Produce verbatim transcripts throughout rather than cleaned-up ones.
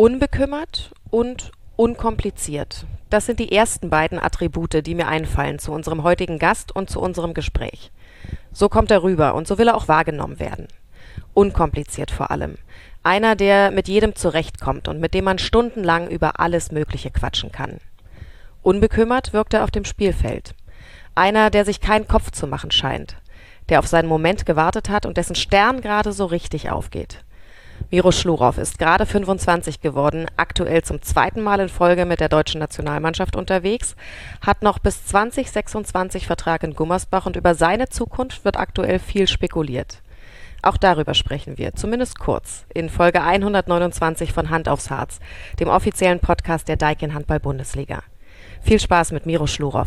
Unbekümmert und unkompliziert. Das sind die ersten beiden Attribute, die mir einfallen zu unserem heutigen Gast und zu unserem Gespräch. So kommt er rüber und so will er auch wahrgenommen werden. Unkompliziert vor allem. Einer, der mit jedem zurechtkommt und mit dem man stundenlang über alles Mögliche quatschen kann. Unbekümmert wirkt er auf dem Spielfeld. Einer, der sich keinen Kopf zu machen scheint. Der auf seinen Moment gewartet hat und dessen Stern gerade so richtig aufgeht. Miro Schlurow ist gerade fünfundzwanzig geworden, aktuell zum zweiten Mal in Folge mit der deutschen Nationalmannschaft unterwegs, hat noch bis zwanzig sechsundzwanzig Vertrag in Gummersbach und über seine Zukunft wird aktuell viel spekuliert. Auch darüber sprechen wir, zumindest kurz, in Folge hundertneunundzwanzig von Hand aufs Harz, dem offiziellen Podcast der Daikin Handball-Bundesliga. Viel Spaß mit Miro Schlurow.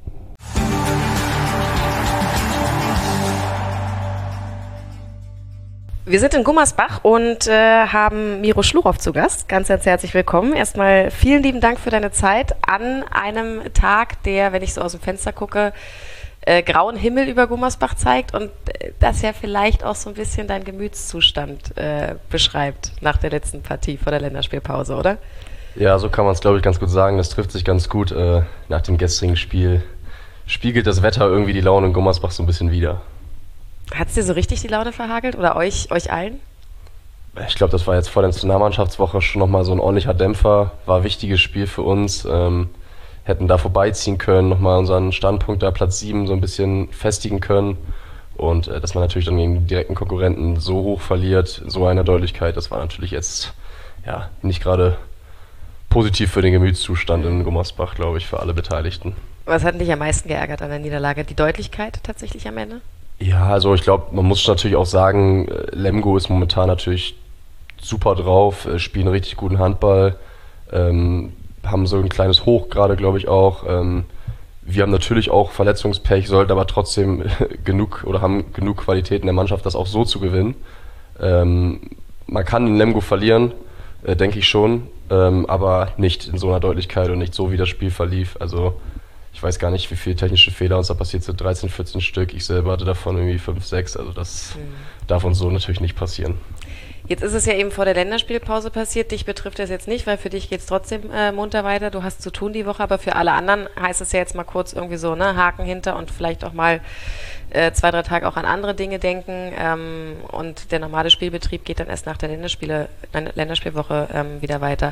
Wir sind in Gummersbach und äh, haben Miro Schlurow zu Gast. Ganz, ganz herzlich willkommen. Erstmal vielen lieben Dank für deine Zeit an einem Tag, der, wenn ich so aus dem Fenster gucke, äh, grauen Himmel über Gummersbach zeigt und äh, das ja vielleicht auch so ein bisschen deinen Gemütszustand äh, beschreibt nach der letzten Partie vor der Länderspielpause, oder? Ja, so kann man es, glaube ich, ganz gut sagen. Das trifft sich ganz gut. Äh, nach dem gestrigen Spiel spiegelt das Wetter irgendwie die Laune in Gummersbach so ein bisschen wider. Hat es dir so richtig die Laune verhagelt oder euch, euch allen? Ich glaube, das war jetzt vor der Nationalmannschaftswoche schon nochmal so ein ordentlicher Dämpfer. War ein wichtiges Spiel für uns. Ähm, hätten da vorbeiziehen können, nochmal unseren Standpunkt da Platz sieben so ein bisschen festigen können. Und äh, dass man natürlich dann gegen den direkten Konkurrenten so hoch verliert, so einer Deutlichkeit, das war natürlich jetzt ja nicht gerade positiv für den Gemütszustand in Gummersbach, glaube ich, für alle Beteiligten. Was hat dich am meisten geärgert an der Niederlage? Die Deutlichkeit tatsächlich am Ende? Ja, also ich glaube, man muss natürlich auch sagen, Lemgo ist momentan natürlich super drauf, spielen richtig guten Handball, ähm, haben so ein kleines Hoch gerade, glaube ich auch. Ähm, wir haben natürlich auch Verletzungspech, sollten aber trotzdem genug oder haben genug Qualität in der Mannschaft, das auch so zu gewinnen. Ähm, man kann in Lemgo verlieren, äh, denke ich schon, ähm, aber nicht in so einer Deutlichkeit und nicht so, wie das Spiel verlief. Also ich weiß gar nicht, wie viele technische Fehler uns da passiert sind, dreizehn, vierzehn Stück. Ich selber hatte davon irgendwie fünf, sechs, also das mhm. darf uns so natürlich nicht passieren. Jetzt ist es ja eben vor der Länderspielpause passiert. Dich betrifft das jetzt nicht, weil für dich geht es trotzdem äh, munter weiter. Du hast zu tun die Woche, aber für alle anderen heißt es ja jetzt mal kurz irgendwie so, ne, Haken hinter und vielleicht auch mal äh, zwei, drei Tage auch an andere Dinge denken. Ähm, und der normale Spielbetrieb geht dann erst nach der Länderspiele, Länderspielwoche ähm, wieder weiter.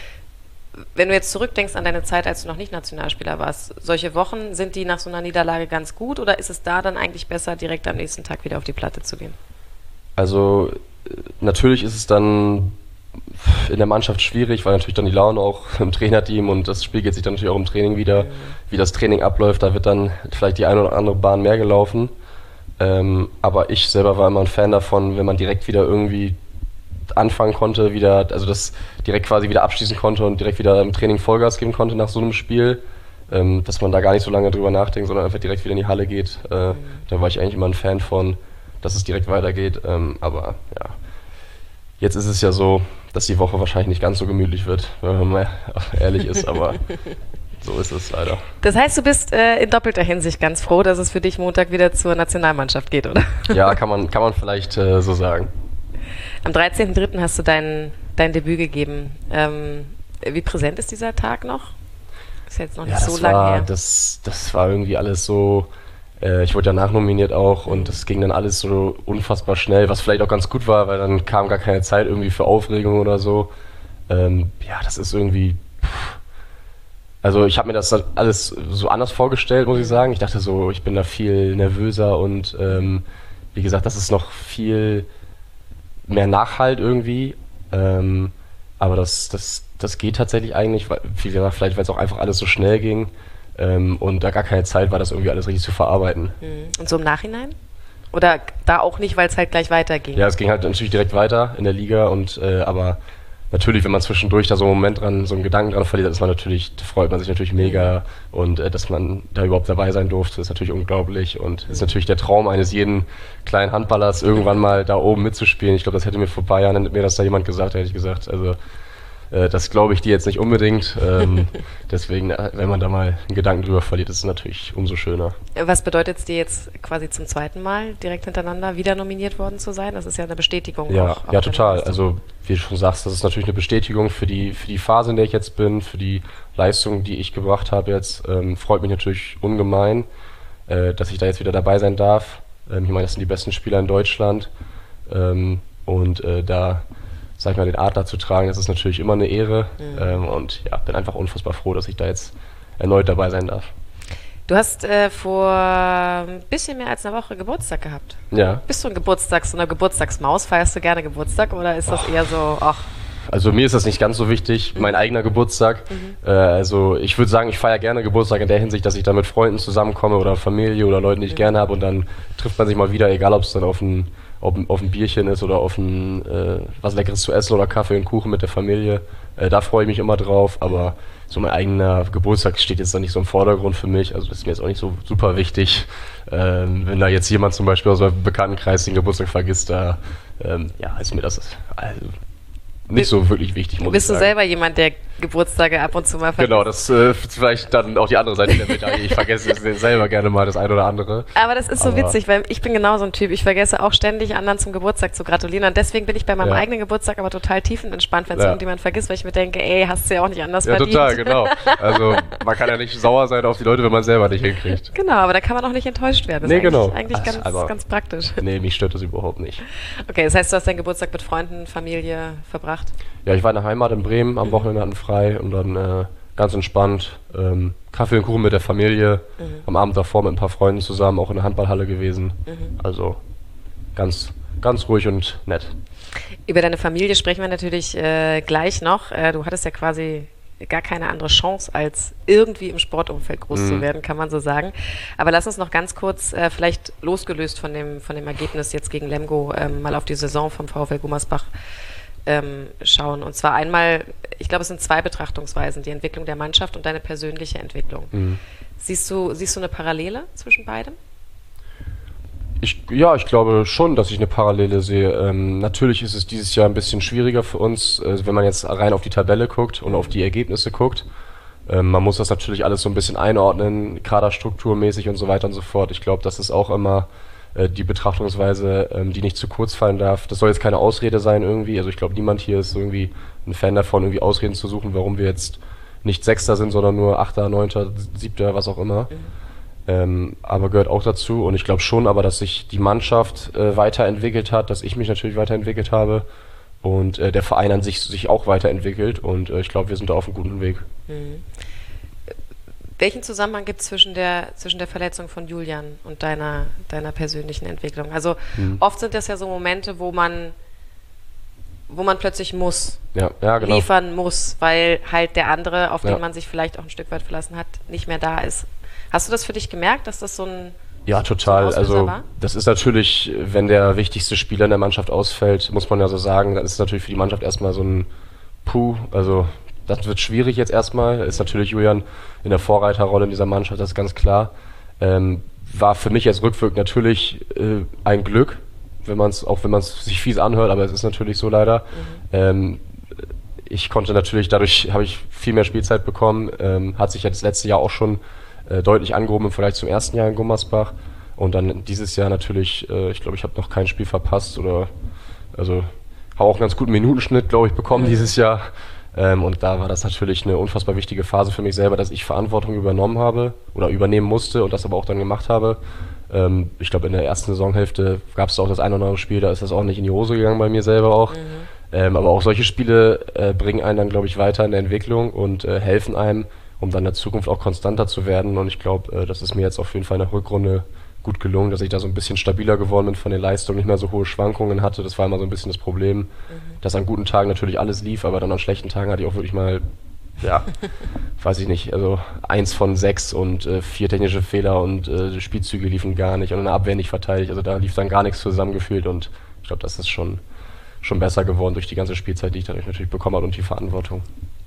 Wenn du jetzt zurückdenkst an deine Zeit, als du noch nicht Nationalspieler warst, solche Wochen, sind die nach so einer Niederlage ganz gut oder ist es da dann eigentlich besser, direkt am nächsten Tag wieder auf die Platte zu gehen? Also natürlich ist es dann in der Mannschaft schwierig, weil natürlich dann die Laune auch im Trainerteam und das spiegelt sich dann natürlich auch im Training wieder, mhm. wie das Training abläuft, da wird dann vielleicht die eine oder andere Bahn mehr gelaufen. Ähm, aber ich selber war immer ein Fan davon, wenn man direkt wieder irgendwie anfangen konnte, wieder, also das direkt quasi wieder abschließen konnte und direkt wieder im Training Vollgas geben konnte nach so einem Spiel, ähm, dass man da gar nicht so lange drüber nachdenkt, sondern einfach direkt wieder in die Halle geht. Äh, mhm. Da war ich eigentlich immer ein Fan von, dass es direkt weitergeht. Ähm, aber ja, jetzt ist es ja so, dass die Woche wahrscheinlich nicht ganz so gemütlich wird, wenn man ehrlich ist, aber so ist es leider. Das heißt, du bist äh, in doppelter Hinsicht ganz froh, dass es für dich Montag wieder zur Nationalmannschaft geht, oder? Ja, kann man, kann man vielleicht äh, so sagen. Am dreizehnten dritten hast du dein, dein Debüt gegeben. Ähm, wie präsent ist dieser Tag noch? Ist jetzt noch nicht ja, so lange war, her. Das, das war irgendwie alles so, äh, ich wurde ja nachnominiert auch und das ging dann alles so unfassbar schnell, was vielleicht auch ganz gut war, weil dann kam gar keine Zeit irgendwie für Aufregung oder so. Ähm, ja, das ist irgendwie, pff. Also ich habe mir das alles so anders vorgestellt, muss ich sagen. Ich dachte so, ich bin da viel nervöser und ähm, wie gesagt, das ist noch viel mehr Nachhalt irgendwie, ähm, aber das, das, das geht tatsächlich eigentlich, weil, wie gesagt, vielleicht weil es auch einfach alles so schnell ging ähm, und da gar keine Zeit war, das irgendwie alles richtig zu verarbeiten. Und so im Nachhinein? Oder da auch nicht, weil es halt gleich weiterging? Ja, es ging halt natürlich direkt weiter in der Liga und äh, aber natürlich, wenn man zwischendurch da so einen Moment dran, so einen Gedanken dran verliert, ist man natürlich, da freut man sich natürlich mega und äh, dass man da überhaupt dabei sein durfte, ist natürlich unglaublich und ist natürlich der Traum eines jeden kleinen Handballers, irgendwann mal da oben mitzuspielen. Ich glaube, das hätte mir vor ein paar Jahren, hätte mir das da jemand gesagt, hätte ich gesagt, also Äh, das glaube ich dir jetzt nicht unbedingt. Ähm, deswegen, äh, wenn man da mal einen Gedanken drüber verliert, ist es natürlich umso schöner. Was bedeutet es dir jetzt quasi zum zweiten Mal direkt hintereinander wieder nominiert worden zu sein? Das ist ja eine Bestätigung. Ja, auch, auch ja, total. Also wie du schon sagst, das ist natürlich eine Bestätigung für die, für die Phase, in der ich jetzt bin, für die Leistung, die ich gebracht habe jetzt. Ähm, freut mich natürlich ungemein, äh, dass ich da jetzt wieder dabei sein darf. Ähm, ich meine, das sind die besten Spieler in Deutschland. Ähm, und äh, da, sag ich mal, den Adler zu tragen, das ist natürlich immer eine Ehre. Mhm. Ähm, und ja, bin einfach unfassbar froh, dass ich da jetzt erneut dabei sein darf. Du hast äh, vor ein bisschen mehr als einer Woche Geburtstag gehabt. Ja. Bist du ein Geburtstags-, so eine Geburtstagsmaus? Feierst du gerne Geburtstag oder ist das oh. eher so, ach? Also mir ist das nicht ganz so wichtig, mein eigener Geburtstag. Mhm. Äh, also ich würde sagen, ich feiere gerne Geburtstag in der Hinsicht, dass ich da mit Freunden zusammenkomme oder Familie oder Leuten, die ich mhm. gerne habe, und dann trifft man sich mal wieder, egal ob es dann auf ein, auf, auf ein Bierchen ist oder auf ein, äh, was Leckeres zu essen oder Kaffee und Kuchen mit der Familie. Äh, da freue ich mich immer drauf, aber so mein eigener Geburtstag steht jetzt da nicht so im Vordergrund für mich, also das ist mir jetzt auch nicht so super wichtig. Ähm, wenn da jetzt jemand zum Beispiel aus meinem Bekanntenkreis den Geburtstag vergisst, da ähm, ja, ist mir das also nicht so wirklich wichtig, muss Bist ich sagen. du selber jemand, der Geburtstage ab und zu mal vergisst? Genau, das äh, ist vielleicht dann auch die andere Seite der Medaille. Ich vergesse selber gerne mal das eine oder andere. Aber das ist so Aber witzig, weil ich bin genau so ein Typ. Ich vergesse auch ständig, anderen zum Geburtstag zu gratulieren. Und deswegen bin ich bei meinem ja. eigenen Geburtstag aber total tiefenentspannt, wenn es ja. irgendjemand vergisst, weil ich mir denke, ey, hast du ja auch nicht anders ja, verdient. Ja, total, genau. Also man kann ja nicht sauer sein auf die Leute, wenn man es selber nicht hinkriegt. Genau, aber da kann man auch nicht enttäuscht werden. Das nee, ist genau. eigentlich, eigentlich ganz, also, ganz praktisch. Nee, mich stört das überhaupt nicht. Okay, das heißt, du hast deinen Geburtstag mit Freunden, Familie verbracht? Ja, ich war in der Heimat in Bremen, am Wochenende hatten frei und dann äh, ganz entspannt ähm, Kaffee und Kuchen mit der Familie, mhm. am Abend davor mit ein paar Freunden zusammen, auch in der Handballhalle gewesen. Mhm. Also ganz, ganz ruhig und nett. Über deine Familie sprechen wir natürlich äh, gleich noch. Äh, du hattest ja quasi gar keine andere Chance, als irgendwie im Sportumfeld groß mhm. zu werden, kann man so sagen. Aber lass uns noch ganz kurz, äh, vielleicht losgelöst von dem, von dem Ergebnis jetzt gegen Lemgo, ähm, mal auf die Saison vom VfL Gummersbach Ähm, schauen. Und zwar einmal, ich glaube, es sind zwei Betrachtungsweisen, die Entwicklung der Mannschaft und deine persönliche Entwicklung. Mhm. Siehst du, siehst du eine Parallele zwischen beidem? Ich, ja, ich glaube schon, dass ich eine Parallele sehe. Ähm, natürlich ist es dieses Jahr ein bisschen schwieriger für uns, äh, wenn man jetzt rein auf die Tabelle guckt und auf die Ergebnisse guckt. Ähm, man muss das natürlich alles so ein bisschen einordnen, kaderstrukturmäßig und so weiter und so fort. Ich glaube, das ist auch immer die Betrachtungsweise, die nicht zu kurz fallen darf. Das soll jetzt keine Ausrede sein irgendwie. Also ich glaube, niemand hier ist irgendwie ein Fan davon, irgendwie Ausreden zu suchen, warum wir jetzt nicht Sechster sind, sondern nur Achter, Neunter, Siebter, was auch immer. Mhm. Ähm, aber gehört auch dazu. Und ich glaube schon aber, dass sich die Mannschaft äh, weiterentwickelt hat, dass ich mich natürlich weiterentwickelt habe und äh, der Verein an sich sich auch weiterentwickelt. Und äh, ich glaube, wir sind da auf einem guten Weg. Mhm. Welchen Zusammenhang gibt es zwischen der, zwischen der Verletzung von Julian und deiner, deiner persönlichen Entwicklung? Also mhm. oft sind das ja so Momente, wo man, wo man plötzlich muss, ja, ja, genau. liefern muss, weil halt der andere, auf ja. den man sich vielleicht auch ein Stück weit verlassen hat, nicht mehr da ist. Hast du das für dich gemerkt, dass das so ein Ja, total. so ein also war? Das ist natürlich, wenn der wichtigste Spieler in der Mannschaft ausfällt, muss man ja so sagen, dann ist es natürlich für die Mannschaft erstmal so ein Puh, also das wird schwierig jetzt erstmal. Ist natürlich Julian in der Vorreiterrolle in dieser Mannschaft, das ist ganz klar. Ähm, war für mich jetzt rückwirkend natürlich äh, ein Glück, wenn man es, auch wenn man es sich fies anhört, aber es ist natürlich so leider. Mhm. Ähm, ich konnte natürlich, dadurch habe ich viel mehr Spielzeit bekommen, ähm, hat sich ja das letzte Jahr auch schon äh, deutlich angehoben im Vergleich zum ersten Jahr in Gummersbach. Und dann dieses Jahr natürlich, äh, ich glaube, ich habe noch kein Spiel verpasst oder, also habe auch einen ganz guten Minutenschnitt, glaube ich, bekommen mhm. dieses Jahr. Ähm, und da war das natürlich eine unfassbar wichtige Phase für mich selber, dass ich Verantwortung übernommen habe oder übernehmen musste und das aber auch dann gemacht habe. Ähm, ich glaube, in der ersten Saisonhälfte gab es auch das ein oder andere Spiel, da ist das auch nicht in die Hose gegangen bei mir selber auch. Mhm. Ähm, aber auch solche Spiele äh, bringen einen dann, glaube ich, weiter in der Entwicklung und äh, helfen einem, um dann in der Zukunft auch konstanter zu werden. Und ich glaube, äh, das ist mir jetzt auf jeden Fall in der Rückrunde gut gelungen, dass ich da so ein bisschen stabiler geworden bin von den Leistungen, nicht mehr so hohe Schwankungen hatte. Das war immer so ein bisschen das Problem, mhm. dass an guten Tagen natürlich alles lief, aber dann an schlechten Tagen hatte ich auch wirklich mal, ja, weiß ich nicht, also eins von sechs und äh, vier technische Fehler und äh, Spielzüge liefen gar nicht und in der Abwehr nicht verteidigt. Also da lief dann gar nichts zusammengefühlt und ich glaube, das ist schon, schon besser geworden durch die ganze Spielzeit, die ich dadurch natürlich bekommen habe und die Verantwortung.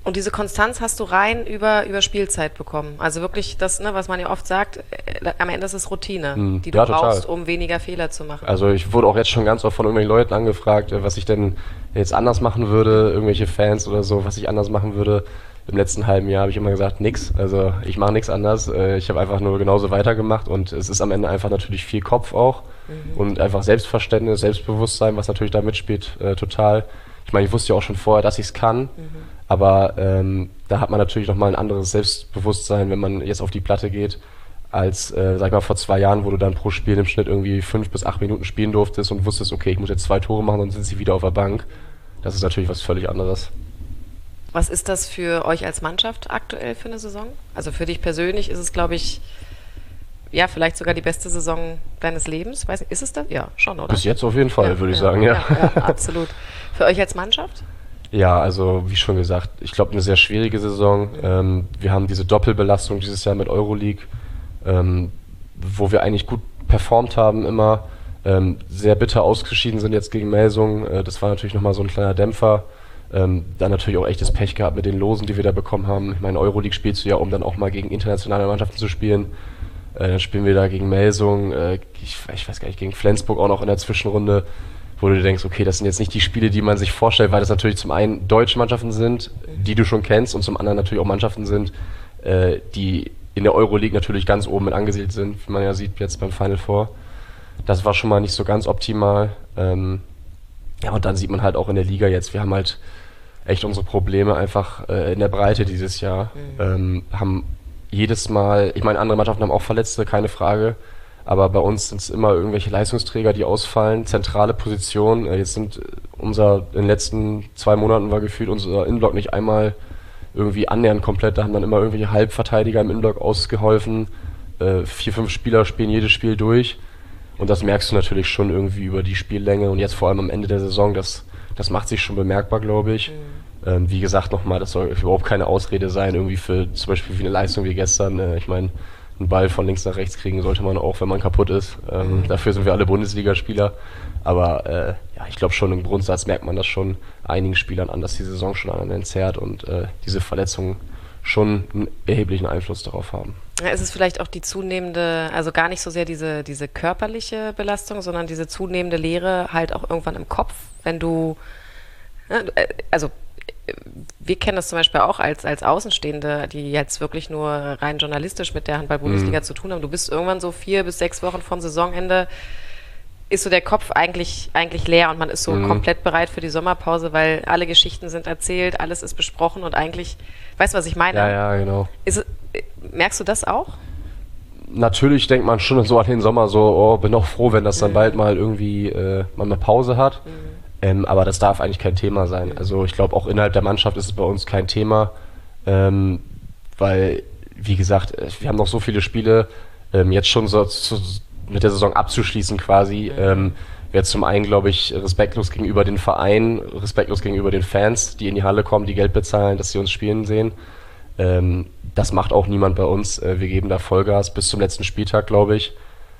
Und diese Konstanz hast du rein über, über Spielzeit bekommen. Also wirklich das, ne, was man ja oft sagt, äh, am Ende ist es Routine, Hm, die du ja, brauchst, total. um weniger Fehler zu machen. Also ich wurde auch jetzt schon ganz oft von irgendwelchen Leuten angefragt, äh, was ich denn jetzt anders machen würde, irgendwelche Fans oder so, was ich anders machen würde. Im letzten halben Jahr habe ich immer gesagt, nix. Also ich mache nichts anders. Äh, Ich habe einfach nur genauso weitergemacht und es ist am Ende einfach natürlich viel Kopf auch und einfach Selbstverständnis, Selbstbewusstsein, was natürlich da mitspielt, äh, total. Ich meine, ich wusste ja auch schon vorher, dass ich es kann, aber ähm, da hat man natürlich nochmal ein anderes Selbstbewusstsein, wenn man jetzt auf die Platte geht, als, äh, sag ich mal, vor zwei Jahren, wo du dann pro Spiel im Schnitt irgendwie fünf bis acht Minuten spielen durftest und wusstest, okay, ich muss jetzt zwei Tore machen und sind sie wieder auf der Bank. Das ist natürlich was völlig anderes. Was ist das für euch als Mannschaft aktuell für eine Saison? Also für dich persönlich ist es, glaube ich, ja, vielleicht sogar die beste Saison deines Lebens. Weiß nicht, ist es das? Ja, schon, oder? Bis jetzt auf jeden Fall, Ja, würde ich ja, sagen, ja. Ja, ja, absolut. Für euch als Mannschaft? Ja, also wie schon gesagt, ich glaube eine sehr schwierige Saison. Ähm, wir haben diese Doppelbelastung dieses Jahr mit Euroleague, ähm, wo wir eigentlich gut performt haben immer. Ähm, sehr bitter ausgeschieden sind jetzt gegen Melsungen. Äh, das war natürlich nochmal so ein kleiner Dämpfer. Ähm, dann natürlich auch echtes Pech gehabt mit den Losen, die wir da bekommen haben. Ich meine, Euroleague spielst du ja, um dann auch mal gegen internationale Mannschaften zu spielen. Äh, dann spielen wir da gegen Melsungen, äh, ich, ich weiß gar nicht, gegen Flensburg auch noch in der Zwischenrunde, wo du dir denkst, okay, das sind jetzt nicht die Spiele, die man sich vorstellt, weil das natürlich zum einen deutsche Mannschaften sind, die du schon kennst, und zum anderen natürlich auch Mannschaften sind, äh, die in der Euroleague natürlich ganz oben mit angesiedelt sind, wie man ja sieht jetzt beim Final Four. Das war schon mal nicht so ganz optimal. Ähm, ja, und dann sieht man halt auch in der Liga jetzt, wir haben halt echt unsere Probleme einfach äh, in der Breite dieses Jahr. Ähm, haben jedes Mal, ich meine, andere Mannschaften haben auch Verletzte, keine Frage, aber bei uns sind es immer irgendwelche Leistungsträger, die ausfallen, zentrale Positionen. Äh, jetzt sind unser, in den letzten zwei Monaten war gefühlt unser Innenblock nicht einmal irgendwie annähernd komplett, da haben dann immer irgendwelche Halbverteidiger im Innenblock ausgeholfen. Äh, vier, fünf Spieler spielen jedes Spiel durch. Und das merkst du natürlich schon irgendwie über die Spiellänge und jetzt vor allem am Ende der Saison, das, das macht sich schon bemerkbar, glaube ich. Mhm. Ähm, wie gesagt, nochmal, das soll überhaupt keine Ausrede sein, irgendwie für zum Beispiel für eine Leistung wie gestern. Äh, ich meine, einen Ball von links nach rechts kriegen sollte man auch, wenn man kaputt ist. Ähm, mhm. Dafür sind wir alle Bundesligaspieler. Aber äh, ja, ich glaube schon im Grundsatz merkt man das schon einigen Spielern an, dass die Saison schon an einen zerrt und äh, diese Verletzungen schon einen erheblichen Einfluss darauf haben. Ja, ist es vielleicht auch die zunehmende, also gar nicht so sehr diese, diese körperliche Belastung, sondern diese zunehmende Leere halt auch irgendwann im Kopf, wenn du, ne, also wir kennen das zum Beispiel auch als, als Außenstehende, die jetzt wirklich nur rein journalistisch mit der Handball-Bundesliga mhm. zu tun haben. Du bist irgendwann so vier bis sechs Wochen vom Saisonende, ist so der Kopf eigentlich, eigentlich leer und man ist so mhm. komplett bereit für die Sommerpause, weil alle Geschichten sind erzählt, alles ist besprochen und eigentlich, weißt du, was ich meine? Ja, ja, genau. Ist, merkst du das auch? Natürlich denkt man schon so an den Sommer so, oh, bin doch froh, wenn das dann mhm. bald mal irgendwie äh, mal eine Pause hat. Mhm. Ähm, aber das darf eigentlich kein Thema sein. Mhm. Also ich glaube, auch innerhalb der Mannschaft ist es bei uns kein Thema, ähm, weil, wie gesagt, wir haben noch so viele Spiele, ähm, jetzt schon so, so mit der Saison abzuschließen quasi, mhm. ähm, wäre zum einen, glaube ich, respektlos gegenüber den Vereinen, respektlos gegenüber den Fans, die in die Halle kommen, die Geld bezahlen, dass sie uns spielen sehen. Ähm, das macht auch niemand bei uns. Äh, wir geben da Vollgas bis zum letzten Spieltag, glaube ich.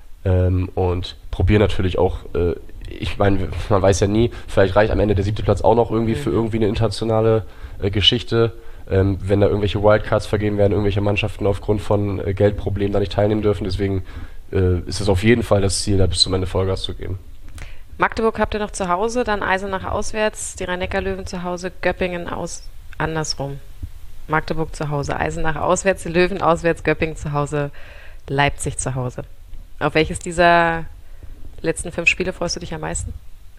Ähm, und probieren natürlich auch, äh, ich meine, man weiß ja nie, vielleicht reicht am Ende der siebte Platz auch noch irgendwie mhm. für irgendwie eine internationale äh, Geschichte. Ähm, wenn da irgendwelche Wildcards vergeben werden, irgendwelche Mannschaften aufgrund von äh, Geldproblemen da nicht teilnehmen dürfen. Deswegen äh, ist es auf jeden Fall das Ziel, da bis zum Ende Vollgas zu geben. Magdeburg habt ihr noch zu Hause, dann Eisenach auswärts, die Rhein-Neckar-Löwen zu Hause, Göppingen aus, andersrum. Magdeburg zu Hause, Eisenach auswärts, die Löwen auswärts, Göppingen zu Hause, Leipzig zu Hause. Auf welches dieser letzten fünf Spiele freust du dich am meisten?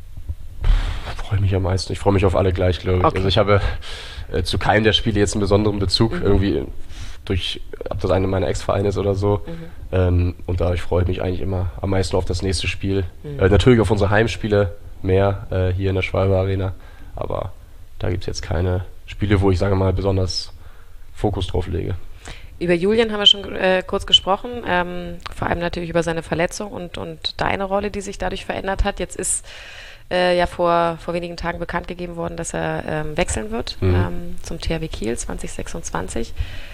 Ich freue mich am meisten. Ich freue mich auf alle gleich, glaube ich. Okay. Also ich habe äh, zu keinem der Spiele jetzt einen besonderen Bezug, mhm. irgendwie durch, ob das eine meiner Ex-Vereine ist oder so. Mhm. Ähm, und dadurch freue ich mich eigentlich immer am meisten auf das nächste Spiel. Mhm. Äh, natürlich auf unsere Heimspiele mehr äh, hier in der Schwalbe Arena. Aber da gibt es jetzt keine Spiele, wo ich, sage mal, besonders Fokus drauf lege. Über Julian haben wir schon äh, kurz gesprochen, ähm, vor allem natürlich über seine Verletzung und, und deine Rolle, die sich dadurch verändert hat. Jetzt ist äh, ja vor, vor wenigen Tagen bekannt gegeben worden, dass er ähm, wechseln wird mhm. ähm, zum T H W Kiel zwanzig sechsundzwanzig.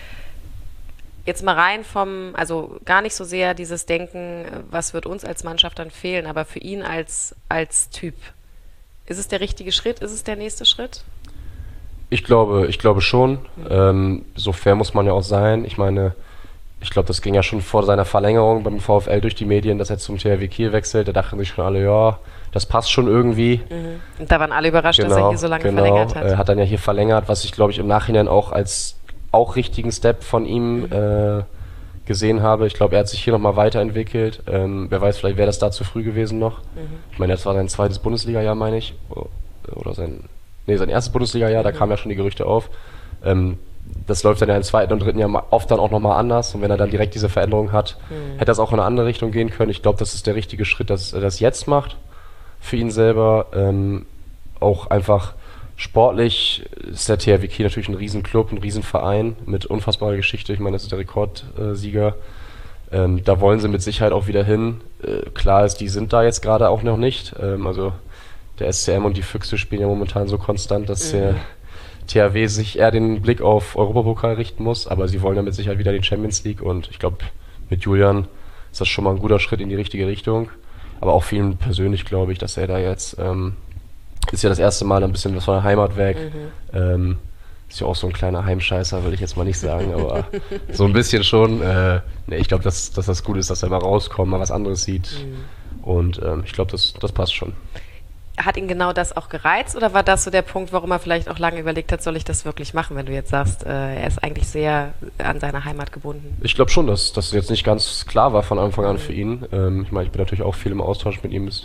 Jetzt mal rein vom, also gar nicht so sehr dieses Denken, was wird uns als Mannschaft dann fehlen, aber für ihn als, als Typ. Ist es der richtige Schritt? Ist es der nächste Schritt? Ich glaube, ich glaube schon. Mhm. Ähm, so fair muss man ja auch sein. Ich meine, ich glaube, das ging ja schon vor seiner Verlängerung beim VfL durch die Medien, dass er zum T H W Kiel wechselt. Da dachten sich schon alle, ja, das passt schon irgendwie. Mhm. Und da waren alle überrascht, genau, dass er hier so lange genau. verlängert hat. Er hat dann ja hier verlängert, was ich, glaube ich, im Nachhinein auch als auch richtigen Step von ihm mhm. äh, gesehen habe. Ich glaube, er hat sich hier nochmal weiterentwickelt. Ähm, wer weiß, vielleicht wäre das da zu früh gewesen noch. Mhm. Ich meine, das war sein zweites Bundesliga-Jahr, meine ich. Oder sein, nee, sein erstes Bundesliga-Jahr, mhm. da kamen ja schon die Gerüchte auf. Ähm, das läuft dann ja im zweiten und dritten Jahr oft dann auch nochmal anders. Und wenn er dann direkt diese Veränderung hat, mhm. hätte das auch in eine andere Richtung gehen können. Ich glaube, das ist der richtige Schritt, dass er das jetzt macht. Für ihn selber. Ähm, auch einfach sportlich ist der T H W Kiel natürlich ein Riesenclub, ein Riesenverein mit unfassbarer Geschichte. Ich meine, das ist der Rekordsieger. Ähm, da wollen sie mit Sicherheit auch wieder hin. Äh, klar ist, die sind da jetzt gerade auch noch nicht. Ähm, also der S C M und die Füchse spielen ja momentan so konstant, dass mhm. der T H W sich eher den Blick auf Europapokal richten muss. Aber sie wollen ja mit Sicherheit wieder die Champions League. Und ich glaube, mit Julian ist das schon mal ein guter Schritt in die richtige Richtung. Aber auch für ihn persönlich glaube ich, dass er da jetzt... Ähm, ist ja das erste Mal ein bisschen was von der Heimat weg. Mhm. Ähm, ist ja auch so ein kleiner Heimscheißer, will ich jetzt mal nicht sagen, aber so ein bisschen schon. Äh, ne, ich glaube, dass, dass das gut ist, dass er mal rauskommt, mal was anderes sieht. Mhm. Und ähm, ich glaube, das, das passt schon. Hat ihn genau das auch gereizt oder war das so der Punkt, warum er vielleicht auch lange überlegt hat, soll ich das wirklich machen, wenn du jetzt sagst, äh, er ist eigentlich sehr an seine Heimat gebunden? Ich glaube schon, dass das jetzt nicht ganz klar war von Anfang an für ihn. Ähm, ich meine, ich bin natürlich auch viel im Austausch mit ihm. Mhm.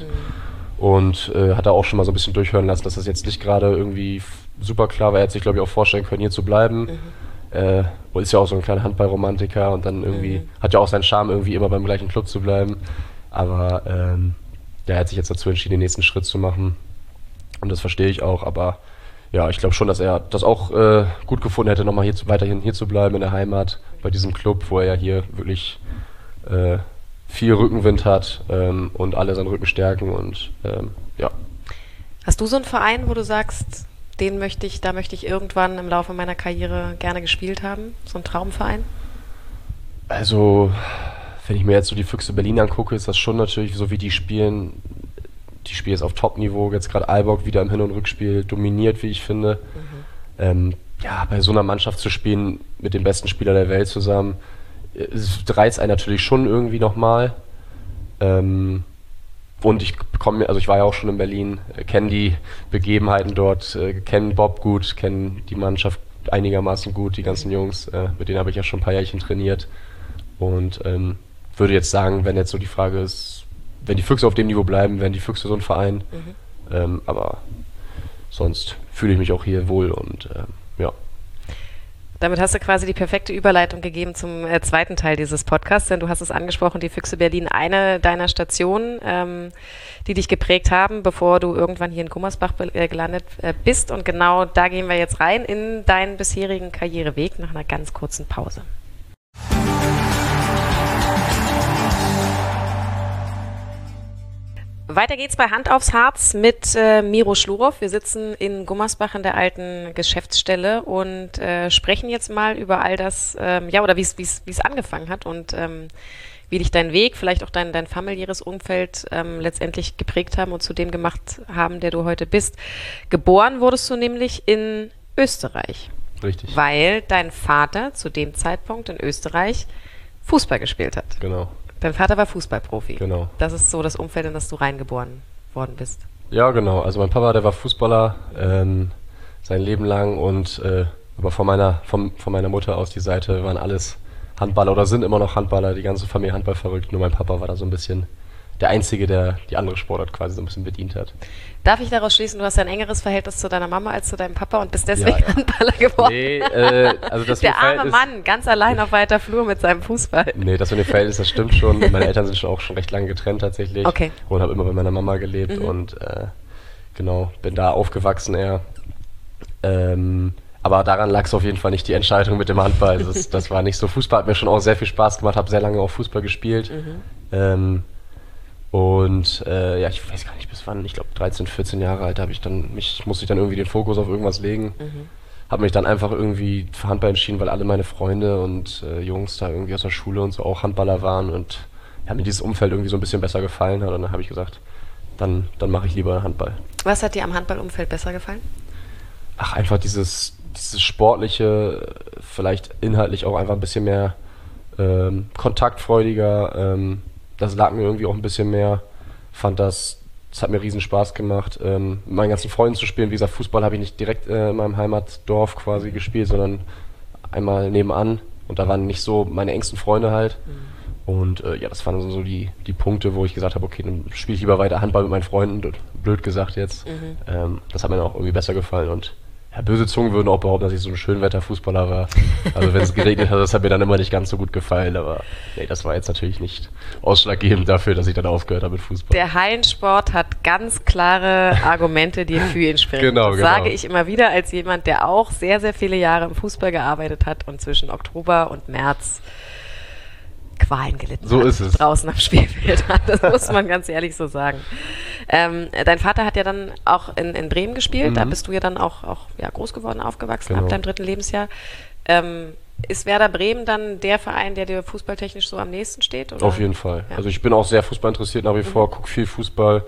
Und äh, hat er auch schon mal so ein bisschen durchhören lassen, dass das jetzt nicht gerade irgendwie f- super klar war. Er hätte sich, glaube ich, auch vorstellen können, hier zu bleiben. Mhm. Äh, und ist ja auch so ein kleiner Handballromantiker und dann irgendwie, mhm. hat ja auch seinen Charme, irgendwie immer beim gleichen Club zu bleiben. Aber ähm, der hat sich jetzt dazu entschieden, den nächsten Schritt zu machen. Und das verstehe ich auch. Aber ja, ich glaube schon, dass er das auch äh, gut gefunden hätte, nochmal hier zu, weiterhin hier zu bleiben in der Heimat, bei diesem Club, wo er ja hier wirklich... Äh, viel Rückenwind hat ähm, und alle seinen Rücken stärken und ähm, ja. Hast du so einen Verein, wo du sagst, den möchte ich, da möchte ich irgendwann im Laufe meiner Karriere gerne gespielt haben? So ein Traumverein? Also, wenn ich mir jetzt so die Füchse Berlin angucke, ist das schon natürlich, so wie die spielen, die spielen jetzt auf Top-Niveau, jetzt gerade Aalborg wieder im Hin- und Rückspiel dominiert, wie ich finde. Mhm. Ähm, ja, bei so einer Mannschaft zu spielen, mit dem besten Spieler der Welt zusammen, es reizt einen natürlich schon irgendwie nochmal. Ähm, und ich komme, also ich war ja auch schon in Berlin, äh, kenne die Begebenheiten dort, äh, kenne Bob gut, kenne die Mannschaft einigermaßen gut, die ganzen Jungs, äh, mit denen habe ich ja schon ein paar Jährchen trainiert. Und ähm, würde jetzt sagen, wenn jetzt so die Frage ist, wenn die Füchse auf dem Niveau bleiben, wären die Füchse so ein Verein. Mhm. Ähm, aber sonst fühle ich mich auch hier wohl und ähm, ja. Damit hast du quasi die perfekte Überleitung gegeben zum äh, zweiten Teil dieses Podcasts, denn du hast es angesprochen, die Füchse Berlin, eine deiner Stationen, ähm, die dich geprägt haben, bevor du irgendwann hier in Gummersbach be- äh, gelandet äh, bist. Und genau da gehen wir jetzt rein in deinen bisherigen Karriereweg nach einer ganz kurzen Pause. Weiter geht's bei Hand aufs Harz mit äh, Miro Schlurow. Wir sitzen in Gummersbach in der alten Geschäftsstelle und äh, sprechen jetzt mal über all das, ähm, ja, oder wie es angefangen hat und ähm, wie dich dein Weg, vielleicht auch dein, dein familiäres Umfeld ähm, letztendlich geprägt haben und zu dem gemacht haben, der du heute bist. Geboren wurdest du nämlich in Österreich. Richtig. Weil dein Vater zu dem Zeitpunkt in Österreich Fußball gespielt hat. Genau. Dein Vater war Fußballprofi. Genau. Das ist so das Umfeld, in das du reingeboren worden bist. Ja, genau. Also mein Papa, der war Fußballer ähm, sein Leben lang und äh, aber von meiner, von, von meiner Mutter aus die Seite waren alles Handballer oder sind immer noch Handballer, die ganze Familie Handball verrückt. Nur mein Papa war da so ein bisschen der Einzige, der die andere Sportart quasi so ein bisschen bedient hat. Darf ich daraus schließen, du hast ein engeres Verhältnis zu deiner Mama als zu deinem Papa und bist deswegen ja, Handballer geworden? Nee, äh, also das Der arme Mann, ganz allein auf weiter Flur mit seinem Fußball. Nee, das mit dem Verhältnis, das stimmt schon. Meine Eltern sind schon auch schon recht lange getrennt tatsächlich. Okay. Und habe immer bei meiner Mama gelebt mhm. und äh, genau, bin da aufgewachsen eher. Ähm, aber daran lag es auf jeden Fall nicht, die Entscheidung mit dem Handball. Das, das war nicht so. Fußball hat mir schon auch sehr viel Spaß gemacht, habe sehr lange auch Fußball gespielt. Mhm. Ähm, Und äh, ja, ich weiß gar nicht bis wann, ich glaube dreizehn, vierzehn Jahre alt habe ich dann, mich musste ich dann irgendwie den Fokus auf irgendwas legen. Mhm. Habe mich dann einfach irgendwie für Handball entschieden, weil alle meine Freunde und äh, Jungs da irgendwie aus der Schule und so auch Handballer waren und ja, mir dieses Umfeld irgendwie so ein bisschen besser gefallen hat und dann habe ich gesagt, dann, dann mache ich lieber Handball. Was hat dir am Handballumfeld besser gefallen? Ach, einfach dieses, dieses Sportliche, vielleicht inhaltlich auch einfach ein bisschen mehr ähm, kontaktfreudiger. Ähm, das lag mir irgendwie auch ein bisschen mehr. Fand das, das hat mir riesen Spaß gemacht, ähm, mit meinen ganzen Freunden zu spielen. Wie gesagt, Fußball habe ich nicht direkt äh, in meinem Heimatdorf quasi gespielt, sondern einmal nebenan. Und da waren nicht so meine engsten Freunde halt. Mhm. Und äh, ja, das waren so die, die Punkte, wo ich gesagt habe, okay, dann spiele ich lieber weiter Handball mit meinen Freunden. Blöd gesagt jetzt. Mhm. Ähm, das hat mir dann auch irgendwie besser gefallen. Und ja, böse Zungen würden auch behaupten, dass ich so ein Schönwetterfußballer war. Also wenn es geregnet hat, das hat mir dann immer nicht ganz so gut gefallen. Aber nee, das war jetzt natürlich nicht ausschlaggebend dafür, dass ich dann aufgehört habe mit Fußball. Der Hallensport hat ganz klare Argumente, die für ihn sprechen. Genau, das genau. sage ich immer wieder als jemand, der auch sehr, sehr viele Jahre im Fußball gearbeitet hat und zwischen Oktober und März Qualen gelitten so hat, ist es. draußen am Spielfeld hat. Das muss man ganz ehrlich so sagen. Ähm, dein Vater hat ja dann auch in, in Bremen gespielt, mhm. da bist du ja dann auch, auch ja, groß geworden, aufgewachsen, genau. ab deinem dritten Lebensjahr. Ähm, ist Werder Bremen dann der Verein, der dir fußballtechnisch so am nächsten steht? Oder? Auf jeden Fall. Ja. Also ich bin auch sehr Fußball interessiert nach wie mhm. vor, gucke viel Fußball,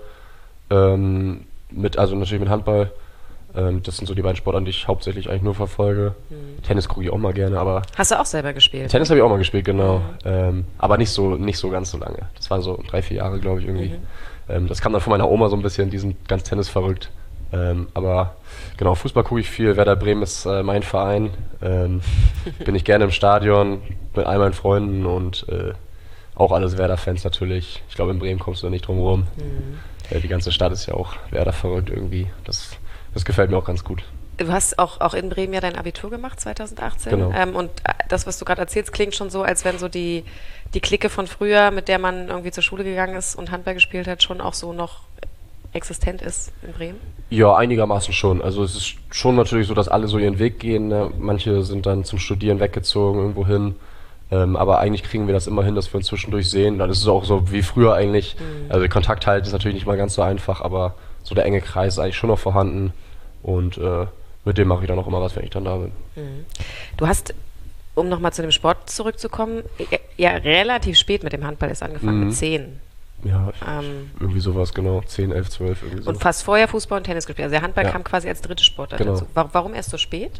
ähm, mit, also natürlich mit Handball. Ähm, das sind so die beiden Sportarten, die ich hauptsächlich eigentlich nur verfolge. Mhm. Tennis gucke ich auch mal gerne, aber... Hast du auch selber gespielt? Tennis habe ich auch mal gespielt, genau. Mhm. Ähm, aber nicht so, nicht so ganz so lange. Das waren so drei, vier Jahre, glaube ich, irgendwie. Mhm. Ähm, das kam dann von meiner Oma so ein bisschen, die sind ganz tennisverrückt. Ähm, aber genau, Fußball gucke ich viel. Werder Bremen ist äh, mein Verein. Ähm, bin ich gerne im Stadion mit all meinen Freunden und äh, auch alles Werder-Fans natürlich. Ich glaube, in Bremen kommst du da nicht drum rum. Mhm. Äh, die ganze Stadt ist ja auch Werder verrückt irgendwie. Das Das gefällt mir auch ganz gut. Du hast auch, auch in Bremen ja dein Abitur gemacht, zwanzig achtzehn. Genau. Ähm, und das, was du gerade erzählst, klingt schon so, als wenn so die, die Clique von früher, mit der man irgendwie zur Schule gegangen ist und Handball gespielt hat, schon auch so noch existent ist in Bremen? Ja, einigermaßen schon. Also es ist schon natürlich so, dass alle so ihren Weg gehen. Ne? Manche sind dann zum Studieren weggezogen, irgendwo hin. Ähm, aber eigentlich kriegen wir das immer hin, dass wir uns zwischendurch sehen. Dann ist es auch so wie früher eigentlich. Mhm. Also Kontakt halten ist natürlich nicht mal ganz so einfach, aber so der enge Kreis ist eigentlich schon noch vorhanden. Und äh, mit dem mache ich dann auch immer was, wenn ich dann da bin. Mhm. Du hast, um nochmal zu dem Sport zurückzukommen, ja relativ spät mit dem Handball ist angefangen, mhm. mit zehn. Ja, ähm, irgendwie sowas, genau. zehn, elf, zwölf, irgendwie so. Und fast vorher Fußball und Tennis gespielt. Also der Handball ja. kam quasi als dritte Sportart genau. dazu. Warum erst so spät?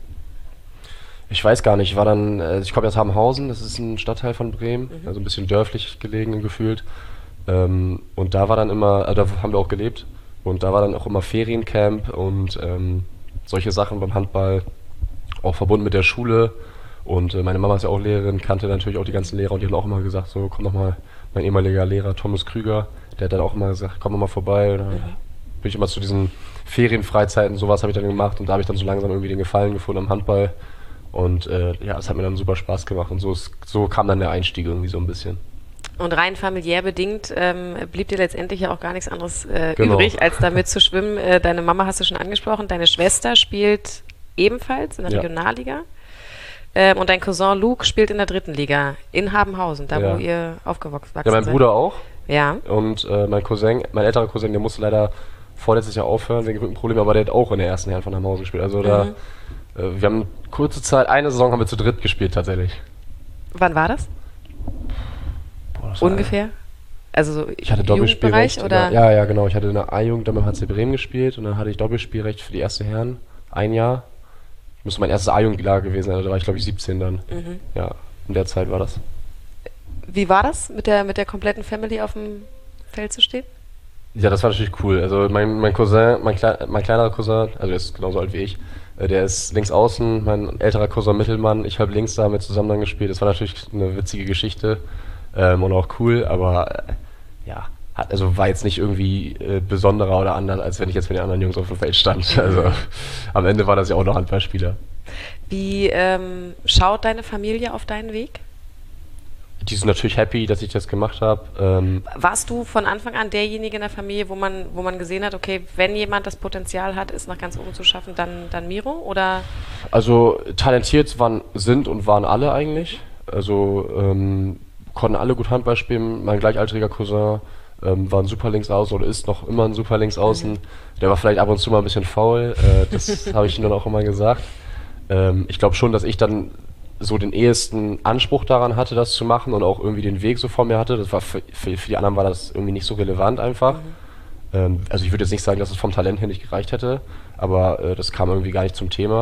Ich weiß gar nicht. Ich war dann, ich komme aus Habenhausen, das ist ein Stadtteil von Bremen, mhm. also ein bisschen dörflich gelegen gefühlt. Ähm, und da war dann immer, also da haben wir auch gelebt. Und da war dann auch immer Feriencamp und ähm, solche Sachen beim Handball, auch verbunden mit der Schule. Und äh, meine Mama ist ja auch Lehrerin, kannte natürlich auch die ganzen Lehrer und die haben auch immer gesagt, so komm noch mal, mein ehemaliger Lehrer Thomas Krüger, der hat dann auch immer gesagt, komm noch mal vorbei. Und dann mhm. bin ich immer zu diesen Ferienfreizeiten, sowas habe ich dann gemacht und da habe ich dann so langsam irgendwie den Gefallen gefunden am Handball. Und äh, ja, es hat mir dann super Spaß gemacht und so, ist, so kam dann der Einstieg irgendwie so ein bisschen. Und rein familiär bedingt ähm, blieb dir letztendlich ja auch gar nichts anderes äh, genau. übrig, als damit zu schwimmen. Äh, deine Mama hast du schon angesprochen, deine Schwester spielt ebenfalls in der ja. Regionalliga. Ähm, und dein Cousin Luke spielt in der dritten Liga in Habenhausen, da ja. wo ihr aufgewachsen seid. Ja, mein seid. Bruder auch. Ja. Und äh, mein Cousin, mein älterer Cousin, der musste leider vorletztes Jahr aufhören wegen Rückenproblemen, aber der hat auch in der ersten Herren von Habenhausen gespielt. Also da, mhm. äh, wir haben kurze Zeit, eine Saison haben wir zu dritt gespielt tatsächlich. Wann war das? Boah, das Ungefähr? War, also so ich hatte Doppelspielrecht. Oder? Ja, ja, genau. Ich hatte in der A-Jugend dann beim H C Bremen gespielt und dann hatte ich Doppelspielrecht für die erste Herren. Ein Jahr. Müsste mein erstes A-Jugendlager gewesen sein, also da war ich glaube ich siebzehn dann. Mhm. Ja, in der Zeit war das. Wie war das, mit der, mit der kompletten Family auf dem Feld zu stehen? Ja, das war natürlich cool. Also mein, mein Cousin, mein, Kle mein kleinerer Cousin, also der ist genauso alt wie ich, der ist links außen, mein älterer Cousin Mittelmann, ich habe links da mit zusammen dann gespielt. Das war natürlich eine witzige Geschichte ähm, und auch cool, aber äh, ja, hat, also war jetzt nicht irgendwie äh, besonderer oder anders, als wenn ich jetzt mit den anderen Jungs auf dem Feld stand. Also am Ende war das ja auch noch Handballspieler. Wie ähm, schaut deine Familie auf deinen Weg? Die sind natürlich happy, dass ich das gemacht habe. Ähm, Warst du von Anfang an derjenige in der Familie, wo man, wo man gesehen hat, okay, wenn jemand das Potenzial hat, es nach ganz oben zu schaffen, dann, dann Miro? Oder? Also talentiert waren, sind und waren alle eigentlich. Also ähm, konnten alle gut Handball spielen. Mein gleichaltriger Cousin ähm, war ein super Linksaußen oder ist noch immer ein super Linksaußen. Mhm. Der war vielleicht ab und zu mal ein bisschen faul. Äh, das habe ich ihm dann auch immer gesagt. Ähm, ich glaube schon, dass ich dann so den ehesten Anspruch daran hatte, das zu machen und auch irgendwie den Weg so vor mir hatte. Das war für, für, für die anderen war das irgendwie nicht so relevant einfach. Mhm. Ähm, also ich würde jetzt nicht sagen, dass es vom Talent her nicht gereicht hätte, aber äh, das kam irgendwie gar nicht zum Thema.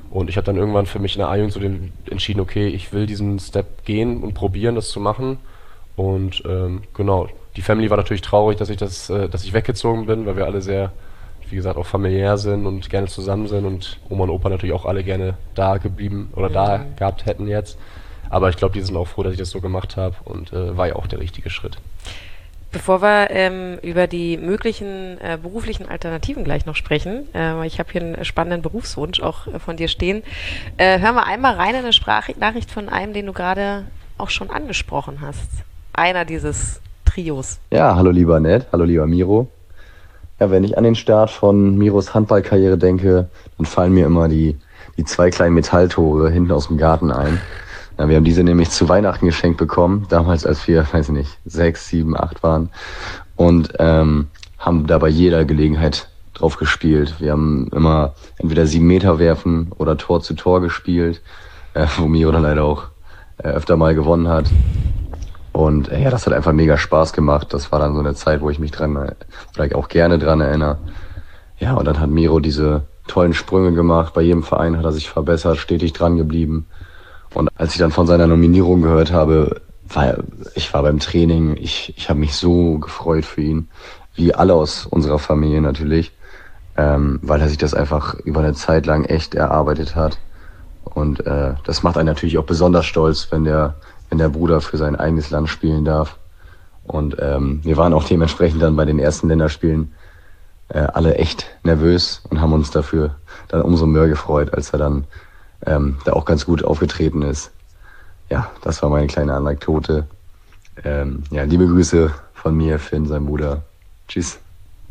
Und ich habe dann irgendwann für mich in der A-Jugend so den, entschieden, okay, ich will diesen Step gehen und probieren, das zu machen. Und ähm, genau, die Family war natürlich traurig, dass ich das, äh, dass ich weggezogen bin, weil wir alle sehr, wie gesagt, auch familiär sind und gerne zusammen sind und Oma und Opa natürlich auch alle gerne da geblieben oder mhm. da gehabt hätten jetzt. Aber ich glaube, die sind auch froh, dass ich das so gemacht habe und äh, war ja auch der richtige Schritt. Bevor wir ähm, über die möglichen äh, beruflichen Alternativen gleich noch sprechen, äh, ich habe hier einen spannenden Berufswunsch auch äh, von dir stehen, äh, hören wir einmal rein in eine Sprachnachricht von einem, den du gerade auch schon angesprochen hast. Einer dieses Trios. Ja, hallo lieber Ned, hallo lieber Miro. Ja, wenn ich an den Start von Miros Handballkarriere denke, dann fallen mir immer die, die zwei kleinen Metalltore hinten aus dem Garten ein. Ja, wir haben diese nämlich zu Weihnachten geschenkt bekommen, damals als wir, weiß ich nicht, sechs, sieben, acht waren und ähm, haben da bei jeder Gelegenheit drauf gespielt. Wir haben immer entweder sieben Meter werfen oder Tor zu Tor gespielt, äh, wo Miro dann leider auch äh, öfter mal gewonnen hat. Und äh, ja, das hat einfach mega Spaß gemacht. Das war dann so eine Zeit, wo ich mich dran, vielleicht auch gerne dran erinnere. Ja, und dann hat Miro diese tollen Sprünge gemacht. Bei jedem Verein hat er sich verbessert, stetig dran geblieben. Und als ich dann von seiner Nominierung gehört habe, war ich war beim Training, ich, ich habe mich so gefreut für ihn, wie alle aus unserer Familie natürlich, ähm, weil er sich das einfach über eine Zeit lang echt erarbeitet hat. Und äh, das macht einen natürlich auch besonders stolz, wenn der, wenn der Bruder für sein eigenes Land spielen darf. Und ähm, wir waren auch dementsprechend dann bei den ersten Länderspielen äh, alle echt nervös und haben uns dafür dann umso mehr gefreut, als er dann ähm, da auch ganz gut aufgetreten ist. Ja, das war meine kleine Anekdote. Ähm, ja, liebe Grüße von mir, Finn, sein Bruder. Tschüss.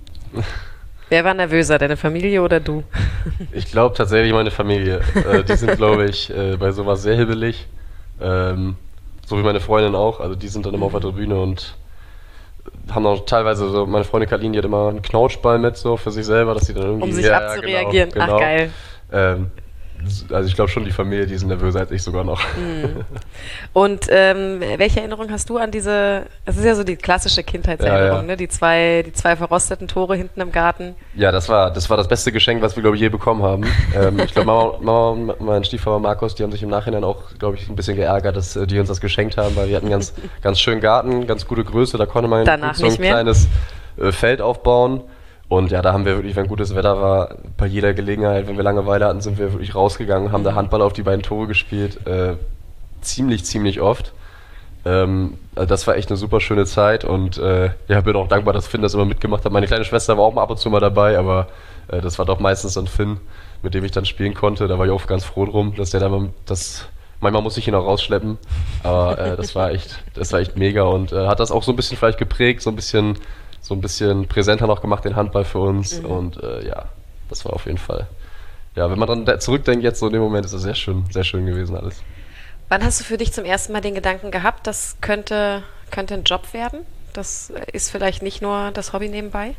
Wer war nervöser, deine Familie oder du? Ich glaube tatsächlich meine Familie. Äh, die sind, glaube ich, äh, bei sowas sehr hibbelig. Ähm, so wie meine Freundin auch. Also die sind dann immer auf der Tribüne und haben auch teilweise so, meine Freundin Kaline, die hat immer einen Knautschball mit so für sich selber, dass sie dann irgendwie... Um sich ja, abzureagieren. Genau, genau. Ach, geil. Ähm, also ich glaube schon, die Familie, die sind nervöser als ich sogar noch. Mhm. Und ähm, welche Erinnerung hast du an diese, es ist ja so die klassische Kindheitserinnerung, ja, ja. ne? Die zwei, die zwei verrosteten Tore hinten im Garten. Ja, das war das war das beste Geschenk, was wir, glaube ich, je bekommen haben. ähm, ich glaube, Mama, Mama und mein Stiefvater Markus, die haben sich im Nachhinein auch, glaube ich, ein bisschen geärgert, dass die uns das geschenkt haben, weil wir hatten ganz, ganz schönen Garten, ganz gute Größe, da konnte man Danach gut so ein kleines äh, Feld aufbauen. Und ja, da haben wir wirklich, wenn gutes Wetter war, bei jeder Gelegenheit, wenn wir Langeweile hatten, sind wir wirklich rausgegangen, haben da Handball auf die beiden Tore gespielt, äh, ziemlich, ziemlich oft. Ähm, also das war echt eine super schöne Zeit und äh, ja, bin auch dankbar, dass Finn das immer mitgemacht hat. Meine kleine Schwester war auch mal ab und zu mal dabei, aber äh, das war doch meistens dann Finn, mit dem ich dann spielen konnte. Da war ich auch ganz froh drum, dass der dann das, manchmal muss ich ihn auch rausschleppen, aber äh, das war echt, das war echt mega und äh, hat das auch so ein bisschen vielleicht geprägt, so ein bisschen so ein bisschen präsenter noch gemacht, den Handball für uns. Mhm. Und äh, ja, das war auf jeden Fall. Ja, wenn man dann da zurückdenkt, jetzt so in dem Moment, ist das sehr schön, sehr schön gewesen alles. Wann hast du für dich zum ersten Mal den Gedanken gehabt, das könnte, könnte ein Job werden? Das ist vielleicht nicht nur das Hobby nebenbei?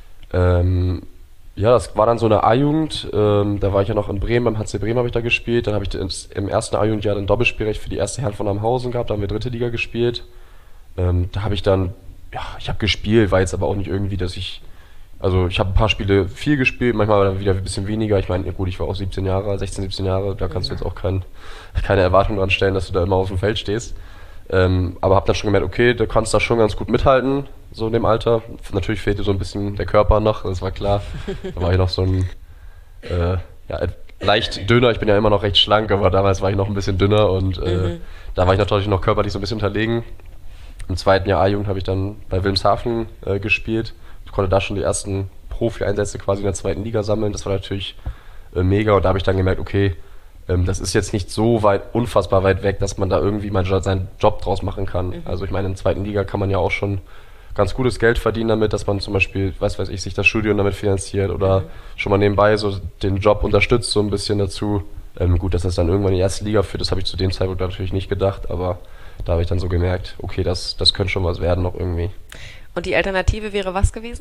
Ähm, ja, das war dann so eine A-Jugend. Ähm, da war ich ja noch in Bremen, beim H C Bremen habe ich da gespielt. Dann habe ich im ersten A-Jugendjahr ein Doppelspielrecht für die erste Herren von Amhausen gehabt. Da haben wir dritte Liga gespielt. Ähm, da habe ich dann Ja, ich habe gespielt, war jetzt aber auch nicht irgendwie, dass ich, also ich habe ein paar Spiele viel gespielt, manchmal dann wieder ein bisschen weniger. Ich meine, ja gut, ich war auch siebzehn Jahre, sechzehn, siebzehn Jahre, da kannst ja. du jetzt auch kein, keine Erwartung dran stellen, dass du da immer auf dem Feld stehst. Ähm, aber habe dann schon gemerkt, okay, du kannst da schon ganz gut mithalten, so in dem Alter. Natürlich fehlte so ein bisschen der Körper noch, das war klar. Da war ich noch so ein, äh, ja, leicht dünner, ich bin ja immer noch recht schlank, aber damals war ich noch ein bisschen dünner und äh, mhm. da war ich natürlich noch körperlich so ein bisschen unterlegen. Im zweiten Jahr A-Jugend habe ich dann bei Wilhelmshaven äh, gespielt. Ich konnte da schon die ersten Profi-Einsätze quasi in der zweiten Liga sammeln. Das war natürlich äh, mega und da habe ich dann gemerkt, okay, ähm, das ist jetzt nicht so weit, unfassbar weit weg, dass man da irgendwie mal seinen Job draus machen kann. Mhm. Also ich meine, in der zweiten Liga kann man ja auch schon ganz gutes Geld verdienen damit, dass man zum Beispiel, weiß weiß ich, sich das Studium damit finanziert oder mhm. schon mal nebenbei so den Job unterstützt, so ein bisschen dazu. Ähm, gut, dass das dann irgendwann in die erste Liga führt, das habe ich zu dem Zeitpunkt natürlich nicht gedacht, aber da habe ich dann so gemerkt, okay, das, das könnte schon was werden noch irgendwie. Und die Alternative wäre was gewesen?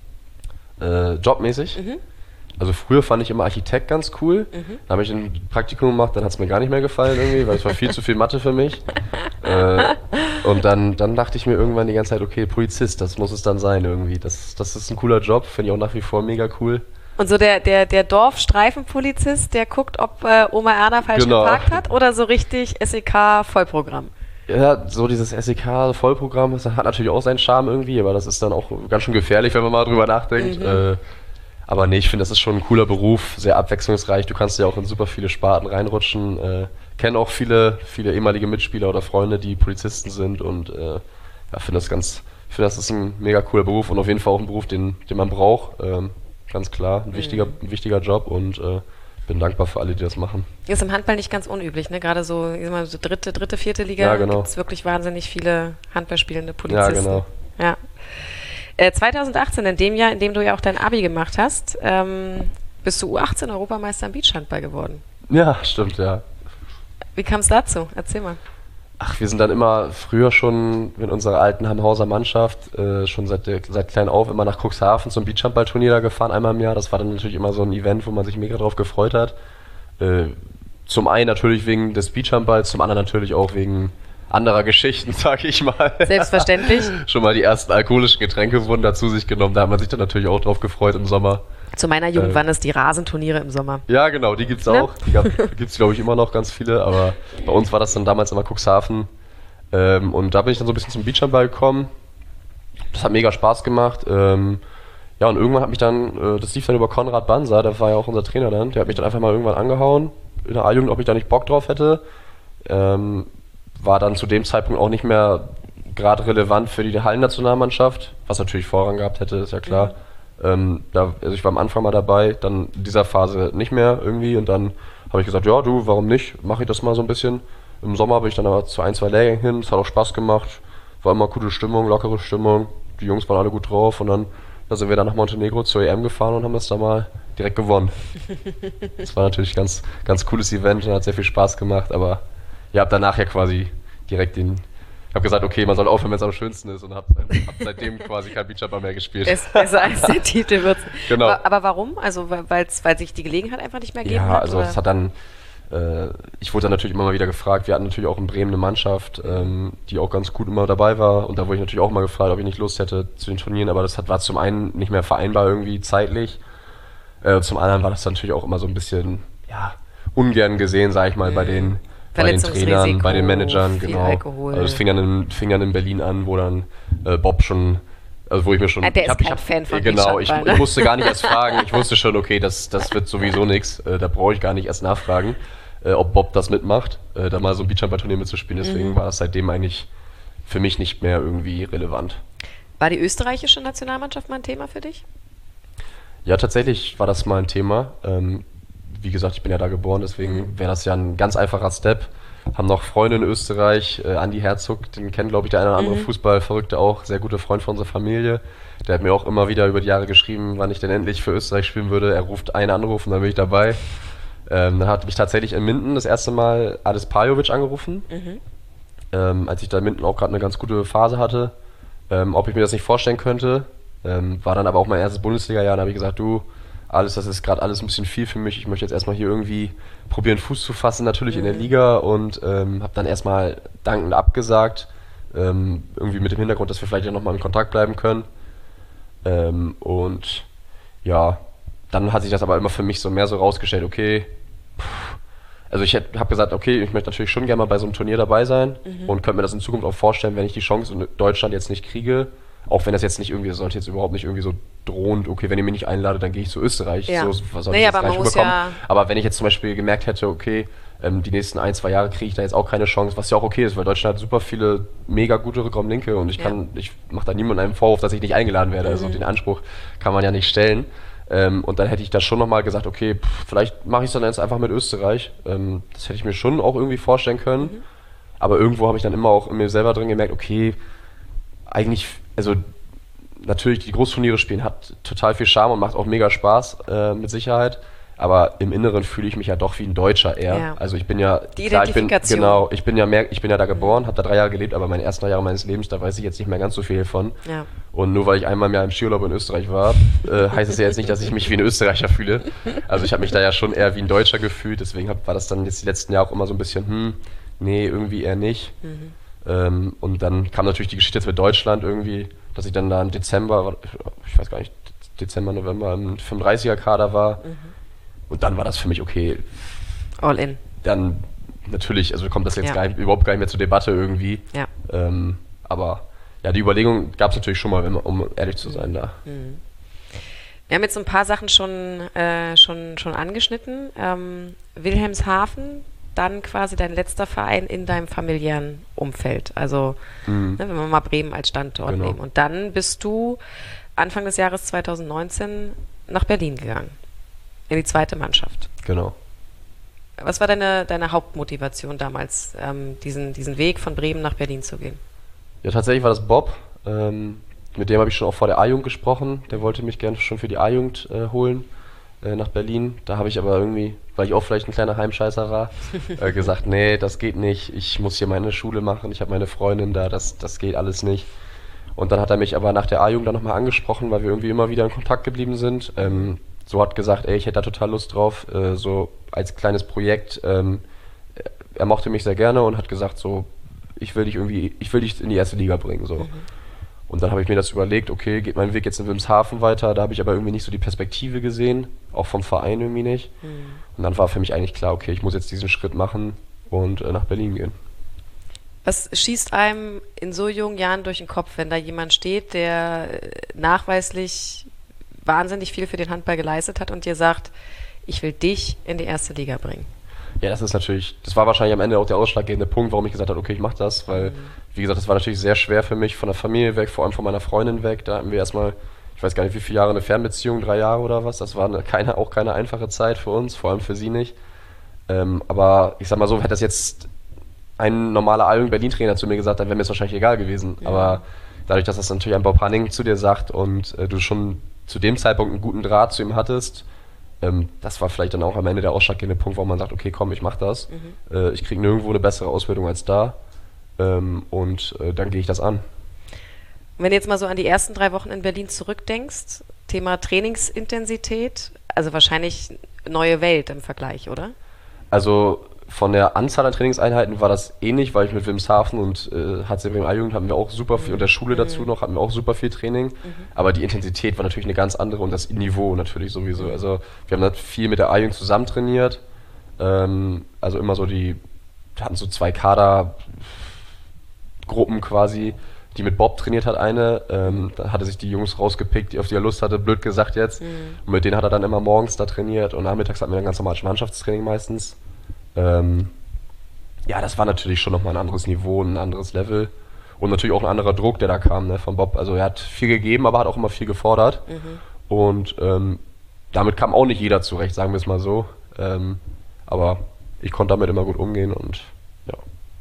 Äh, jobmäßig? Mhm. Also früher fand ich immer Architekt ganz cool. Mhm. Da habe ich ein Praktikum gemacht, dann hat es mir gar nicht mehr gefallen irgendwie, weil es war viel zu viel Mathe für mich. äh, und dann, dann dachte ich mir irgendwann die ganze Zeit, okay, Polizist, das muss es dann sein irgendwie. Das, das ist ein cooler Job, finde ich auch nach wie vor mega cool. Und so der, der, der Dorfstreifenpolizist, der guckt, ob äh, Oma Erna falsch Genau. geparkt hat, oder so richtig S E K-Vollprogramm? Ja, so dieses S E K-Vollprogramm, das hat natürlich auch seinen Charme irgendwie, aber das ist dann auch ganz schön gefährlich, wenn man mal drüber nachdenkt. Mhm. Äh, aber nee, ich finde, das ist schon ein cooler Beruf, sehr abwechslungsreich. Du kannst ja auch in super viele Sparten reinrutschen. Äh, kenne auch viele, viele ehemalige Mitspieler oder Freunde, die Polizisten sind und äh, ja, finde das ganz, finde das ist ein mega cooler Beruf und auf jeden Fall auch ein Beruf, den, den man braucht. Ähm, ganz klar, ein wichtiger, ein wichtiger Job und äh, bin dankbar für alle, die das machen. Ist im Handball nicht ganz unüblich, ne? Gerade so, ich sag mal, so dritte, dritte, vierte Liga Ja, genau. gibt es wirklich wahnsinnig viele Handballspielende Polizisten. Ja, genau. Ja. Äh, zwanzig achtzehn, in dem Jahr, in dem du ja auch dein Abi gemacht hast, ähm, bist du U achtzehn Europameister im Beachhandball geworden. Ja, stimmt, ja. Wie kam es dazu? Erzähl mal. Ach, wir sind dann immer früher schon mit unserer alten Hamhauser Mannschaft äh, schon seit, der, seit klein auf immer nach Cuxhaven zum Beachhandballturnier da gefahren, einmal im Jahr. Das war dann natürlich immer so ein Event, wo man sich mega drauf gefreut hat. Äh, zum einen natürlich wegen des Beachhandballs, zum anderen natürlich auch wegen anderer Geschichten, sag ich mal. Selbstverständlich. Schon mal die ersten alkoholischen Getränke wurden da zu sich genommen, da hat man sich dann natürlich auch drauf gefreut im Sommer. Zu meiner Jugend Äh, waren es die Rasenturniere im Sommer. Ja, genau, die gibt's Ne? auch. Die gibt es, glaube ich, immer noch ganz viele, aber bei uns war das dann damals immer Cuxhaven. Ähm, und da bin ich dann so ein bisschen zum Beachhandball gekommen. Das hat mega Spaß gemacht. Ähm, ja, und irgendwann hat mich dann, äh, das lief dann über Konrad Banser, der war ja auch unser Trainer dann, der hat mich dann einfach mal irgendwann angehauen in der A-Jugend, ob ich da nicht Bock drauf hätte. Ähm, war dann zu dem Zeitpunkt auch nicht mehr gerade relevant für die Hallennationalmannschaft, was natürlich Vorrang gehabt hätte, ist ja klar. Ähm, da, also ich war am Anfang mal dabei, dann in dieser Phase nicht mehr irgendwie und dann habe ich gesagt, ja du, warum nicht, mache ich das mal so ein bisschen. Im Sommer bin ich dann aber zu ein, zwei Lehrgängen hin, es hat auch Spaß gemacht, war immer gute Stimmung, lockere Stimmung, die Jungs waren alle gut drauf und dann da sind wir dann nach Montenegro zur E M gefahren und haben das da mal direkt gewonnen. Das war natürlich ein ganz, ganz cooles Event und hat sehr viel Spaß gemacht, aber ich habe danach ja quasi direkt den, ich habe gesagt, okay, man soll aufhören, wenn es am schönsten ist und habe hab seitdem quasi kein Beachhandball mehr gespielt. Ist besser als der Titel wird's. Genau. Aber, aber warum? Also weil's, weil sich die Gelegenheit einfach nicht mehr gegeben Ja, hat? also oder? es hat dann, äh, ich wurde dann natürlich immer mal wieder gefragt, wir hatten natürlich auch in Bremen eine Mannschaft, ähm, die auch ganz gut immer dabei war und da wurde ich natürlich auch mal gefragt, ob ich nicht Lust hätte zu den Turnieren, aber das hat, war zum einen nicht mehr vereinbar irgendwie zeitlich, äh, zum anderen war das dann natürlich auch immer so ein bisschen, ja, ungern gesehen, sag ich mal, bei den bei den Trainern, bei den Managern, viel genau. Alkohol. Also es fing dann, in, fing dann in Berlin an, wo dann äh, Bob schon, also wo ich mir schon... Ah, der ich ist hab, kein ich hab, Fan von Genau, ich, Beachhandball, ne? ich musste gar nicht erst fragen, ich wusste schon, okay, das, das wird sowieso nichts, äh, da brauche ich gar nicht erst nachfragen, äh, ob Bob das mitmacht, äh, da mal so ein Beachhandball-Turnier mitzuspielen, deswegen Mhm. war das seitdem eigentlich für mich nicht mehr irgendwie relevant. War die österreichische Nationalmannschaft mal ein Thema für dich? Ja, tatsächlich war das mal ein Thema. Ähm, wie gesagt, ich bin ja da geboren, deswegen wäre das ja ein ganz einfacher Step. Haben noch Freunde in Österreich, äh, Andi Herzog, den kennt, glaube ich, der eine oder andere Mhm. Fußballverrückte auch, sehr guter Freund von unserer Familie. Der hat mir auch immer wieder über die Jahre geschrieben, wann ich denn endlich für Österreich spielen würde. Er ruft einen Anruf und dann bin ich dabei. Ähm, dann hat mich tatsächlich in Minden das erste Mal Ades Pajovic angerufen, Mhm. ähm, als ich da in Minden auch gerade eine ganz gute Phase hatte, ähm, ob ich mir das nicht vorstellen könnte. Ähm, war dann aber auch mein erstes Bundesliga-Jahr, da habe ich gesagt, du, alles, das ist gerade alles ein bisschen viel für mich. Ich möchte jetzt erstmal hier irgendwie probieren, Fuß zu fassen, natürlich in der Liga und ähm, habe dann erstmal dankend abgesagt. Ähm, irgendwie mit dem Hintergrund, dass wir vielleicht ja nochmal in Kontakt bleiben können. Ähm, und ja, dann hat sich das aber immer für mich so mehr so rausgestellt, okay, pff, also ich habe gesagt, okay, ich möchte natürlich schon gerne mal bei so einem Turnier dabei sein und könnte mir das in Zukunft auch vorstellen, wenn ich die Chance in Deutschland jetzt nicht kriege, auch wenn das jetzt nicht irgendwie, das sollte jetzt überhaupt nicht irgendwie so drohend, okay, wenn ihr mich nicht einladet, dann gehe ich zu Österreich. Ja. So, was soll Nee, ich jetzt aber gleich man muss bekommen? ja- Aber wenn ich jetzt zum Beispiel gemerkt hätte, okay, ähm, die nächsten ein, zwei Jahre kriege ich da jetzt auch keine Chance, was ja auch okay ist, weil Deutschland hat super viele mega gute Rückraumlinke und ich kann, ich mache da niemandem einen Vorwurf, dass ich nicht eingeladen werde. Also den Anspruch kann man ja nicht stellen. Ähm, und dann hätte ich da schon nochmal gesagt, okay, pff, vielleicht mache ich es dann jetzt einfach mit Österreich. Ähm, das hätte ich mir schon auch irgendwie vorstellen können. Aber irgendwo habe ich dann immer auch in mir selber drin gemerkt, okay, eigentlich, also natürlich die Großturniere spielen hat total viel Charme und macht auch mega Spaß, äh, mit Sicherheit. Aber im Inneren fühle ich mich ja doch wie ein Deutscher eher. Ja. Also ich bin ja, Die klar, ich bin, Identifikation. genau, ich bin ja mehr, ich bin ja da geboren, habe da drei Jahre gelebt, aber meine ersten drei Jahre meines Lebens, da weiß ich jetzt nicht mehr ganz so viel von. Ja. Und nur weil ich einmal im Jahr im Skiurlaub in Österreich war, äh, heißt es ja jetzt nicht, dass ich mich wie ein Österreicher fühle. Also ich habe mich da ja schon eher wie ein Deutscher gefühlt, deswegen hab, war das dann jetzt die letzten Jahre auch immer so ein bisschen, hm, nee, irgendwie eher nicht. Ähm, und dann kam natürlich die Geschichte jetzt mit Deutschland irgendwie, dass ich dann da im Dezember, ich weiß gar nicht, Dezember, November im fünfunddreißiger-Kader war. Mhm. Und dann war das für mich okay. All in. Dann natürlich, also kommt das jetzt ja. gar nicht, überhaupt gar nicht mehr zur Debatte irgendwie. Ja. Ähm, aber ja, die Überlegung gab es natürlich schon mal, wenn man, um ehrlich zu sein, da. Mhm. Wir haben jetzt ein paar Sachen schon, äh, schon, schon angeschnitten. Ähm, Wilhelmshaven, dann quasi dein letzter Verein in deinem familiären Umfeld. Also, mhm. ne, wenn wir mal Bremen als Standort genau. nehmen. Und dann bist du Anfang des Jahres zweitausendneunzehn nach Berlin gegangen. In die zweite Mannschaft. Genau. Was war deine, deine Hauptmotivation damals, ähm, diesen, diesen Weg von Bremen nach Berlin zu gehen? Ja, tatsächlich war das Bob. Ähm, mit dem habe ich schon auch vor der A-Jugend gesprochen. Der wollte mich gerne schon für die A-Jugend äh, holen äh, nach Berlin. Da habe ich aber irgendwie, weil ich auch vielleicht ein kleiner Heimscheißer war, äh, gesagt, nee, das geht nicht. Ich muss hier meine Schule machen. Ich habe meine Freundin da. Das, das geht alles nicht. Und dann hat er mich aber nach der A-Jugend dann nochmal angesprochen, weil wir irgendwie immer wieder in Kontakt geblieben sind. Ähm, so hat gesagt, ey, ich hätte da total Lust drauf, äh, so als kleines Projekt. Ähm, er mochte mich sehr gerne und hat gesagt, so, ich will dich irgendwie, ich will dich in die erste Liga bringen. So. Mhm. Und dann habe ich mir das überlegt, okay, geht mein Weg jetzt in Wilhelmshaven weiter, da habe ich aber irgendwie nicht so die Perspektive gesehen, auch vom Verein irgendwie nicht. Mhm. Und dann war für mich eigentlich klar, okay, ich muss jetzt diesen Schritt machen und äh, nach Berlin gehen. Was schießt einem in so jungen Jahren durch den Kopf, wenn da jemand steht, der nachweislich wahnsinnig viel für den Handball geleistet hat und dir sagt, ich will dich in die erste Liga bringen? Ja, das ist natürlich, das war wahrscheinlich am Ende auch der ausschlaggebende Punkt, warum ich gesagt habe, okay, ich mache das, weil, mhm. wie gesagt, das war natürlich sehr schwer für mich, von der Familie weg, vor allem von meiner Freundin weg. Da hatten wir erstmal, ich weiß gar nicht, wie viele Jahre eine Fernbeziehung, drei Jahre oder was. Das war eine, keine, auch keine einfache Zeit für uns, vor allem für sie nicht. Ähm, aber ich sag mal so, hätte das jetzt ein normaler A-Jugend-Berlin-Trainer zu mir gesagt, dann wäre mir es wahrscheinlich egal gewesen. Ja. Aber dadurch, dass das natürlich ein Bob Hanning zu dir sagt und äh, du schon zu dem Zeitpunkt einen guten Draht zu ihm hattest, ähm, das war vielleicht dann auch am Ende der ausschlaggebende Punkt, wo man sagt, okay, komm, ich mach das. Mhm. Äh, ich kriege nirgendwo eine bessere Ausbildung als da ähm, und äh, dann gehe ich das an. Wenn du jetzt mal so an die ersten drei Wochen in Berlin zurückdenkst, Thema Trainingsintensität, also wahrscheinlich neue Welt im Vergleich, oder? Also von der Anzahl an Trainingseinheiten war das ähnlich, weil ich mit Wilhelmshaven und äh, H C Bremen A-Jugend hatten wir auch super viel, und der Schule dazu noch hatten wir auch super viel Training, mhm. aber die Intensität war natürlich eine ganz andere und das Niveau natürlich sowieso. Also wir haben da viel mit der A-Jugend zusammen trainiert, ähm, also immer so die, wir hatten so zwei Kadergruppen quasi, die mit Bob trainiert hat, eine, ähm, da hatte sich die Jungs rausgepickt, die auf die er Lust hatte, blöd gesagt jetzt, mhm. und mit denen hat er dann immer morgens da trainiert und nachmittags hatten wir dann ganz normales Mannschaftstraining meistens. Ähm, ja, das war natürlich schon nochmal ein anderes Niveau, ein anderes Level und natürlich auch ein anderer Druck, der da kam, ne, von Bob. Also er hat viel gegeben, aber hat auch immer viel gefordert, mhm. und ähm, damit kam auch nicht jeder zurecht, sagen wir es mal so. Ähm, aber ich konnte damit immer gut umgehen und ja.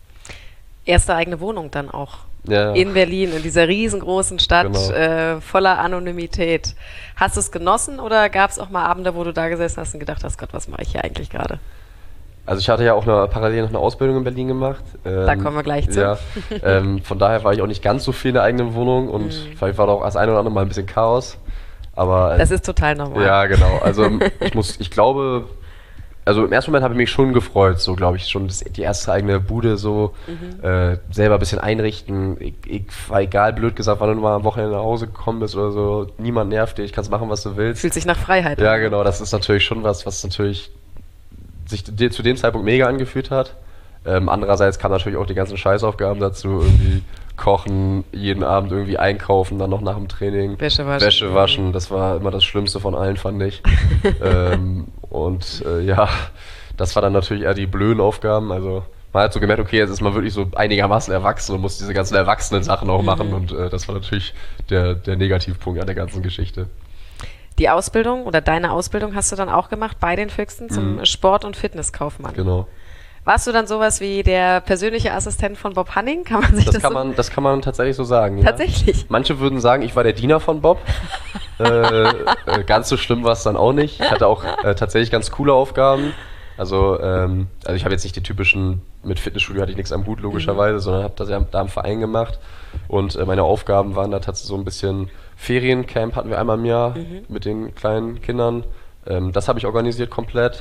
Erste eigene Wohnung dann auch. Ja. In Berlin, in dieser riesengroßen Stadt, Genau. äh, voller Anonymität. Hast du es genossen oder gab es auch mal Abende, wo du da gesessen hast und gedacht hast, Gott, was mache ich hier eigentlich gerade? Also ich hatte ja auch eine, parallel noch eine Ausbildung in Berlin gemacht. Ähm, da kommen wir gleich zu. Ja, ähm, von daher war ich auch nicht ganz so viel in der eigenen Wohnung und mm. vielleicht war da auch das eine oder andere Mal ein bisschen Chaos. Aber das ist total normal. Ja, genau. Also ich muss, ich glaube, also im ersten Moment habe ich mich schon gefreut, so glaube ich, schon das, die erste eigene Bude so mhm. äh, selber ein bisschen einrichten. Ich, ich, war egal, blöd gesagt, wann du mal am Wochenende nach Hause gekommen bist oder so, niemand nervt dich, kannst machen, was du willst. Fühlt sich nach Freiheit Ja, an. genau, das ist natürlich schon was, was natürlich sich de- zu dem Zeitpunkt mega angefühlt hat. Ähm, andererseits kamen natürlich auch die ganzen Scheißaufgaben dazu, irgendwie kochen, jeden Abend irgendwie einkaufen, dann noch nach dem Training Wäsche waschen. Wäsche waschen. Das war immer das Schlimmste von allen, fand ich. ähm, und äh, ja, das war dann natürlich eher die blöden Aufgaben. Also man hat so gemerkt, okay, jetzt ist man wirklich so einigermaßen erwachsen und muss diese ganzen erwachsenen Sachen auch machen. Mhm. Und äh, das war natürlich der, der Negativpunkt an der ganzen Geschichte. Die Ausbildung oder deine Ausbildung hast du dann auch gemacht bei den Füchsen zum mhm. Sport- und Fitnesskaufmann. Genau. Warst du dann sowas wie der persönliche Assistent von Bob Hanning? Kann man sich das, das kann so man, das kann man tatsächlich so sagen. Tatsächlich? Ja. Manche würden sagen, ich war der Diener von Bob. äh, äh, ganz so schlimm war es dann auch nicht. Ich hatte auch äh, tatsächlich ganz coole Aufgaben. Also, ähm, also ich habe jetzt nicht die typischen, mit Fitnessstudio hatte ich nichts am Hut logischerweise, mhm. sondern habe das ja da im Verein gemacht. Und äh, meine Aufgaben waren da tatsächlich so ein bisschen Feriencamp hatten wir einmal im Jahr mhm. mit den kleinen Kindern. Ähm, das habe ich organisiert komplett.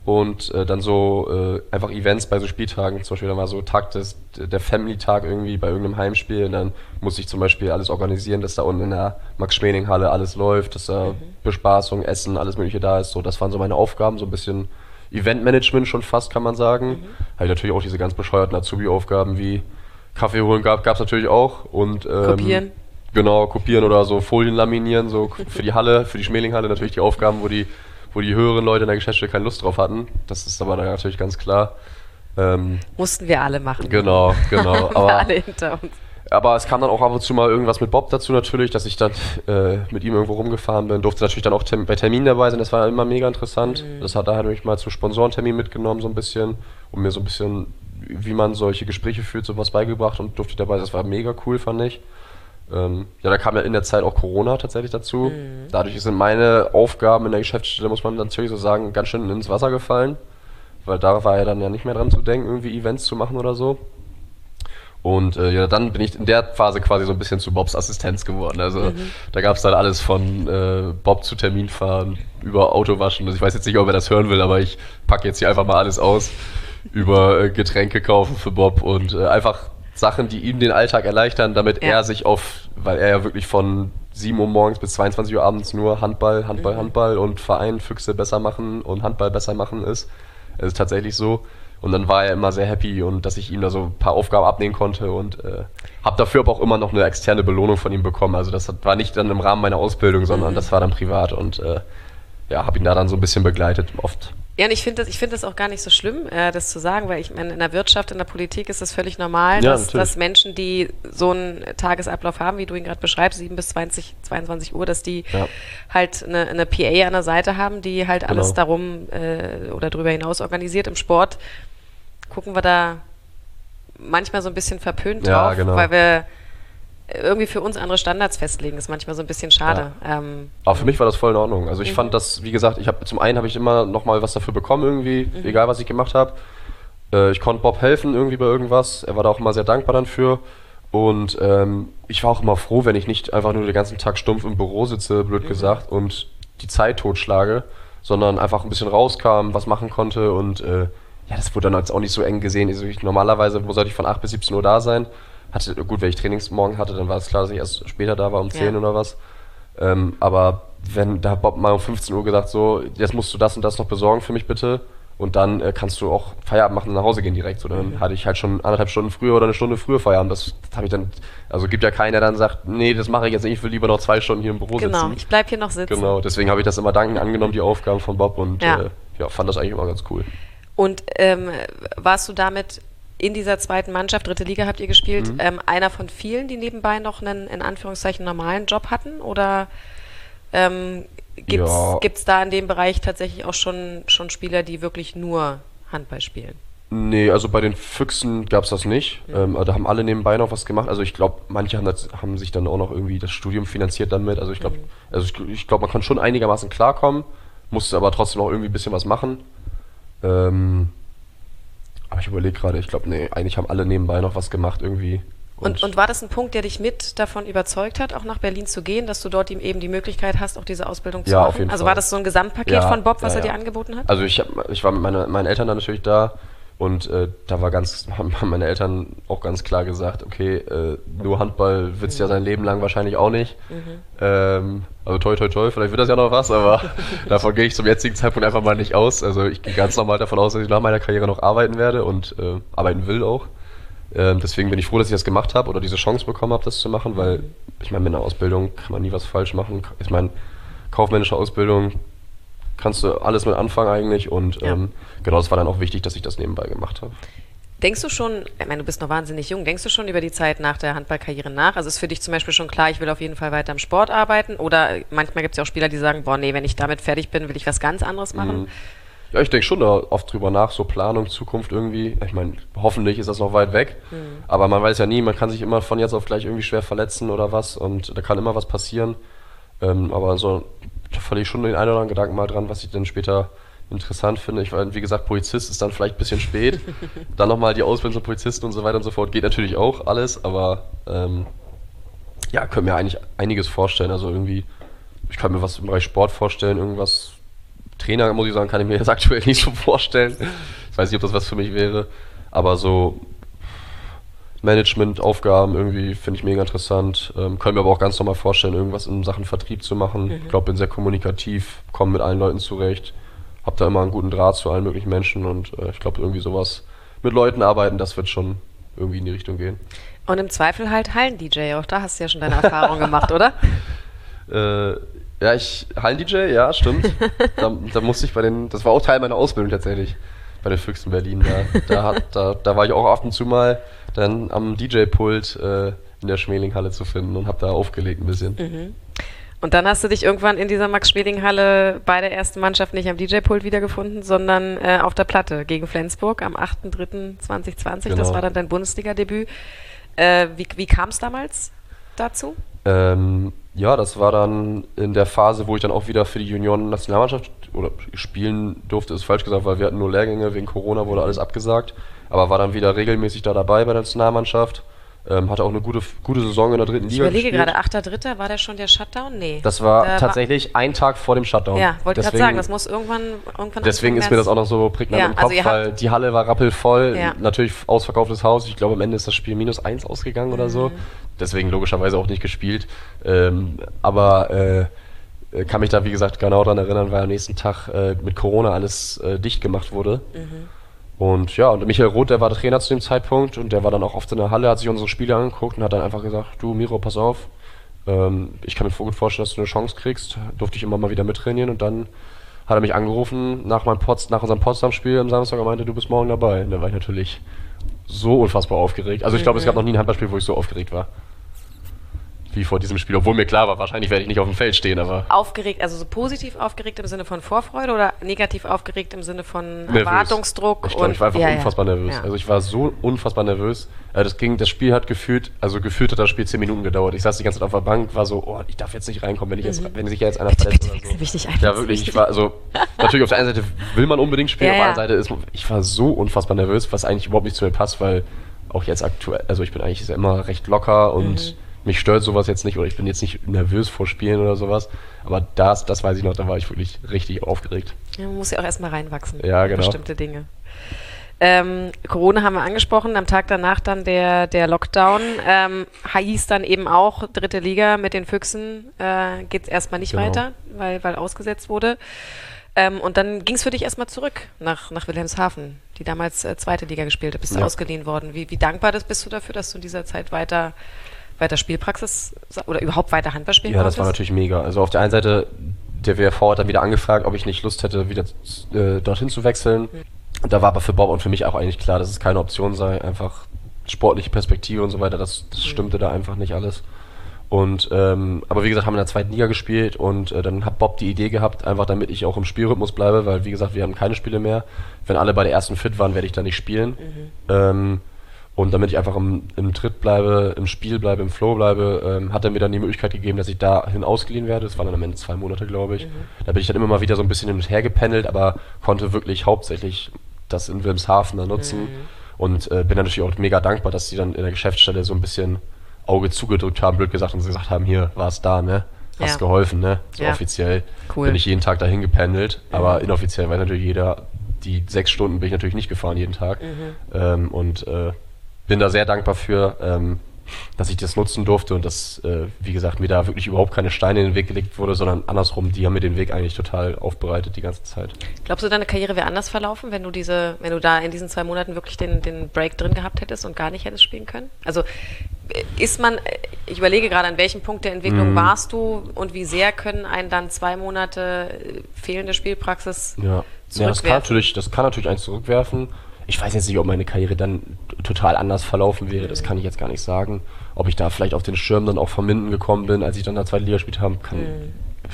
und äh, dann so äh, einfach Events bei so Spieltagen, zum Beispiel dann war so Tag des, der Family-Tag irgendwie bei irgendeinem Heimspiel und dann musste ich zum Beispiel alles organisieren, dass da unten in der Max-Schmeling-Halle alles läuft, dass da mhm. Bespaßung, Essen, alles mögliche da ist, so, das waren so meine Aufgaben, so ein bisschen Eventmanagement schon fast, kann man sagen. Mhm. Habe ich natürlich auch diese ganz bescheuerten Azubi-Aufgaben wie Kaffee holen gab es natürlich auch und ähm, kopieren. Genau, kopieren oder so Folien laminieren, so für die Halle, für die Schmeling-Halle natürlich die Aufgaben, wo die wo die höheren Leute in der Geschäftsstelle keine Lust drauf hatten. Das ist aber dann natürlich ganz klar. Ähm, Mussten wir alle machen. Genau, genau. wir aber, alle hinter uns. Aber es kam dann auch ab und zu mal irgendwas mit Bob dazu natürlich, dass ich dann äh, mit ihm irgendwo rumgefahren bin. Durfte natürlich dann auch tem- bei Terminen dabei sein, das war immer mega interessant. Mhm. Das hat, da hat mich mal zum Sponsorentermin mitgenommen so ein bisschen, um mir so ein bisschen, wie man solche Gespräche führt, sowas beigebracht und durfte dabei sein. Das war mega cool, fand ich. Ähm, ja, da kam ja in der Zeit auch Corona tatsächlich dazu. Mhm. Dadurch sind meine Aufgaben in der Geschäftsstelle, muss man natürlich so sagen, ganz schön ins Wasser gefallen. Weil da war ja dann ja nicht mehr dran zu denken, irgendwie Events zu machen oder so. Und äh, ja, dann bin ich in der Phase quasi so ein bisschen zu Bobs Assistenz geworden. Also mhm. da gab es dann alles von äh, Bob zu Terminfahren, über Autowaschen. Also ich weiß jetzt nicht, ob er das hören will, aber ich packe jetzt hier einfach mal alles aus. Über äh, Getränke kaufen für Bob und äh, einfach Sachen, die ihm den Alltag erleichtern, damit ja. er sich auf, weil er ja wirklich von sieben Uhr morgens bis zweiundzwanzig Uhr abends nur Handball, Handball, mhm. Handball und Verein Füchse besser machen und Handball besser machen ist. Es ist tatsächlich so. Und dann war er immer sehr happy und dass ich ihm da so ein paar Aufgaben abnehmen konnte und äh, habe dafür aber auch immer noch eine externe Belohnung von ihm bekommen. Also das war nicht dann im Rahmen meiner Ausbildung, sondern mhm. das war dann privat und äh, ja, habe ihn da dann so ein bisschen begleitet oft. Ja, und ich finde das, ich find das auch gar nicht so schlimm, äh, das zu sagen, weil ich meine, in der Wirtschaft, in der Politik ist es völlig normal, ja, dass, dass Menschen, die so einen Tagesablauf haben, wie du ihn gerade beschreibst, sieben bis zwanzig, zweiundzwanzig Uhr, dass die ja. halt eine, eine P A an der Seite haben, die halt alles genau. darum äh, oder darüber hinaus organisiert. Im Sport gucken wir da manchmal so ein bisschen verpönt ja, drauf, genau. weil wir irgendwie für uns andere Standards festlegen, ist manchmal so ein bisschen schade. Ja. Ähm, Aber für mich war das voll in Ordnung. Also ich mhm. fand das, wie gesagt, ich habe zum einen habe ich immer noch mal was dafür bekommen irgendwie, mhm. egal was ich gemacht habe. Äh, ich konnte Bob helfen irgendwie bei irgendwas. Er war da auch immer sehr dankbar dann für. Und ähm, ich war auch immer froh, wenn ich nicht einfach nur den ganzen Tag stumpf im Büro sitze, blöd mhm. gesagt, und die Zeit totschlage, sondern einfach ein bisschen rauskam, was machen konnte und äh, ja, das wurde dann jetzt auch nicht so eng gesehen. Also ich, normalerweise sollte ich von acht bis siebzehn Uhr da sein. Hatte, gut, wenn ich Trainingsmorgen hatte, dann war es klar, dass ich erst später da war, um zehn ja. oder was. Ähm, aber wenn, da hat Bob mal um fünfzehn Uhr gesagt, so, jetzt musst du das und das noch besorgen für mich bitte. Und dann äh, kannst du auch Feierabend machen und nach Hause gehen direkt. So, dann mhm. hatte ich halt schon anderthalb Stunden früher oder eine Stunde früher Feierabend. Das, das habe ich dann, also gibt ja keinen, der dann sagt, nee, das mache ich jetzt nicht, ich will lieber noch zwei Stunden hier im Büro genau, sitzen. Genau, ich bleib hier noch sitzen. Genau, deswegen habe ich das immer dankend angenommen, die Aufgaben von Bob und ja. Äh, ja, fand das eigentlich immer ganz cool. Und ähm, warst du damit in dieser zweiten Mannschaft, dritte Liga habt ihr gespielt, mhm. ähm, einer von vielen, die nebenbei noch einen, in Anführungszeichen, normalen Job hatten? Oder ähm, gibt es ja. da in dem Bereich tatsächlich auch schon, schon Spieler, die wirklich nur Handball spielen? Nee, also bei den Füchsen gab es das nicht. Mhm. Ähm, da haben alle nebenbei noch was gemacht. Also ich glaube, manche haben, das, haben sich dann auch noch irgendwie das Studium finanziert damit. Also ich glaube, mhm. also ich, ich glaube, man kann schon einigermaßen klarkommen, musste aber trotzdem noch irgendwie ein bisschen was machen. Ähm, aber ich überlege gerade, ich glaube, nee, eigentlich haben alle nebenbei noch was gemacht irgendwie. Und, und, und war das ein Punkt, der dich mit davon überzeugt hat, auch nach Berlin zu gehen, dass du dort eben die Möglichkeit hast, auch diese Ausbildung zu ja, machen? Auf jeden also Fall. War das so ein Gesamtpaket ja, von Bob, was ja, er ja. dir angeboten hat? Also ich, hab, ich war mit meine, meinen Eltern dann natürlich da und äh, da war ganz, haben meine Eltern auch ganz klar gesagt, okay, äh, nur Handball wird es mhm. ja sein Leben lang wahrscheinlich auch nicht. Mhm. Ähm, also toi toi toi, vielleicht wird das ja noch was, aber davon gehe ich zum jetzigen Zeitpunkt einfach mal nicht aus. Also ich gehe ganz normal davon aus, dass ich nach meiner Karriere noch arbeiten werde und äh, arbeiten will auch. Ähm, deswegen bin ich froh, dass ich das gemacht habe oder diese Chance bekommen habe, das zu machen, weil ich meine, mit einer Ausbildung kann man nie was falsch machen. Ich meine, kaufmännische Ausbildung kannst du alles mit anfangen eigentlich und ja. ähm, genau, das war dann auch wichtig, dass ich das nebenbei gemacht habe. Denkst du schon, ich meine, du bist noch wahnsinnig jung, denkst du schon über die Zeit nach der Handballkarriere nach? Also ist für dich zum Beispiel schon klar, ich will auf jeden Fall weiter im Sport arbeiten? Oder manchmal gibt es ja auch Spieler, die sagen, boah, nee, wenn ich damit fertig bin, will ich was ganz anderes machen? Mhm. Ja, ich denke schon da oft drüber nach, so Planung, Zukunft irgendwie. Ich meine, hoffentlich ist das noch weit weg, mhm. aber man weiß ja nie, man kann sich immer von jetzt auf gleich irgendwie schwer verletzen oder was und da kann immer was passieren. Ähm, aber so, da verliere ich schon den einen oder anderen Gedanken mal dran, was ich dann später interessant finde. Ich war, wie gesagt, Polizist ist dann vielleicht ein bisschen spät. Dann nochmal die Ausbildung zum Polizisten und so weiter und so fort. Geht natürlich auch alles, aber ähm, ja, könnte mir eigentlich einiges vorstellen. Also irgendwie, ich kann mir was im Bereich Sport vorstellen, irgendwas Trainer, muss ich sagen, kann ich mir jetzt aktuell nicht so vorstellen. Ich weiß nicht, ob das was für mich wäre, aber so Management-Aufgaben irgendwie finde ich mega interessant. Ähm, können mir aber auch ganz normal vorstellen, irgendwas in Sachen Vertrieb zu machen. Mhm. Ich glaube, bin sehr kommunikativ, komme mit allen Leuten zurecht, habe da immer einen guten Draht zu allen möglichen Menschen und äh, ich glaube, irgendwie sowas mit Leuten arbeiten, das wird schon irgendwie in die Richtung gehen. Und im Zweifel halt Hallen-D J, auch da hast du ja schon deine Erfahrung gemacht, oder? Äh, ja, ich Hallen-D J, ja, stimmt. da, da musste ich bei den, das war auch Teil meiner Ausbildung tatsächlich, bei den Füchsen Berlin. Da, da, hat, da, da war ich auch ab und zu mal dann am D J-Pult äh, in der Schmelinghalle zu finden und habe da aufgelegt ein bisschen. Mhm. Und dann hast du dich irgendwann in dieser Max-Schmeling-Halle bei der ersten Mannschaft nicht am D J-Pult wiedergefunden, sondern äh, auf der Platte gegen Flensburg am achter dritter zweitausendzwanzig. Genau. Das war dann dein Bundesliga-Debüt. Äh, wie wie kam es damals dazu? Ähm, ja, das war dann in der Phase, wo ich dann auch wieder für die Junioren-Nationalmannschaft oder spielen durfte, ist falsch gesagt, weil wir hatten nur Lehrgänge, wegen Corona wurde alles abgesagt, aber war dann wieder regelmäßig da dabei bei der Nationalmannschaft. Ähm, hatte auch eine gute, gute Saison in der dritten Liga. Ich überlege gespielt. gerade, achter dritter war der schon der Shutdown? Nee. Das war da tatsächlich war ein Tag vor dem Shutdown. Ja, wollte gerade sagen, das muss irgendwann irgendwann Deswegen ist mir das auch noch so prägnant ja, im Kopf, also weil die Halle war rappelvoll, ja. Natürlich ausverkauftes Haus. Ich glaube, am Ende ist das Spiel minus eins ausgegangen mhm. oder so. Deswegen logischerweise auch nicht gespielt. Ähm, aber äh, kann mich da, wie gesagt, genau daran erinnern, weil am nächsten Tag äh, mit Corona alles äh, dicht gemacht wurde. Mhm. Und ja, und Michael Roth, der war der Trainer zu dem Zeitpunkt und der war dann auch oft in der Halle, hat sich unsere Spiele angeguckt und hat dann einfach gesagt, du Miro, pass auf, ähm, ich kann mir gut vorstellen, dass du eine Chance kriegst. Durfte ich immer mal wieder mittrainieren und dann hat er mich angerufen nach, meinem Pots, nach unserem Potsdam-Spiel am Samstag und meinte, du bist morgen dabei. Und da war ich natürlich so unfassbar aufgeregt. Also ich glaube, es gab noch nie ein Handballspiel, wo ich so aufgeregt war wie vor diesem Spiel, obwohl mir klar war, wahrscheinlich werde ich nicht auf dem Feld stehen, aber... Aufgeregt, also so positiv aufgeregt im Sinne von Vorfreude oder negativ aufgeregt im Sinne von nervös. Erwartungsdruck? Ich glaube, ich war einfach ja, unfassbar ja. nervös. Ja. Also ich war so unfassbar nervös. Das ging, das Spiel hat gefühlt, also gefühlt hat das Spiel zehn Minuten gedauert. Ich saß die ganze Zeit auf der Bank, war so, oh, ich darf jetzt nicht reinkommen, wenn ich jetzt, mhm. wenn sich jetzt einer verletzt oder so. Wichtig, ja, wirklich, ich war, also, natürlich auf der einen Seite will man unbedingt spielen, ja, auf der anderen Seite ist, ich war so unfassbar nervös, was eigentlich überhaupt nicht zu mir passt, weil auch jetzt aktuell, also ich bin eigentlich immer recht locker und mhm. mich stört sowas jetzt nicht oder ich bin jetzt nicht nervös vor Spielen oder sowas. Aber das, das weiß ich noch, da war ich wirklich richtig aufgeregt. Ja, man muss ja auch erstmal reinwachsen. Ja, genau. Bestimmte Dinge. Ähm, Corona haben wir angesprochen, am Tag danach dann der, der Lockdown. Ähm, hieß dann eben auch, dritte Liga mit den Füchsen äh, geht es erstmal nicht genau. weiter, weil, weil ausgesetzt wurde. Ähm, und dann ging es für dich erstmal zurück nach, nach Wilhelmshaven, die damals äh, zweite Liga gespielt hat. Bist du ja. ausgeliehen worden. Wie, wie dankbar das bist du dafür, dass du in dieser Zeit weiter... weiter Spielpraxis oder überhaupt weiter Handball spielen Ja, konntest? Das war natürlich mega. Also auf der einen Seite, der W R V hat dann wieder angefragt, ob ich nicht Lust hätte, wieder äh, dorthin zu wechseln. Mhm. Und da war aber für Bob und für mich auch eigentlich klar, dass es keine Option sei. Einfach sportliche Perspektive und so weiter, das, das mhm. stimmte da einfach nicht alles. Und ähm, aber wie gesagt, haben wir in der zweiten Liga gespielt und äh, dann hat Bob die Idee gehabt, einfach damit ich auch im Spielrhythmus bleibe, weil wie gesagt, wir haben keine Spiele mehr. Wenn alle bei der ersten fit waren, werde ich da nicht spielen. Mhm. Ähm, Und damit ich einfach im, im Tritt bleibe, im Spiel bleibe, im Flow bleibe, ähm, hat er mir dann die Möglichkeit gegeben, dass ich dahin ausgeliehen werde. Das waren dann am Ende zwei Monate, glaube ich. Mhm. Da bin ich dann immer mal wieder so ein bisschen hin und her gependelt, aber konnte wirklich hauptsächlich das in Wilhelmshaven da nutzen. Mhm. Und äh, bin natürlich auch mega dankbar, dass die dann in der Geschäftsstelle so ein bisschen Auge zugedrückt haben, blöd gesagt, und so gesagt haben, hier, war es da, ne? Hast ja. geholfen, ne? So ja. offiziell cool. bin ich jeden Tag dahin gependelt, mhm. aber inoffiziell weiß natürlich jeder, die sechs Stunden bin ich natürlich nicht gefahren jeden Tag. Mhm. Ähm, und äh, bin da sehr dankbar für, ähm, dass ich das nutzen durfte und dass, äh, wie gesagt, mir da wirklich überhaupt keine Steine in den Weg gelegt wurde, sondern andersrum, die haben mir den Weg eigentlich total aufbereitet die ganze Zeit. Glaubst du, deine Karriere wäre anders verlaufen, wenn du diese, wenn du da in diesen zwei Monaten wirklich den, den Break drin gehabt hättest und gar nicht hättest spielen können? Also ist man, ich überlege gerade, an welchem Punkt der Entwicklung mm. warst du und wie sehr können einen dann zwei Monate fehlende Spielpraxis ja. zurückwerfen? Ja, das kann natürlich, das kann natürlich einen zurückwerfen. Ich weiß jetzt nicht, ob meine Karriere dann total anders verlaufen wäre, das kann ich jetzt gar nicht sagen. Ob ich da vielleicht auf den Schirm dann auch von Minden gekommen bin, als ich dann in der zweiten Liga gespielt habe, kann, mhm.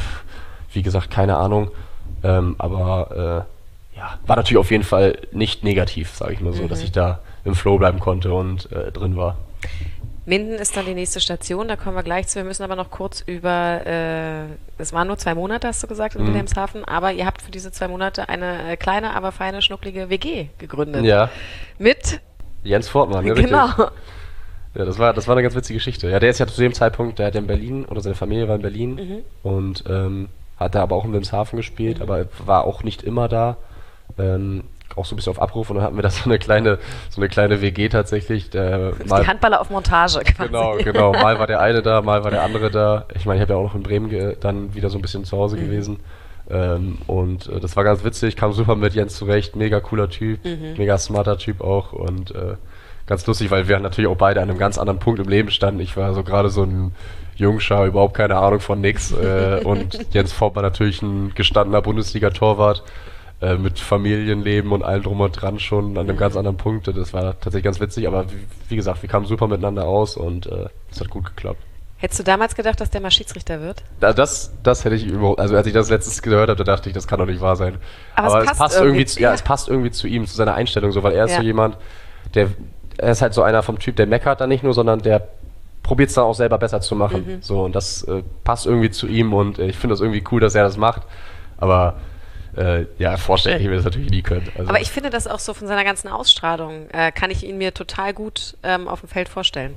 wie gesagt, keine Ahnung. Ähm, aber äh, ja, war natürlich auf jeden Fall nicht negativ, sage ich mal so, mhm. dass ich da im Flow bleiben konnte und äh, drin war. Minden ist dann die nächste Station, da kommen wir gleich zu. Wir müssen aber noch kurz über, äh, es waren nur zwei Monate, hast du gesagt, in mhm. Wilhelmshaven, aber ihr habt für diese zwei Monate eine äh, kleine, aber feine, schnucklige W G gegründet. Ja. Mit? Jens Fortmann, ja, genau. Richtig. Ja, das war, das war eine ganz witzige Geschichte. Ja, der ist ja zu dem Zeitpunkt, der hat in Berlin, oder seine Familie war in Berlin mhm. und ähm, hat er aber auch in Wilhelmshaven gespielt, mhm. aber war auch nicht immer da. Ähm, auch so ein bisschen auf Abruf und dann hatten wir da so eine kleine, so eine kleine W G tatsächlich. Der mal, die Handballer auf Montage quasi. Genau, genau. Mal war der eine da, mal war der andere da. Ich meine, ich habe ja auch noch in Bremen ge- dann wieder so ein bisschen zu Hause mhm. gewesen. Ähm, und äh, das war ganz witzig, kam super mit Jens zurecht, mega cooler Typ, mhm. mega smarter Typ auch und äh, ganz lustig, weil wir natürlich auch beide an einem ganz anderen Punkt im Leben standen. Ich war so gerade so ein Jungschar, überhaupt keine Ahnung von nix äh, und Jens Vogt war natürlich ein gestandener Bundesliga-Torwart. Mit Familienleben und allem drum und dran schon an einem ganz anderen Punkt. Das war tatsächlich ganz witzig, aber wie, wie gesagt, wir kamen super miteinander aus und äh, es hat gut geklappt. Hättest du damals gedacht, dass der mal Schiedsrichter wird? Da, das, das hätte ich überhaupt, also als ich das letztes gehört habe, da dachte ich, das kann doch nicht wahr sein. Aber, aber es, passt es passt irgendwie, zu, ja, ja, es passt irgendwie zu ihm, zu seiner Einstellung so, weil er ist ja. so jemand, der, er ist halt so einer vom Typ, der meckert dann nicht nur, sondern der probiert es dann auch selber besser zu machen. Mhm. So, und das äh, passt irgendwie zu ihm und äh, ich finde das irgendwie cool, dass er das macht, aber Äh, ja, vorstellen, ich will das natürlich nie können. Also aber ich finde das auch so von seiner ganzen Ausstrahlung, äh, kann ich ihn mir total gut ähm, auf dem Feld vorstellen.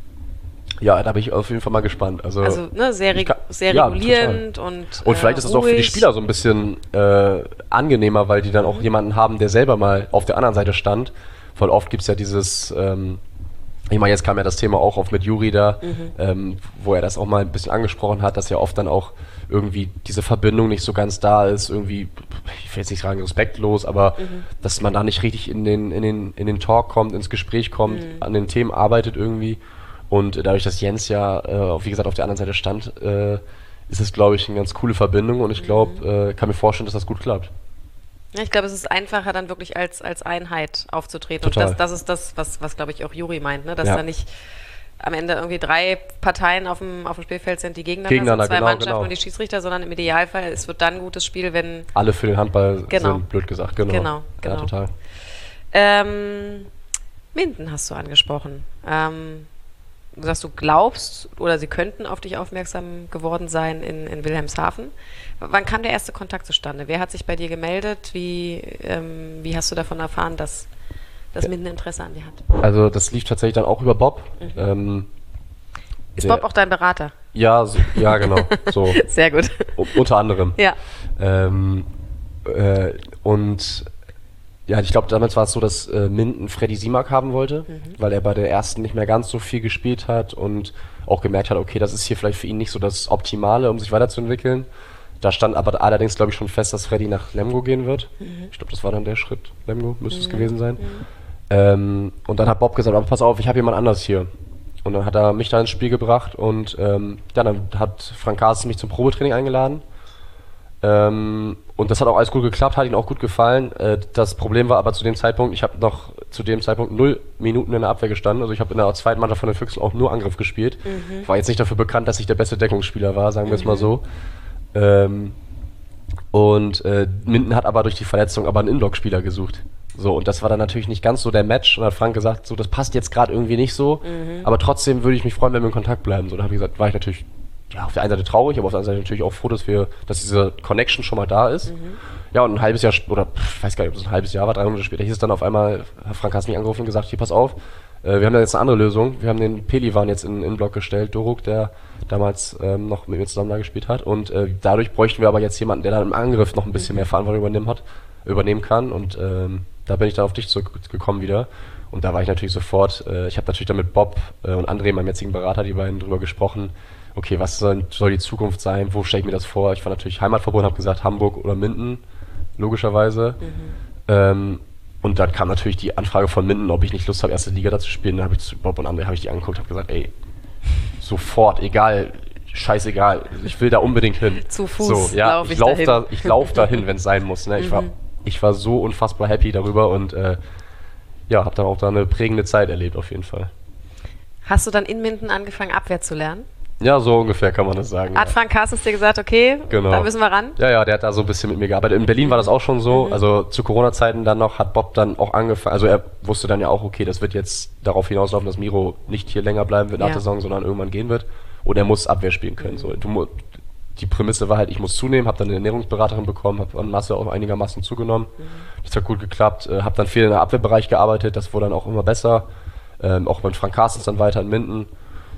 Ja, da bin ich auf jeden Fall mal gespannt. Also, also ne, sehr, reg- kann, sehr ja, regulierend total. und Und vielleicht äh, ist es auch für die Spieler so ein bisschen äh, angenehmer, weil die dann auch mhm. jemanden haben, der selber mal auf der anderen Seite stand. Weil oft gibt es ja dieses, ähm, ich meine, jetzt kam ja das Thema auch auf mit Juri da, mhm. ähm, wo er das auch mal ein bisschen angesprochen hat, dass ja oft dann auch irgendwie diese Verbindung nicht so ganz da ist, irgendwie, ich will jetzt nicht sagen respektlos, aber mhm. dass man da nicht richtig in den, in den, in den Talk kommt, ins Gespräch kommt, mhm. an den Themen arbeitet irgendwie. Und dadurch, dass Jens ja, äh, wie gesagt, auf der anderen Seite stand, äh, ist es, glaube ich, eine ganz coole Verbindung und ich glaube, mhm. äh, kann mir vorstellen, dass das gut klappt. Ja, ich glaube, es ist einfacher, dann wirklich als, als Einheit aufzutreten. Total. Und das, das ist das, was, was glaube ich, auch Juri meint, ne? Dass ja. da nicht am Ende irgendwie drei Parteien auf dem, auf dem Spielfeld sind, die gegeneinander, gegeneinander sind, zwei genau, Mannschaften genau. und die Schiedsrichter, sondern im Idealfall, es wird dann ein gutes Spiel, wenn... Alle für den Handball genau. sind, blöd gesagt, genau. Genau, genau. Ja, total. Ähm, Minden hast du angesprochen. Ähm, du sagst, du glaubst, oder sie könnten auf dich aufmerksam geworden sein in, in Wilhelmshaven. W- wann kam der erste Kontakt zustande? Wer hat sich bei dir gemeldet? Wie, ähm, wie hast du davon erfahren, dass, dass Minden Interesse an dir hat? Also das lief tatsächlich dann auch über Bob. Mhm. Ähm, Ist der, Bob auch dein Berater? Ja, so, ja genau. So. Sehr gut. U- unter anderem. Ja. Ähm, äh, und ja, ich glaube, damals war es so, dass äh, Minden Freddy Simak haben wollte, mhm. weil er bei der ersten nicht mehr ganz so viel gespielt hat und auch gemerkt hat, okay, das ist hier vielleicht für ihn nicht so das Optimale, um sich weiterzuentwickeln. Da stand aber allerdings, glaube ich, schon fest, dass Freddy nach Lemgo gehen wird. Mhm. Ich glaube, das war dann der Schritt. Lemgo müsste mhm. es gewesen sein. Mhm. Ähm, und dann hat Bob gesagt, aber pass auf, ich habe jemand anders hier. Und dann hat er mich da ins Spiel gebracht und ähm, ja, dann hat Frank Carsten mich zum Probetraining eingeladen. Ähm, und das hat auch alles gut geklappt, hat ihm auch gut gefallen. Äh, das Problem war aber zu dem Zeitpunkt, ich habe noch zu dem Zeitpunkt null Minuten in der Abwehr gestanden. Also ich habe in der zweiten Mannschaft von den Füchsen auch nur Angriff gespielt. Mhm. Ich war jetzt nicht dafür bekannt, dass ich der beste Deckungsspieler war, sagen wir es mal so. Ähm, und äh, Minden hat aber durch die Verletzung aber einen Inblock-Spieler gesucht. So, und das war dann natürlich nicht ganz so der Match. Und dann hat Frank gesagt, so, das passt jetzt gerade irgendwie nicht so. Mhm. Aber trotzdem würde ich mich freuen, wenn wir in Kontakt bleiben. So, da habe ich gesagt, war ich natürlich ja, auf der einen Seite traurig, aber auf der anderen Seite natürlich auch froh, dass wir, dass diese Connection schon mal da ist. Mhm. Ja, und ein halbes Jahr, oder ich weiß gar nicht, ob das ein halbes Jahr war, drei Monate später, hieß es dann auf einmal, Frank hat mich angerufen und gesagt, hier, pass auf, äh, wir haben da jetzt eine andere Lösung. Wir haben den Pelivan jetzt in den Block gestellt, Doruk, der damals ähm, noch mit mir zusammen da gespielt hat. Und äh, dadurch bräuchten wir aber jetzt jemanden, der dann im Angriff noch ein bisschen mehr Verantwortung übernehmen hat, übernehmen kann. Und ähm, da bin ich dann auf dich zurückgekommen wieder. Und da war ich natürlich sofort, äh, ich habe natürlich dann mit Bob äh, und André, meinem jetzigen Berater, die beiden drüber gesprochen, okay, was soll, soll die Zukunft sein, wo stelle ich mir das vor? Ich war natürlich Heimatverbund, habe gesagt Hamburg oder Minden, logischerweise. Mhm. Ähm, und dann kam natürlich die Anfrage von Minden, ob ich nicht Lust habe, erste Liga da zu spielen. Dann habe ich zu Bob und André habe ich die angeguckt, habe gesagt, ey, sofort, egal, scheißegal, ich will da unbedingt hin. Zu Fuß so, ja, lauf ich, ich lauf dahin. da, ich laufe dahin, wenn es sein muss. Ne? Ich, mhm. war, ich war so unfassbar happy darüber und äh, ja, habe dann auch da eine prägende Zeit erlebt auf jeden Fall. Hast du dann in Minden angefangen, Abwehr zu lernen? Ja, so ungefähr kann man das sagen. Hat ja. Frank Carstens dir gesagt, okay, genau. da müssen wir ran? Ja, ja, der hat da so ein bisschen mit mir gearbeitet. In Berlin war das auch schon so, mhm. also zu Corona-Zeiten dann noch, hat Bob dann auch angefangen, also er wusste dann ja auch, okay, das wird jetzt darauf hinauslaufen, dass Miro nicht hier länger bleiben wird nach ja. der Saison, sondern irgendwann gehen wird. Und er muss Abwehr spielen können. Mhm. So. Du, die Prämisse war halt, ich muss zunehmen, habe dann eine Ernährungsberaterin bekommen, habe an Masse auch einigermaßen zugenommen. Mhm. Das hat gut geklappt, äh, habe dann viel in der Abwehrbereich gearbeitet, das wurde dann auch immer besser. Ähm, auch mit Frank Carstens dann weiter in Minden.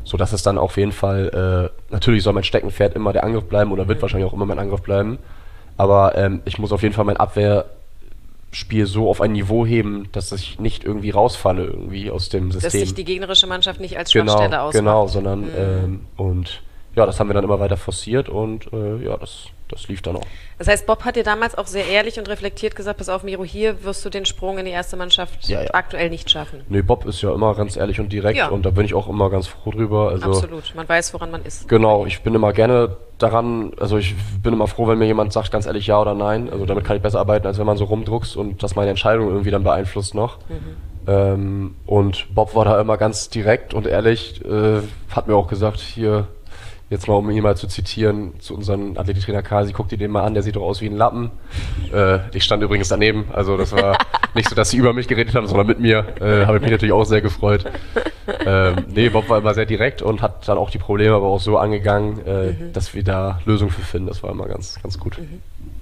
So dass es dann auf jeden Fall, äh, natürlich soll mein Steckenpferd immer der Angriff bleiben oder wird Mhm. wahrscheinlich auch immer mein Angriff bleiben. Aber ähm, ich muss auf jeden Fall mein Abwehrspiel so auf ein Niveau heben, dass ich nicht irgendwie rausfalle irgendwie aus dem System. Dass sich die gegnerische Mannschaft nicht als genau, Schwachstelle ausmacht. genau, sondern Mhm. ähm, und ja, das haben wir dann immer weiter forciert und äh, ja, das, das lief dann auch. Das heißt, Bob hat dir damals auch sehr ehrlich und reflektiert gesagt, pass auf, Miro, hier wirst du den Sprung in die erste Mannschaft Ja, ja. aktuell nicht schaffen. Nee, Bob ist ja immer ganz ehrlich und direkt Ja. und da bin ich auch immer ganz froh drüber. Also, Absolut, man weiß, woran man ist. genau, ich bin immer gerne daran, also ich bin immer froh, wenn mir jemand sagt, ganz ehrlich, ja oder nein. Also damit kann ich besser arbeiten, als wenn man so rumdruckst und das meine Entscheidung irgendwie dann beeinflusst noch. Mhm. Ähm, und Bob war da immer ganz direkt und ehrlich, äh, hat mir auch gesagt, hier, jetzt mal, um ihn mal zu zitieren, zu unserem Athletiktrainer Kasi, guck dir den mal an, der sieht doch aus wie ein Lappen. Äh, ich stand übrigens daneben, also das war nicht so, dass sie über mich geredet haben, sondern mit mir. Äh, habe ich mich natürlich auch sehr gefreut. Ähm, nee, Bob war immer sehr direkt und hat dann auch die Probleme aber auch so angegangen, äh, Mhm. dass wir da Lösungen für finden. Das war immer ganz, ganz gut. Mhm.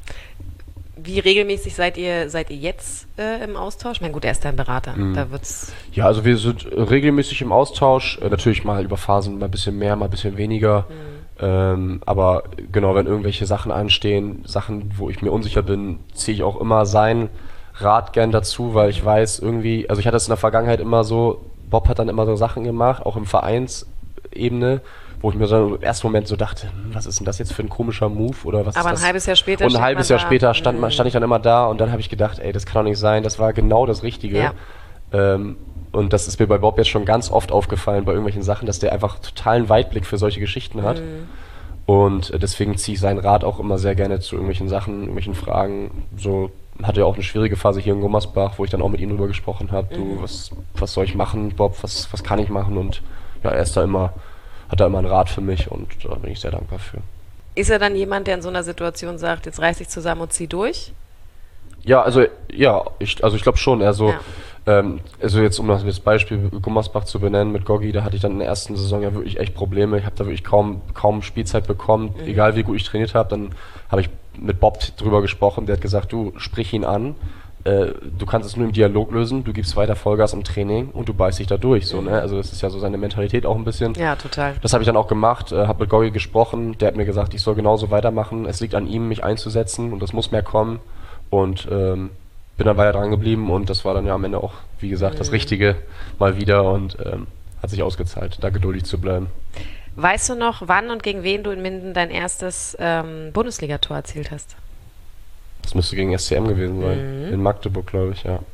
Wie regelmäßig seid ihr, seid ihr jetzt äh, im Austausch? Ich meine, gut, er ist dein Berater. Mhm. Da wird's. Ja, also wir sind äh, regelmäßig im Austausch, äh, natürlich mal über Phasen mal ein bisschen mehr, mal ein bisschen weniger. Mhm. Ähm, aber genau, wenn irgendwelche Sachen anstehen, Sachen, wo ich mir unsicher bin, ziehe ich auch immer seinen Rat gern dazu, weil ich weiß irgendwie, also ich hatte es in der Vergangenheit immer so, Bob hat dann immer so Sachen gemacht, auch im Vereinsebene, wo ich mir so im ersten Moment so dachte, hm, was ist denn das jetzt für ein komischer Move oder was Aber ist ein das? halbes Jahr später Und ein steht halbes man Jahr da. später stand, man- Mhm. stand ich dann immer da und dann habe ich gedacht, ey, das kann doch nicht sein, das war genau das Richtige. Ja. Ähm, und das ist mir bei Bob jetzt schon ganz oft aufgefallen bei irgendwelchen Sachen, dass der einfach totalen Weitblick für solche Geschichten hat. Mhm. Und äh, deswegen ziehe ich seinen Rat auch immer sehr gerne zu irgendwelchen Sachen, irgendwelchen Fragen. So hatte er auch eine schwierige Phase hier in Gummersbach, wo ich dann auch mit ihm drüber gesprochen habe. Du, Mhm. was, was soll ich machen, Bob? Was, was kann ich machen? Und ja, er ist da immer, hat da immer einen Rat für mich und da bin ich sehr dankbar für. Ist er dann jemand, der in so einer Situation sagt, jetzt reiß dich zusammen und zieh durch? Ja, also ja, ich, also ich glaube schon. Also, Ja. ähm, also jetzt um das das Beispiel Gummersbach zu benennen mit Goggi, da hatte ich dann in der ersten Saison ja wirklich echt Probleme. Ich habe da wirklich kaum kaum Spielzeit bekommen, Mhm. egal wie gut ich trainiert habe. Dann habe ich mit Bob drüber gesprochen. Der hat gesagt, du sprich ihn an. Äh, du kannst es nur im Dialog lösen. Du gibst weiter Vollgas im Training und du beißt dich da durch. So, Mhm. ne? Also das ist ja so seine Mentalität auch ein bisschen. Ja, total. Das habe ich dann auch gemacht, äh, habe mit Goggi gesprochen. Der hat mir gesagt, ich soll genauso weitermachen. Es liegt an ihm, mich einzusetzen und das muss mehr kommen. Und ähm, bin dann weiter dran geblieben und das war dann ja am Ende auch, wie gesagt, das Mhm. Richtige mal wieder und ähm, hat sich ausgezahlt, da geduldig zu bleiben. Weißt du noch, wann und gegen wen du in Minden dein erstes ähm, Bundesligator erzielt hast? Das müsste gegen S C M gewesen sein. Mhm. In Magdeburg, glaube ich, ja.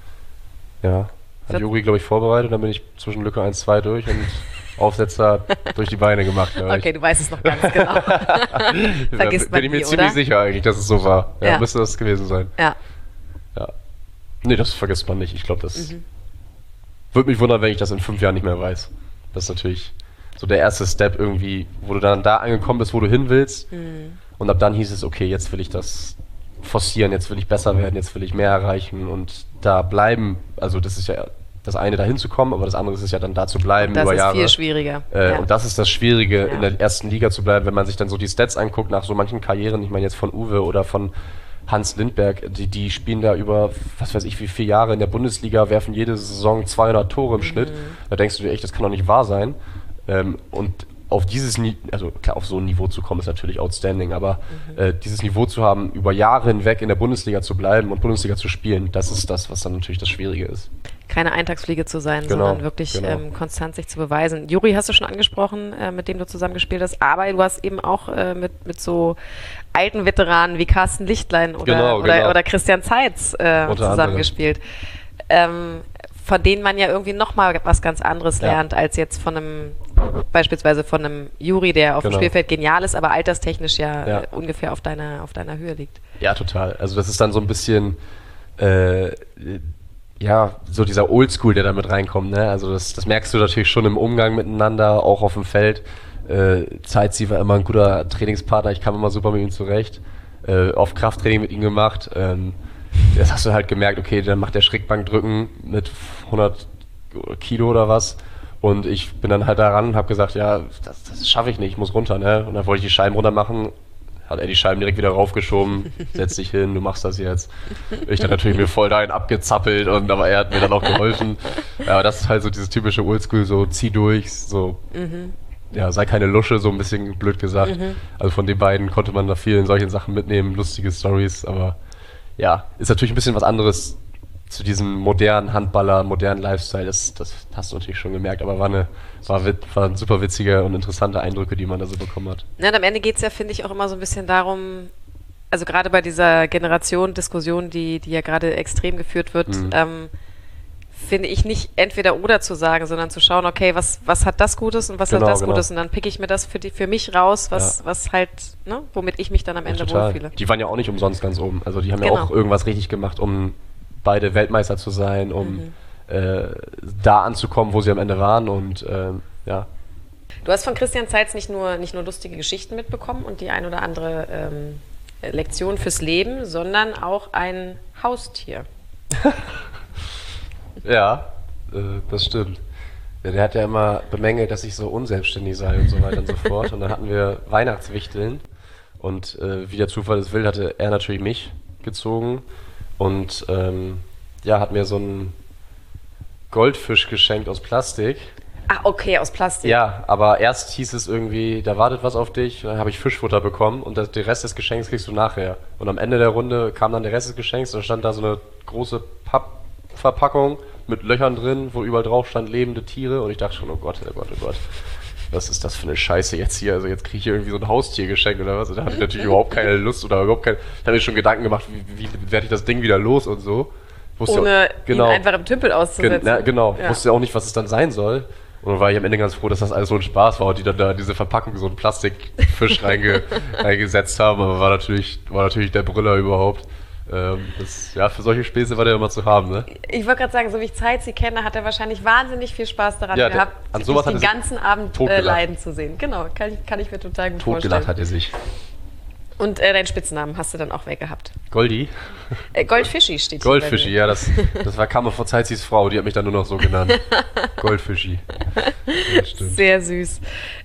Ja. Hat Wird- Juri, glaube ich, vorbereitet, dann bin ich zwischen Lücke eins zwei durch und Aufsetzer durch die Beine gemacht, glaube ich. Okay, du weißt es noch ganz genau. Vergisst Da man bin ich mir nie, ziemlich oder? sicher eigentlich, dass es so war. Ja, Ja. müsste das gewesen sein. Ja. Ja. Nee, das vergisst man nicht. Ich glaube, das Mhm. würde mich wundern, wenn ich das in fünf Jahren nicht mehr weiß. Das ist natürlich so der erste Step irgendwie, wo du dann da angekommen bist, wo du hin willst. Mhm. Und ab dann hieß es, okay, jetzt will ich das forcieren, jetzt will ich besser werden, jetzt will ich mehr erreichen und da bleiben. Also das ist ja das eine, da hinzukommen, aber das andere ist es ja dann da zu bleiben Das über ist Jahre. viel schwieriger. Äh, ja. Und das ist das Schwierige, Ja. in der ersten Liga zu bleiben, wenn man sich dann so die Stats anguckt nach so manchen Karrieren, ich meine jetzt von Uwe oder von Hans Lindberg, die, die spielen da über, was weiß ich, wie viele Jahre in der Bundesliga, werfen jede Saison zweihundert Tore im Schnitt. Da denkst du dir echt, das kann doch nicht wahr sein. Ähm, und auf dieses Niveau, also klar, auf so ein Niveau zu kommen, ist natürlich outstanding, aber äh, dieses Niveau zu haben, über Jahre hinweg in der Bundesliga zu bleiben und Bundesliga zu spielen, das ist das, was dann natürlich das Schwierige ist. Keine Eintagsfliege zu sein, Genau, sondern wirklich genau. ähm, konstant sich zu beweisen. Juri hast du schon angesprochen, äh, mit dem du zusammengespielt hast, aber du hast eben auch äh, mit, mit so alten Veteranen wie Carsten Lichtlein oder, Genau, oder, genau. oder Christian Zeitz äh, Unter zusammengespielt. Ähm, von denen man ja irgendwie nochmal was ganz anderes Ja. lernt, als jetzt von einem, beispielsweise von einem Juri, der auf dem Genau. Spielfeld genial ist, aber alterstechnisch ja, Ja. äh, ungefähr auf deiner, auf deiner Höhe liegt. Ja, total. Also das ist dann so ein bisschen, äh, ja, so dieser Oldschool, der da mit reinkommt. Ne? Also das, das merkst du natürlich schon im Umgang miteinander, auch auf dem Feld. Äh, Zeitzi war immer ein guter Trainingspartner, ich kam immer super mit ihm zurecht. Äh, oft Krafttraining mit ihm gemacht. Ähm, das hast du halt gemerkt, okay, dann macht der Schrägbankdrücken mit hundert Kilo oder was. Und ich bin dann halt da ran und habe gesagt, ja, das, das schaffe ich nicht, ich muss runter. Ne? Und dann wollte ich die Scheiben runter machen, hat er die Scheiben direkt wieder raufgeschoben, setz dich hin, du machst das jetzt. Ich dann natürlich mir voll dahin abgezappelt, und aber er hat mir dann auch geholfen. Ja, aber das ist halt so dieses typische Oldschool, so zieh durch, so, mhm. ja, sei keine Lusche, so ein bisschen blöd gesagt. Mhm. Also von den beiden konnte man da viel in solchen Sachen mitnehmen, lustige Storys, aber ja, ist natürlich ein bisschen was anderes zu diesem modernen Handballer, modernen Lifestyle, das, das hast du natürlich schon gemerkt, aber war eine, war, waren super witzige und interessante Eindrücke, die man da so bekommen hat. Ja, und am Ende geht es ja, finde ich, auch immer so ein bisschen darum, also gerade bei dieser Generation-Diskussion, die, die ja gerade extrem geführt wird, mhm. ähm, finde ich nicht entweder oder zu sagen, sondern zu schauen, okay, was, was hat das Gutes und was genau, hat das genau. Gutes, und dann pick ich mir das für, die, für mich raus, was, ja. was halt, ne, womit ich mich dann am Ende ja, wohlfühle. Die waren ja auch nicht umsonst ganz oben, also die haben genau. ja auch irgendwas richtig gemacht, um beide Weltmeister zu sein, um mhm. äh, da anzukommen, wo sie am Ende waren, und äh, ja. Du hast von Christian Zeitz nicht nur, nicht nur lustige Geschichten mitbekommen und die ein oder andere ähm, Lektion fürs Leben, sondern auch ein Haustier. Ja, äh, das stimmt. Ja, der hat ja immer bemängelt, dass ich so unselbstständig sei und so weiter und so fort. Und dann hatten wir Weihnachtswichteln, und äh, wie der Zufall es will, hatte er natürlich mich gezogen. Und ähm, ja, hat mir so einen Goldfisch geschenkt aus Plastik. Ah, okay, aus Plastik. Ja, aber erst hieß es irgendwie, da wartet was auf dich, dann habe ich Fischfutter bekommen, und das, den Rest des Geschenks kriegst du nachher. Und am Ende der Runde kam dann der Rest des Geschenks, und da stand da so eine große Pappverpackung mit Löchern drin, wo überall drauf stand lebende Tiere, und ich dachte schon, oh Gott, oh Gott, oh Gott. Was ist das für eine Scheiße jetzt hier? Also jetzt kriege ich hier irgendwie so ein Haustier geschenkt oder was? Und da hatte ich natürlich überhaupt keine Lust oder überhaupt keine. Da habe ich schon Gedanken gemacht, wie, wie werde ich das Ding wieder los und so. Wusste Ohne auch, genau, ihn einfach im Tümpel auszusetzen. Gen, na, genau, ja. Wusste auch nicht, was es dann sein soll. Und dann war ich am Ende ganz froh, dass das alles so ein Spaß war und die dann da diese Verpackung, so einen Plastikfisch reinge, reingesetzt haben. Aber war natürlich, war natürlich der Brüller überhaupt. Ähm, das, ja, für solche Späße war der immer zu haben, ne? Ich wollte gerade sagen, so wie ich Zeit sie kenne, hat er wahrscheinlich wahnsinnig viel Spaß daran ja, gehabt, der, an sowas den ganzen Abend äh, leiden zu sehen. Genau, kann ich, kann ich mir total gut vorstellen. Totgelacht hat er sich. Und äh, deinen Spitznamen hast du dann auch weggehabt. Goldi? Äh, Goldfischi steht hier. Goldfischi, ja, das, das war kam von Zeitzis Frau, die hat mich dann nur noch so genannt. Goldfischi. Ja, sehr süß.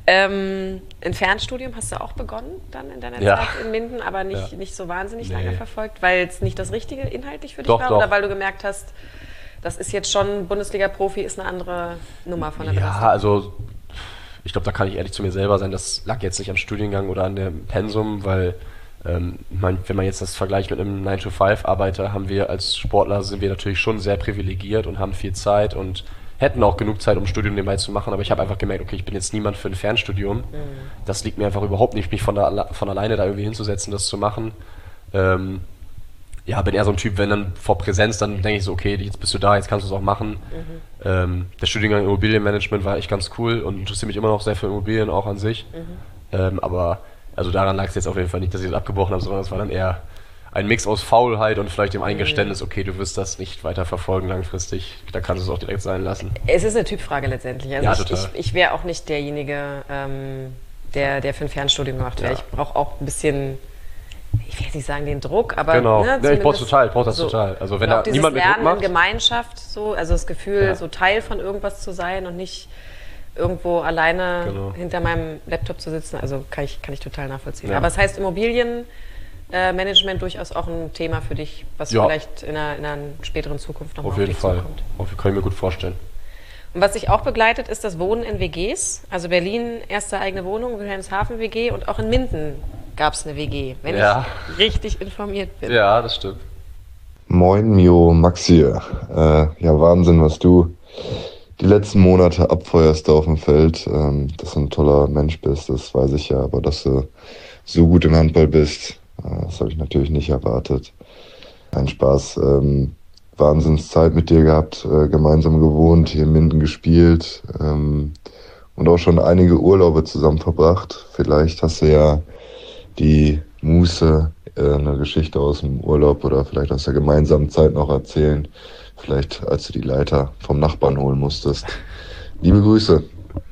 Ähm, ein Fernstudium hast du auch begonnen dann in deiner ja. Zeit in Minden, aber nicht, ja. nicht so wahnsinnig nee. lange verfolgt, weil es nicht das Richtige inhaltlich für dich doch, war? Doch. Oder weil du gemerkt hast, das ist jetzt schon Bundesliga-Profi, ist eine andere Nummer von der Ja, Belastung? also ich glaube, da kann ich ehrlich zu mir selber sein, das lag jetzt nicht am Studiengang oder an dem Pensum, weil ähm, mein, wenn man jetzt das vergleicht mit einem nine to five Arbeiter, haben wir als Sportler, sind wir natürlich schon sehr privilegiert und haben viel Zeit und hätten auch genug Zeit, um Studium nebenbei zu machen, aber ich habe einfach gemerkt, okay, ich bin jetzt niemand für ein Fernstudium. Mhm. Das liegt mir einfach überhaupt nicht, mich von, der, von alleine da irgendwie hinzusetzen, das zu machen. Ähm, ja, bin eher so ein Typ, wenn dann vor Präsenz, dann denke ich so, okay, jetzt bist du da, jetzt kannst du es auch machen. Mhm. Ähm, der Studiengang Immobilienmanagement war echt ganz cool und interessiert mich immer noch sehr für Immobilien auch an sich. Mhm. Ähm, aber also daran lag es jetzt auf jeden Fall nicht, dass ich das abgebrochen habe, sondern es war dann eher ein Mix aus Faulheit und vielleicht dem Eingeständnis, okay, du wirst das nicht weiter verfolgen langfristig, da kannst du es auch direkt sein lassen. Es ist eine Typfrage letztendlich. Also ja, ich, total. ich, ich wäre auch nicht derjenige, ähm, der, der für ein Fernstudium gemacht wäre. Ja. Ich brauche auch ein bisschen, ich will jetzt nicht sagen den Druck, aber genau. Ne, ja, ich brauche total, ich brauche das so, total. Also wenn da niemand mit Druck macht, Gemeinschaft, so, also das Gefühl, ja. so Teil von irgendwas zu sein und nicht irgendwo alleine genau. hinter meinem Laptop zu sitzen, also kann ich, kann ich total nachvollziehen. Ja. Aber es heißt Immobilienmanagement durchaus auch ein Thema für dich, was ja. vielleicht in einer, in einer späteren Zukunft noch auf mal jeden auf dich Fall. zukommt. Auf jeden Fall, kann ich mir gut vorstellen. Und was sich auch begleitet, ist das Wohnen in W Gs. Also Berlin, erste eigene Wohnung, Wilhelmshaven W G und auch in Minden gab es eine W G, wenn ja. ich richtig informiert bin. Ja, das stimmt. Moin, Mio, Max hier. Äh, ja, Wahnsinn, was du die letzten Monate abfeuerst auf dem Feld. Ähm, dass du ein toller Mensch bist, das weiß ich ja, aber dass du so gut im Handball bist, äh, das habe ich natürlich nicht erwartet. Ein Spaß. Ähm, Wahnsinnszeit mit dir gehabt, äh, gemeinsam gewohnt, hier in Minden gespielt ähm, und auch schon einige Urlaube zusammen verbracht. Vielleicht hast du ja die Muße, äh, eine Geschichte aus dem Urlaub oder vielleicht aus der gemeinsamen Zeit noch erzählen. Vielleicht als du die Leiter vom Nachbarn holen musstest. Liebe Grüße.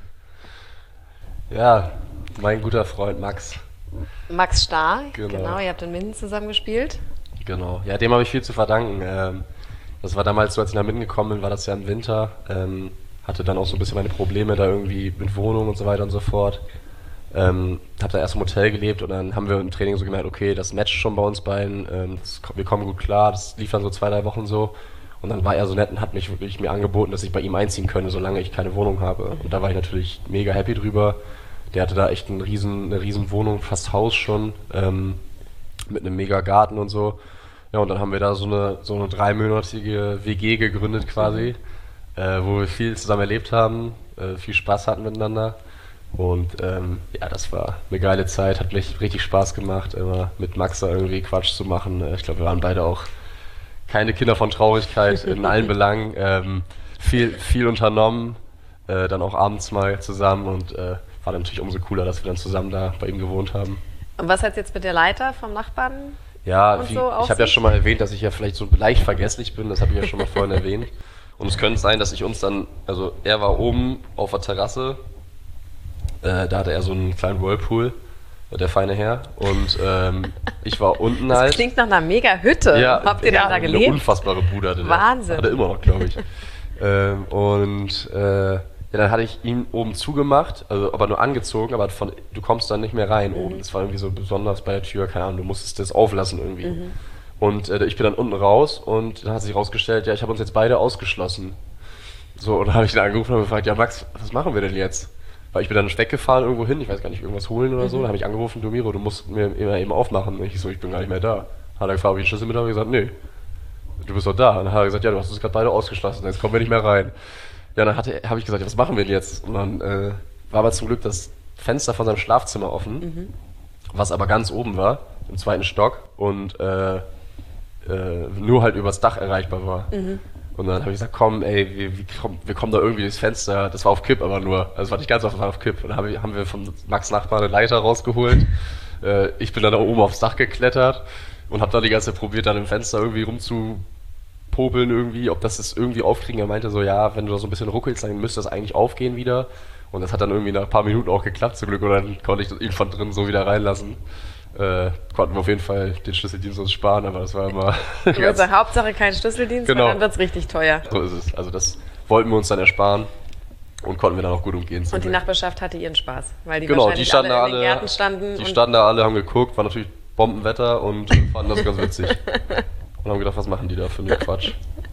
Ja, mein guter Freund Max. Max Starr, genau. genau, ihr habt in Minden zusammen gespielt. Genau, ja, dem habe ich viel zu verdanken. Ähm, Das war damals so, als ich nach Minden gekommen bin, war das ja im Winter. Ähm, hatte dann auch so ein bisschen meine Probleme da irgendwie mit Wohnung und so weiter und so fort. Ähm, hab da erst im Hotel gelebt und dann haben wir im Training so gemerkt, okay, das matcht schon bei uns beiden, ähm, das, wir kommen gut klar, das lief dann so zwei, drei Wochen so. Und dann war er so nett und hat mich wirklich mir angeboten, dass ich bei ihm einziehen könnte, solange ich keine Wohnung habe. Und da war ich natürlich mega happy drüber. Der hatte da echt einen riesen, eine riesen Wohnung, fast Haus schon, ähm, mit einem mega Garten und so. Ja, und dann haben wir da so eine, so eine dreimonatige W G gegründet quasi, äh, wo wir viel zusammen erlebt haben, äh, viel Spaß hatten miteinander. Und ähm, ja, das war eine geile Zeit, hat mich richtig Spaß gemacht, immer mit Max da irgendwie Quatsch zu machen. Äh, ich glaube, wir waren beide auch keine Kinder von Traurigkeit in allen Belangen. Ähm, viel, viel unternommen, äh, dann auch abends mal zusammen und äh, war dann natürlich umso cooler, dass wir dann zusammen da bei ihm gewohnt haben. Und was hat jetzt mit der Leiter vom Nachbarn? Ja, und wie, so ich habe ja schon mal erwähnt, dass ich ja vielleicht so leicht vergesslich bin, das habe ich ja schon mal vorhin erwähnt. Und es könnte sein, dass ich uns dann, also er war oben auf der Terrasse, äh, da hatte er so einen kleinen Whirlpool, der feine Herr, und ähm, ich war unten Das halt. klingt nach einer mega Hütte. Ja, Habt ihr ja, denn da eine gelebt? unfassbare Bude hatte der. Wahnsinn. Hat er immer noch, glaube ich. ähm, und äh, ja, dann hatte ich ihn oben zugemacht, also aber nur angezogen, aber von, du kommst dann nicht mehr rein oben. Das war irgendwie so besonders bei der Tür, keine Ahnung, du musstest das auflassen irgendwie. Mhm. Und äh, ich bin dann unten raus und dann hat sich rausgestellt, ja, ich habe uns jetzt beide ausgeschlossen. So, und dann habe ich ihn angerufen und gefragt, ja Max, was machen wir denn jetzt? Weil ich bin dann weggefahren irgendwo hin, ich weiß gar nicht, irgendwas holen oder so. Mhm. Dann habe ich angerufen, du Miro, du musst mir immer eben aufmachen. Und ich so, ich bin gar nicht mehr da. Hat er gefragt, ob ich den Schlüssel mit habe? Ich gesagt, nee, du bist doch da. Und dann hat er gesagt, ja, du hast uns gerade beide ausgeschlossen, jetzt kommen wir nicht mehr rein. Ja, dann habe ich gesagt, ja, was machen wir denn jetzt? Und dann äh, war aber zum Glück das Fenster von seinem Schlafzimmer offen, mhm. was aber ganz oben war, im zweiten Stock und äh, äh, nur halt übers Dach erreichbar war. Mhm. Und dann habe ich gesagt, komm, ey, wir, wir, kommen, wir kommen da irgendwie durchs Fenster. Das war auf Kipp, aber nur. Also war nicht ganz auf, das war auf Kipp. Und dann hab ich, haben wir von Max Nachbar eine Leiter rausgeholt. äh, ich bin dann da oben aufs Dach geklettert und habe dann die ganze Zeit probiert, dann im Fenster irgendwie rumzupopeln irgendwie, ob das das irgendwie aufkriegen. Er meinte so, ja, wenn du da so ein bisschen ruckelst, dann müsste das eigentlich aufgehen wieder. Und das hat dann irgendwie nach ein paar Minuten auch geklappt zum Glück. Und dann konnte ich ihn von drin so wieder reinlassen. Äh, konnten wir auf jeden Fall den Schlüsseldienst uns sparen, aber das war immer... Also Hauptsache kein Schlüsseldienst, genau. Weil dann wird es richtig teuer. So ist es. Also das wollten wir uns dann ersparen und konnten wir dann auch gut umgehen. Und die Nachbarschaft hatte ihren Spaß, weil die genau, wahrscheinlich die standen alle in alle, den Gärten standen. Die standen da alle, haben geguckt, war natürlich Bombenwetter und fanden das ganz witzig. Und haben gedacht, was machen die da für einen Quatsch.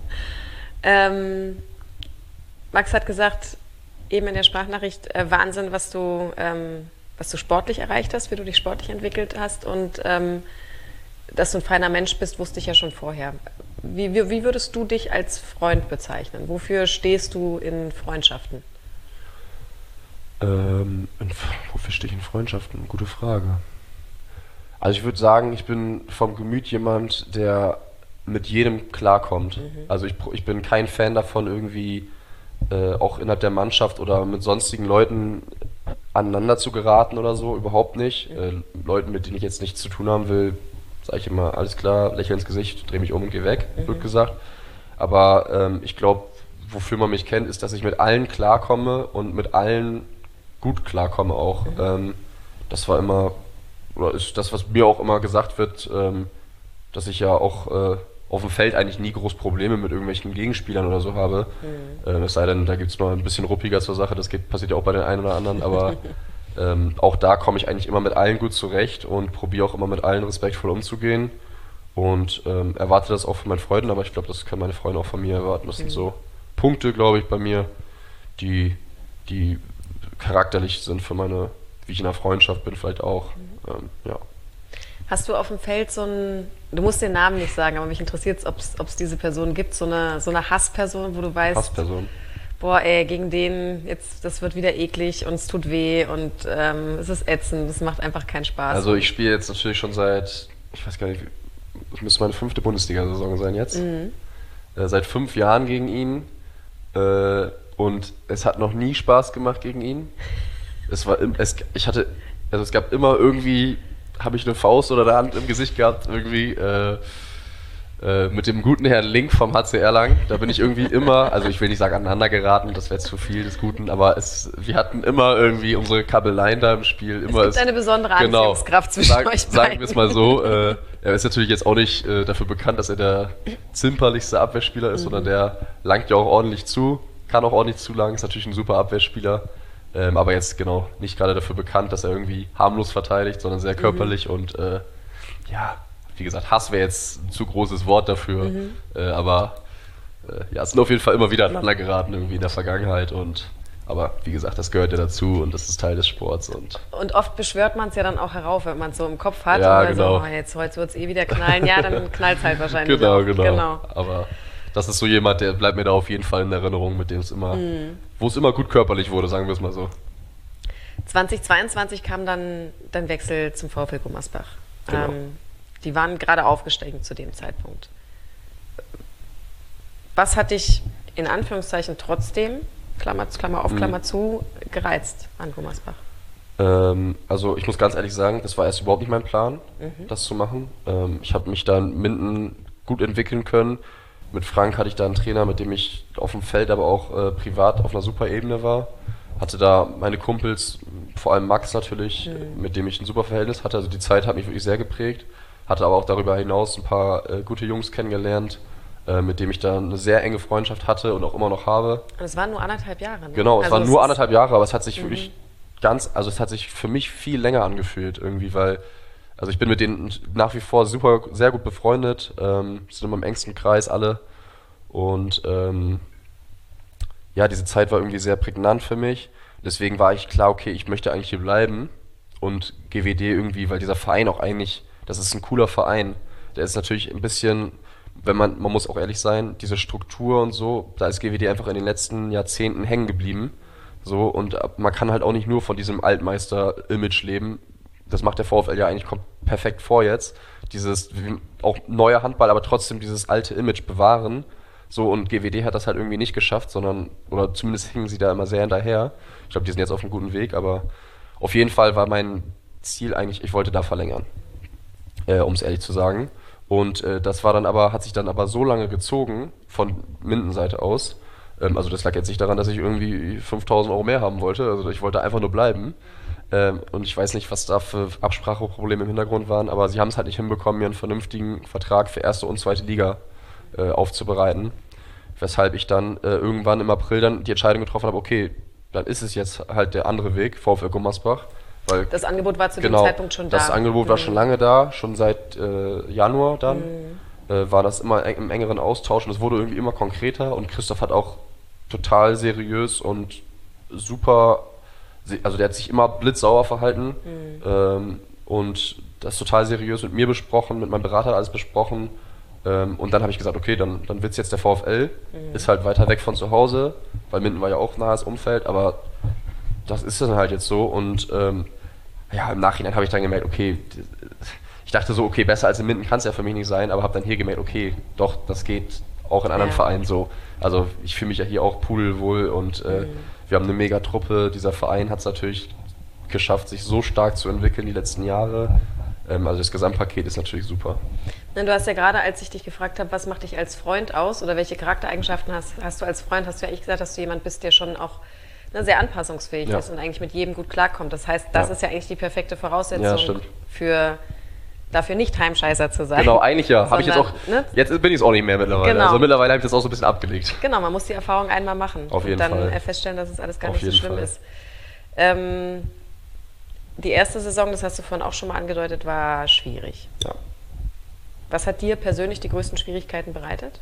Ähm, Max hat gesagt, eben in der Sprachnachricht, äh, Wahnsinn, was du... Ähm, was du sportlich erreicht hast, wie du dich sportlich entwickelt hast und ähm, dass du ein feiner Mensch bist, wusste ich ja schon vorher. Wie, wie, wie würdest du dich als Freund bezeichnen? Wofür stehst du in Freundschaften? Ähm, in, wofür stehe ich in Freundschaften? Gute Frage. Also ich würde sagen, ich bin vom Gemüt jemand, der mit jedem klarkommt. Mhm. Also ich, ich bin kein Fan davon, irgendwie äh, auch innerhalb der Mannschaft oder mit sonstigen Leuten aneinander zu geraten oder so, überhaupt nicht. Mhm. Äh, Leuten, mit denen ich jetzt nichts zu tun haben will, sage ich immer, alles klar, lächle ins Gesicht, drehe mich um und gehe weg, mhm. wird gesagt. Aber ähm, ich glaube, wofür man mich kennt, ist, dass ich mit allen klarkomme und mit allen gut klarkomme auch. Mhm. Ähm, das war immer, oder ist das, was mir auch immer gesagt wird, ähm, dass ich ja auch äh, auf dem Feld eigentlich nie groß Probleme mit irgendwelchen Gegenspielern oder so habe. Mhm. Ähm, es sei denn, da gibt es mal ein bisschen ruppiger zur Sache, das geht, passiert ja auch bei den einen oder anderen, aber ähm, auch da komme ich eigentlich immer mit allen gut zurecht und probiere auch immer mit allen respektvoll umzugehen und ähm, erwarte das auch von meinen Freunden, aber ich glaube, das können meine Freunde auch von mir erwarten. Das mhm. sind so Punkte, glaube ich, bei mir, die, die charakterlich sind für meine, wie ich in einer Freundschaft bin, vielleicht auch. Mhm. Ähm, ja. Hast du auf dem Feld so einen, du musst den Namen nicht sagen, aber mich interessiert es, ob es diese Person gibt, so eine, so eine Hassperson, wo du weißt, Hassperson. Boah, ey, gegen den, jetzt, das wird wieder eklig und es tut weh und ähm, es ist ätzend, es macht einfach keinen Spaß. Also ich spiele jetzt natürlich schon seit, ich weiß gar nicht, das müsste meine fünfte Bundesliga-Saison sein jetzt, mhm. äh, seit fünf Jahren gegen ihn äh, und es hat noch nie Spaß gemacht gegen ihn. Es war, es, ich hatte, also es gab immer irgendwie, habe ich eine Faust oder eine Hand im Gesicht gehabt, irgendwie äh, äh, mit dem guten Herrn Link vom H C Erlangen. Da bin ich irgendwie immer, also ich will nicht sagen aneinander geraten, das wäre zu viel des Guten, aber es, wir hatten immer irgendwie unsere Kabeleien da im Spiel. Immer es gibt es, eine besondere Anziehungskraft genau, zwischen sag, euch beiden. Sagen wir es mal so, äh, er ist natürlich jetzt auch nicht äh, dafür bekannt, dass er der zimperlichste Abwehrspieler ist, mhm. sondern der langt ja auch ordentlich zu, kann auch ordentlich zulangen, ist natürlich ein super Abwehrspieler. Ähm, aber jetzt genau nicht gerade dafür bekannt, dass er irgendwie harmlos verteidigt, sondern sehr körperlich mhm. und äh, ja, wie gesagt, Hass wäre jetzt ein zu großes Wort dafür, mhm. äh, aber äh, ja, es sind auf jeden Fall immer wieder aneinander geraten irgendwie in der Vergangenheit und aber wie gesagt, das gehört ja dazu und das ist Teil des Sports. Und, und oft beschwört man es ja dann auch herauf, wenn man es so im Kopf hat. Ja, und genau. So, oh, jetzt, heute wird es eh wieder knallen. Ja, dann knallt es halt wahrscheinlich genau, auch. Genau, genau. Aber das ist so jemand, der bleibt mir da auf jeden Fall in Erinnerung, mit dem es immer, mm. wo es immer gut körperlich wurde, sagen wir es mal so. zweitausendzweiundzwanzig kam dann dein Wechsel zum VfL Gummersbach. Genau. Ähm, die waren gerade aufgestiegen zu dem Zeitpunkt. Was hat dich in Anführungszeichen trotzdem, Klammer, Klammer auf, Klammer mm. zu, gereizt an Gummersbach? Ähm, also ich muss ganz ehrlich sagen, das war erst überhaupt nicht mein Plan, mhm. das zu machen. Ähm, ich habe mich da in Minden gut entwickeln können. Mit Frank hatte ich da einen Trainer, mit dem ich auf dem Feld, aber auch äh, privat auf einer super Ebene war. Hatte da meine Kumpels, vor allem Max natürlich, mhm. mit dem ich ein super Verhältnis hatte. Also die Zeit hat mich wirklich sehr geprägt. Hatte aber auch darüber hinaus ein paar äh, gute Jungs kennengelernt, äh, mit dem ich da eine sehr enge Freundschaft hatte und auch immer noch habe. Und es waren nur anderthalb Jahre, ne? Genau, es also waren nur anderthalb Jahre, aber es hat sich mhm. wirklich ganz, also es hat sich für mich viel länger angefühlt irgendwie, weil also ich bin mit denen nach wie vor super, sehr gut befreundet, ähm, sind immer im engsten Kreis alle und ähm, ja, diese Zeit war irgendwie sehr prägnant für mich, deswegen war ich klar, okay, ich möchte eigentlich hier bleiben und G W D irgendwie, weil dieser Verein auch eigentlich, das ist ein cooler Verein, der ist natürlich ein bisschen, wenn man, man muss auch ehrlich sein, diese Struktur und so, da ist G W D einfach in den letzten Jahrzehnten hängen geblieben, so, und man kann halt auch nicht nur von diesem Altmeister-Image leben. Das macht der VfL ja eigentlich perfekt vor jetzt. Dieses, auch neuer Handball, aber trotzdem dieses alte Image bewahren. So, und G W D hat das halt irgendwie nicht geschafft, sondern, oder zumindest hingen sie da immer sehr hinterher. Ich glaube, die sind jetzt auf einem guten Weg, aber auf jeden Fall war mein Ziel eigentlich, ich wollte da verlängern. Äh, um es ehrlich zu sagen. Und äh, das war dann aber, hat sich dann aber so lange gezogen, von Minden-Seite aus. Ähm, also das lag jetzt nicht daran, dass ich irgendwie fünftausend Euro mehr haben wollte. Also ich wollte einfach nur bleiben. Ähm, und ich weiß nicht, was da für Abspracheprobleme im Hintergrund waren, aber sie haben es halt nicht hinbekommen, mir einen vernünftigen Vertrag für erste und zweite Liga äh, aufzubereiten. Weshalb ich dann äh, irgendwann im April dann die Entscheidung getroffen habe, okay, dann ist es jetzt halt der andere Weg, VfL Gummersbach. Weil, das Angebot war zu genau, dem Zeitpunkt schon da. Das Angebot mhm. war schon lange da, schon seit äh, Januar dann. Mhm. Äh, war das immer im engeren Austausch und es wurde irgendwie immer konkreter und Christoph hat auch total seriös und super, also der hat sich immer blitzsauer verhalten mhm. ähm, und das total seriös mit mir besprochen, mit meinem Berater alles besprochen ähm, und dann habe ich gesagt, okay, dann, dann wird es jetzt der VfL, mhm. ist halt weiter weg von zu Hause, weil Minden war ja auch nahes Umfeld, aber das ist dann halt jetzt so und ähm, ja, im Nachhinein habe ich dann gemerkt, okay, ich dachte so, okay, besser als in Minden kann es ja für mich nicht sein, aber habe dann hier gemerkt, okay, doch, das geht auch in anderen ja. Vereinen so. Also ich fühle mich ja hier auch pudelwohl und äh, mhm. wir haben eine mega Truppe. Dieser Verein hat es natürlich geschafft, sich so stark zu entwickeln die letzten Jahre. Ähm, also das Gesamtpaket ist natürlich super. Du hast ja gerade, als ich dich gefragt habe, was macht dich als Freund aus oder welche Charaktereigenschaften hast, hast du als Freund, hast du ja echt gesagt, dass du jemand bist, der schon auch ne, sehr anpassungsfähig ja. ist und eigentlich mit jedem gut klarkommt. Das heißt, das ja. ist ja eigentlich die perfekte Voraussetzung ja, für... dafür nicht Heimscheißer zu sein. Genau, eigentlich ja. Habe ich jetzt auch. Ne? Jetzt bin ich es auch nicht mehr mittlerweile. Genau. Also mittlerweile habe ich das auch so ein bisschen abgelegt. Genau, man muss die Erfahrung einmal machen. Auf jeden und dann Fall. feststellen, dass es alles gar Auf nicht so schlimm Fall. ist. Ähm, die erste Saison, das hast du vorhin auch schon mal angedeutet, war schwierig. Ja. Was hat dir persönlich die größten Schwierigkeiten bereitet?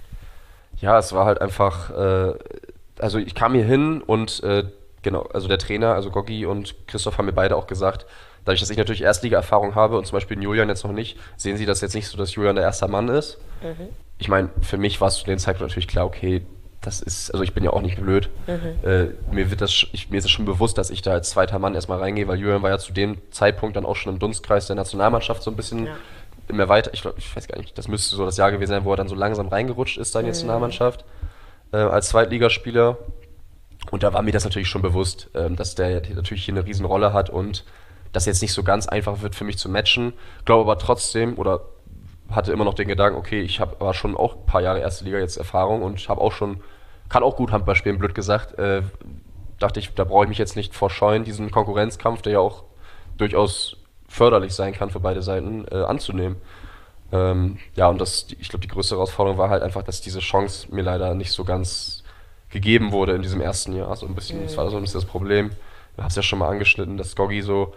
Ja, es war halt einfach. Äh, also ich kam hier hin und äh, genau, also der Trainer, also Goggi und Christoph haben mir beide auch gesagt, dadurch, dass ich natürlich Erstliga-Erfahrung habe und zum Beispiel den Julian jetzt noch nicht, sehen sie das jetzt nicht so, dass Julian der erste Mann ist. Mhm. Ich meine, für mich war es zu dem Zeitpunkt natürlich klar, okay, das ist, also ich bin ja auch nicht blöd. Mhm. Äh, mir wird das, ich, mir ist es schon bewusst, dass ich da als zweiter Mann erstmal reingehe, weil Julian war ja zu dem Zeitpunkt dann auch schon im Dunstkreis der Nationalmannschaft so ein bisschen ja. immer weiter. Ich glaube, ich weiß gar nicht, das müsste so das Jahr gewesen sein, wo er dann so langsam reingerutscht ist da in die mhm. Nationalmannschaft äh, als Zweitligaspieler. Und da war mir das natürlich schon bewusst, äh, dass der natürlich hier eine Riesenrolle hat und das jetzt nicht so ganz einfach wird für mich zu matchen. Glaube aber trotzdem, oder hatte immer noch den Gedanken, okay, ich habe aber schon auch ein paar Jahre erste Liga jetzt Erfahrung und habe auch schon, kann auch gut Handball spielen, blöd gesagt. Äh, dachte ich, da brauche ich mich jetzt nicht vorscheuen, diesen Konkurrenzkampf, der ja auch durchaus förderlich sein kann für beide Seiten, äh, anzunehmen. Ähm, ja, und das, ich glaube, die größte Herausforderung war halt einfach, dass diese Chance mir leider nicht so ganz gegeben wurde in diesem ersten Jahr. So ein bisschen, mhm. Das war so ein bisschen das Problem. Du hast ja schon mal angeschnitten, dass Goggi so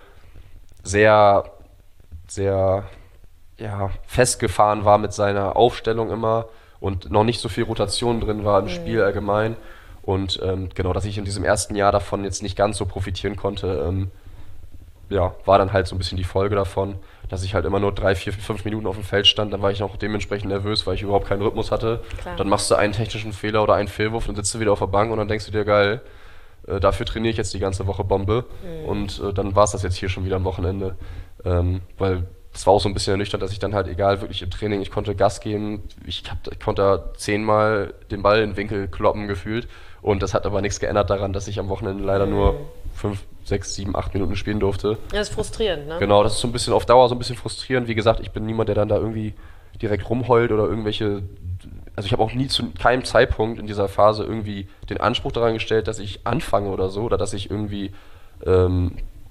sehr, sehr ja, festgefahren war mit seiner Aufstellung immer und noch nicht so viel Rotation drin war im mhm. Spiel allgemein. Und ähm, genau, dass ich in diesem ersten Jahr davon jetzt nicht ganz so profitieren konnte, ähm, ja, war dann halt so ein bisschen die Folge davon, dass ich halt immer nur drei, vier, fünf Minuten auf dem Feld stand. Dann war ich auch dementsprechend nervös, weil ich überhaupt keinen Rhythmus hatte. Klar. Dann machst du einen technischen Fehler oder einen Fehlwurf und sitzt du wieder auf der Bank und dann denkst du dir, geil, äh, dafür trainiere ich jetzt die ganze Woche Bombe. Mhm. Und äh, dann war es das jetzt hier schon wieder am Wochenende. Ähm, weil es war auch so ein bisschen ernüchternd, dass ich dann halt, egal, wirklich im Training, ich konnte Gas geben, ich, hab, ich konnte da zehnmal den Ball in den Winkel kloppen gefühlt. Und das hat aber nichts geändert daran, dass ich am Wochenende leider mhm. nur fünf, sechs, sieben, acht Minuten spielen durfte. Das ist frustrierend, ne? Genau, das ist so ein bisschen auf Dauer so ein bisschen frustrierend. Wie gesagt, ich bin niemand, der dann da irgendwie direkt rumheult oder irgendwelche... Also ich habe auch nie zu keinem Zeitpunkt in dieser Phase irgendwie den Anspruch daran gestellt, dass ich anfange oder so, oder dass ich irgendwie ähm,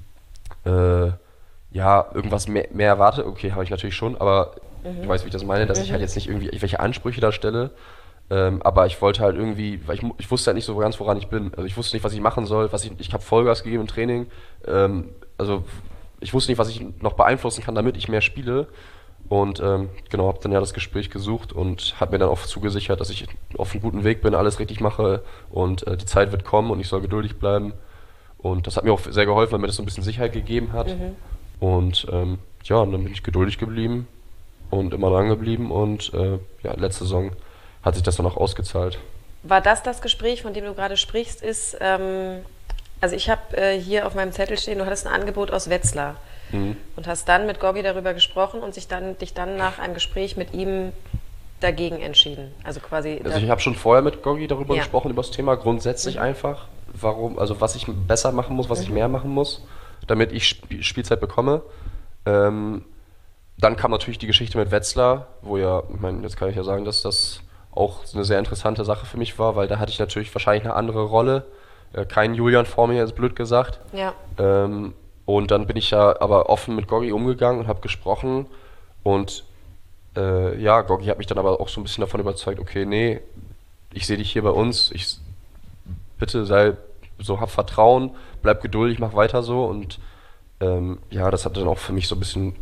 äh, ja, irgendwas mehr, mehr erwarte. Okay, habe ich natürlich schon, aber mhm. du weißt, wie ich das meine, dass mhm. ich halt jetzt nicht irgendwie welche Ansprüche da stelle. Ähm, aber ich wollte halt irgendwie, weil ich, ich wusste halt nicht so ganz, woran ich bin. Also ich wusste nicht, was ich machen soll, was ich, ich habe Vollgas gegeben im Training. Ähm, also ich wusste nicht, was ich noch beeinflussen kann, damit ich mehr spiele. Und ähm, genau, habe dann ja das Gespräch gesucht und hat mir dann auch zugesichert, dass ich auf einem guten Weg bin, alles richtig mache und äh, die Zeit wird kommen und ich soll geduldig bleiben. Und das hat mir auch sehr geholfen, weil mir das so ein bisschen Sicherheit gegeben hat. Mhm. Und ähm, ja, und dann bin ich geduldig geblieben und immer dran geblieben und äh, ja, letzte Saison hat sich das dann auch ausgezahlt. War das das Gespräch, von dem du gerade sprichst, ist, ähm, also ich habe äh, hier auf meinem Zettel stehen, du hattest ein Angebot aus Wetzlar mhm. und hast dann mit Goggi darüber gesprochen und sich dann, dich dann nach einem Gespräch mit ihm dagegen entschieden? Also quasi. Also ich habe schon vorher mit Goggi darüber ja. gesprochen, über das Thema, grundsätzlich mhm. einfach, warum, also was ich besser machen muss, was mhm. ich mehr machen muss, damit ich Sp- Spielzeit bekomme. Ähm, dann kam natürlich die Geschichte mit Wetzlar, wo ja, ich meine, jetzt kann ich ja sagen, dass das auch eine sehr interessante Sache für mich war, weil da hatte ich natürlich wahrscheinlich eine andere Rolle. Äh, kein Julian vor mir, ist blöd gesagt. Ja. Ähm, und dann bin ich ja aber offen mit Goggi umgegangen und habe gesprochen. Und äh, ja, Goggi hat mich dann aber auch so ein bisschen davon überzeugt, okay, nee, ich sehe dich hier bei uns, ich bitte sei so, hab Vertrauen, bleib geduldig, mach weiter so. Und ähm, ja, das hat dann auch für mich so ein bisschen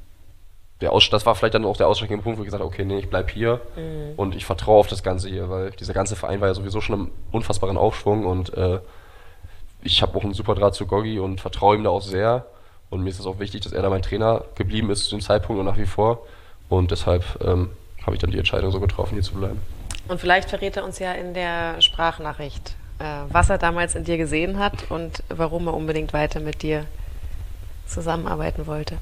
Der Aus- das war vielleicht dann auch der ausschlaggebende Punkt, wo ich gesagt habe, okay, nee, ich bleib hier mhm. und ich vertraue auf das Ganze hier, weil dieser ganze Verein war ja sowieso schon im unfassbaren Aufschwung und äh, ich habe auch einen super Draht zu Goggi und vertraue ihm da auch sehr und mir ist es auch wichtig, dass er da mein Trainer geblieben ist zu dem Zeitpunkt und nach wie vor und deshalb ähm, habe ich dann die Entscheidung so getroffen, hier zu bleiben. Und vielleicht verrät er uns ja in der Sprachnachricht, äh, was er damals in dir gesehen hat und warum er unbedingt weiter mit dir zusammenarbeiten wollte.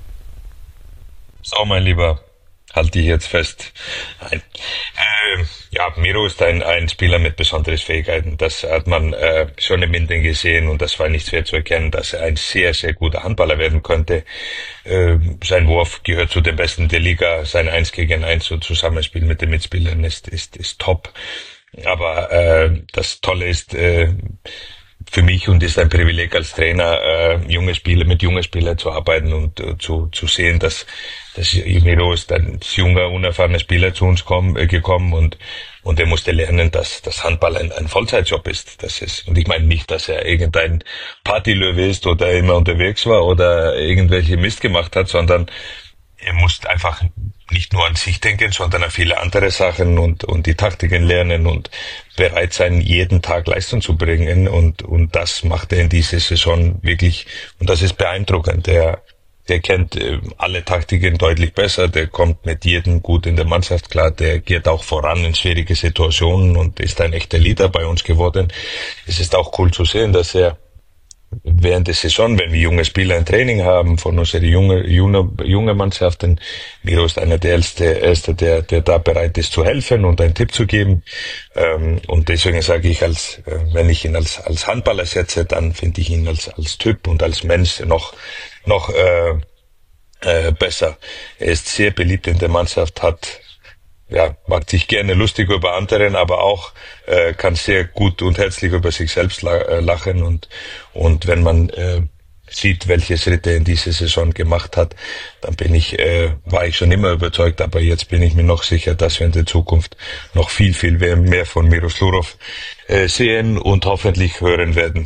So, mein Lieber, halt dich jetzt fest. Nein. Äh, ja, Miro ist ein, ein Spieler mit besonderen Fähigkeiten. Das hat man äh, schon im Internet gesehen und das war nicht schwer zu erkennen, dass er ein sehr, sehr guter Handballer werden könnte. Äh, sein Wurf gehört zu den Besten der Liga. Sein eins gegen eins und Zusammenspiel mit den Mitspielern ist, ist, ist top. Aber äh, das Tolle ist, äh, für mich und ist ein Privileg als Trainer, äh, junge Spieler mit jungen Spielern zu arbeiten und äh, zu zu sehen, dass dass Miro ist ein junger, unerfahrener Spieler zu uns komm, äh, gekommen und und er musste lernen, dass das Handball ein, ein Vollzeitjob ist. Das ist und ich meine nicht, dass er irgendein Partylöwe ist oder immer unterwegs war oder irgendwelche Mist gemacht hat, sondern er muss einfach nicht nur an sich denken, sondern an viele andere Sachen und und die Taktiken lernen und bereit sein, jeden Tag Leistung zu bringen und und das macht er in dieser Saison wirklich und das ist beeindruckend. Der der kennt äh, alle Taktiken deutlich besser, der kommt mit jedem gut in der Mannschaft klar, der geht auch voran in schwierige Situationen und ist ein echter Leader bei uns geworden. Es ist auch cool zu sehen, dass er während der Saison, wenn wir junge Spieler ein Training haben von unseren junge, junge, junge Mannschaften, Miro ist einer der Erste, Erste der, der da bereit ist zu helfen und einen Tipp zu geben. Ähm, und deswegen sage ich, als äh, wenn ich ihn als als Handballer setze, dann finde ich ihn als als Typ und als Mensch noch noch äh, äh, besser. Er ist sehr beliebt in der Mannschaft, hat ja, macht sich gerne lustig über anderen, aber auch äh, kann sehr gut und herzlich über sich selbst la- äh, lachen und und wenn man äh, sieht, welche Schritte er in dieser Saison gemacht hat, dann bin ich, äh, war ich schon immer überzeugt, aber jetzt bin ich mir noch sicher, dass wir in der Zukunft noch viel, viel mehr von Miro Schlurov äh, sehen und hoffentlich hören werden.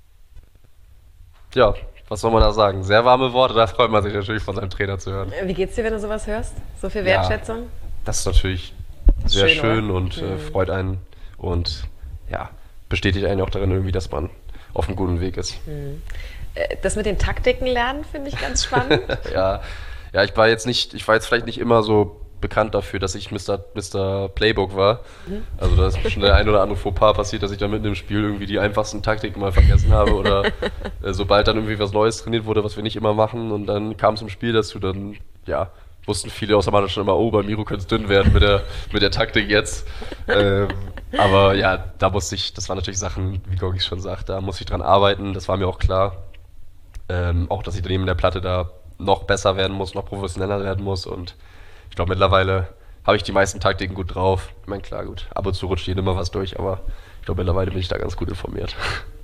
Ja, was soll man da sagen? Sehr warme Worte, da freut man sich natürlich von seinem Trainer zu hören. Wie geht's dir, wenn du sowas hörst? So viel Wertschätzung? Ja, das ist natürlich sehr schön, schön und äh, freut einen und ja, bestätigt einen auch darin irgendwie, dass man auf einem guten Weg ist. Mhm. Das mit den Taktiken lernen finde ich ganz spannend. ja, ja, ich war jetzt nicht, ich war jetzt vielleicht nicht immer so bekannt dafür, dass ich Mister Mister Playbook war. Mhm. Also da ist schon der ein oder andere Fauxpas passiert, dass ich da mitten im Spiel irgendwie die einfachsten Taktiken mal vergessen habe oder äh, sobald dann irgendwie was Neues trainiert wurde, was wir nicht immer machen, und dann kam es im Spiel dazu, dann ja, wussten viele aus der Mannschaft schon immer, oh, bei Miro könnte es dünn werden mit der, mit der Taktik jetzt. ähm, aber ja, da musste ich, das waren natürlich Sachen, wie Gogi schon sagt, da musste ich dran arbeiten, das war mir auch klar. Ähm, auch, dass ich neben der Platte da noch besser werden muss, noch professioneller werden muss, und ich glaube, mittlerweile habe ich die meisten Taktiken gut drauf. Ich meine, klar, gut, ab und zu rutscht jedem immer was durch, aber ich glaube, mittlerweile bin ich da ganz gut informiert.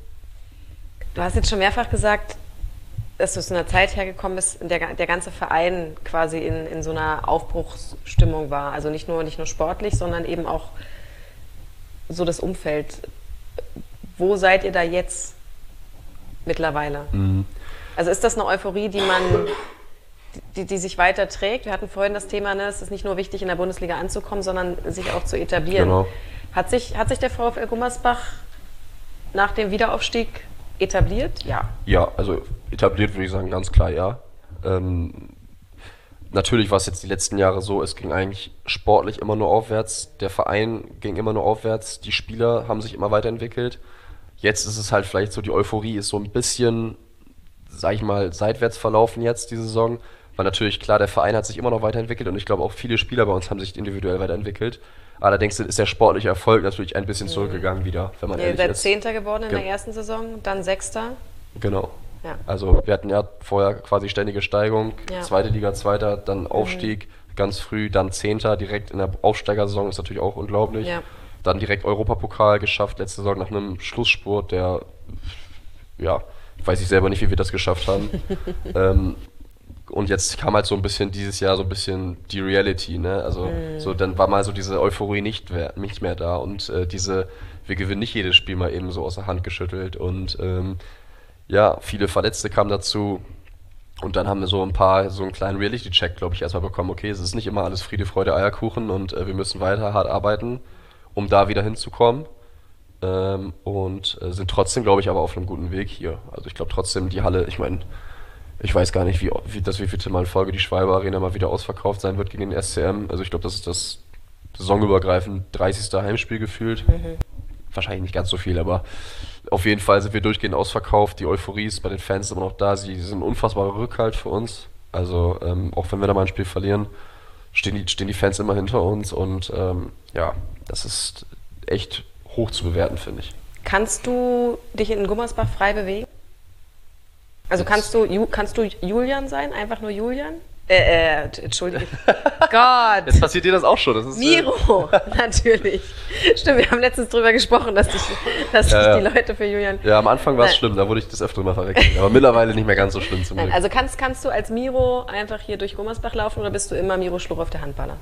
Du hast jetzt schon mehrfach gesagt, dass du aus einer Zeit hergekommen bist, in der der ganze Verein quasi in, in so einer Aufbruchsstimmung war. Also nicht nur, nicht nur sportlich, sondern eben auch so das Umfeld. Wo seid ihr da jetzt mittlerweile? Mhm. Also ist das eine Euphorie, die man, die, die sich weiter trägt? Wir hatten vorhin das Thema, ne, es ist nicht nur wichtig, in der Bundesliga anzukommen, sondern sich auch zu etablieren. Genau. Hat sich, hat sich der VfL Gummersbach nach dem Wiederaufstieg etabliert? Ja. Ja, also etabliert würde ich sagen, ganz klar ja. Ähm, natürlich war es jetzt die letzten Jahre so, es ging eigentlich sportlich immer nur aufwärts, der Verein ging immer nur aufwärts, die Spieler haben sich immer weiterentwickelt. Jetzt ist es halt vielleicht so, die Euphorie ist so ein bisschen, sag ich mal, seitwärts verlaufen jetzt die Saison, weil natürlich klar, der Verein hat sich immer noch weiterentwickelt und ich glaube auch viele Spieler bei uns haben sich individuell weiterentwickelt. Allerdings ist der sportliche Erfolg natürlich ein bisschen zurückgegangen wieder, wenn man Ihr ehrlich seid ist. Zehnter geworden in Ge- der ersten Saison, dann Sechster. Genau. Ja. Also wir hatten ja vorher quasi ständige Steigung, Ja. zweite Liga, zweiter, dann Aufstieg, mhm. ganz früh, dann Zehnter direkt in der Aufsteigersaison, ist natürlich auch unglaublich. Ja. Dann direkt Europapokal geschafft, letzte Saison nach einem Schlussspurt, der, ja, weiß ich selber nicht, wie wir das geschafft haben. ähm, und jetzt kam halt so ein bisschen dieses Jahr so ein bisschen die Reality, ne? Also mhm. so dann war mal so diese Euphorie nicht mehr, nicht mehr da und äh, diese, wir gewinnen nicht jedes Spiel mal eben so aus der Hand geschüttelt und ähm, ja, viele Verletzte kamen dazu und dann haben wir so ein paar, so einen kleinen Reality-Check, glaube ich, erstmal bekommen, okay, es ist nicht immer alles Friede, Freude, Eierkuchen und äh, wir müssen weiter hart arbeiten, um da wieder hinzukommen. Ähm, und äh, sind trotzdem, glaube ich, aber auf einem guten Weg hier. Also ich glaube trotzdem, die Halle, ich meine, ich weiß gar nicht, wie, wie das wievielte Mal in Folge die Schwalbe Arena mal wieder ausverkauft sein wird gegen den S C M. Also ich glaube, das ist das saisonübergreifend dreißigste Heimspiel gefühlt. Mhm. Wahrscheinlich nicht ganz so viel, aber auf jeden Fall sind wir durchgehend ausverkauft. Die Euphorie ist bei den Fans immer noch da. Sie sind ein unfassbarer Rückhalt für uns. Also ähm, auch wenn wir da mal ein Spiel verlieren, stehen die, stehen die Fans immer hinter uns. Und ähm, ja, das ist echt hoch zu bewerten, finde ich. Kannst du dich in Gummersbach frei bewegen? Also kannst du, Ju, kannst du Julian sein? Einfach nur Julian? Äh, äh, Entschuldigung. Gott. Jetzt passiert dir das auch schon. Das ist, Miro, äh natürlich. Stimmt, wir haben letztens drüber gesprochen, dass dich, dass ja, dich ja. die Leute für Julian... Ja, am Anfang war es schlimm, da wurde ich das öfter mal verwechselt. Aber mittlerweile nicht mehr ganz so schlimm zum Glück. Nein, also kannst, kannst du als Miro einfach hier durch Gummersbach laufen oder bist du immer Miro Schlurov, der Handballer?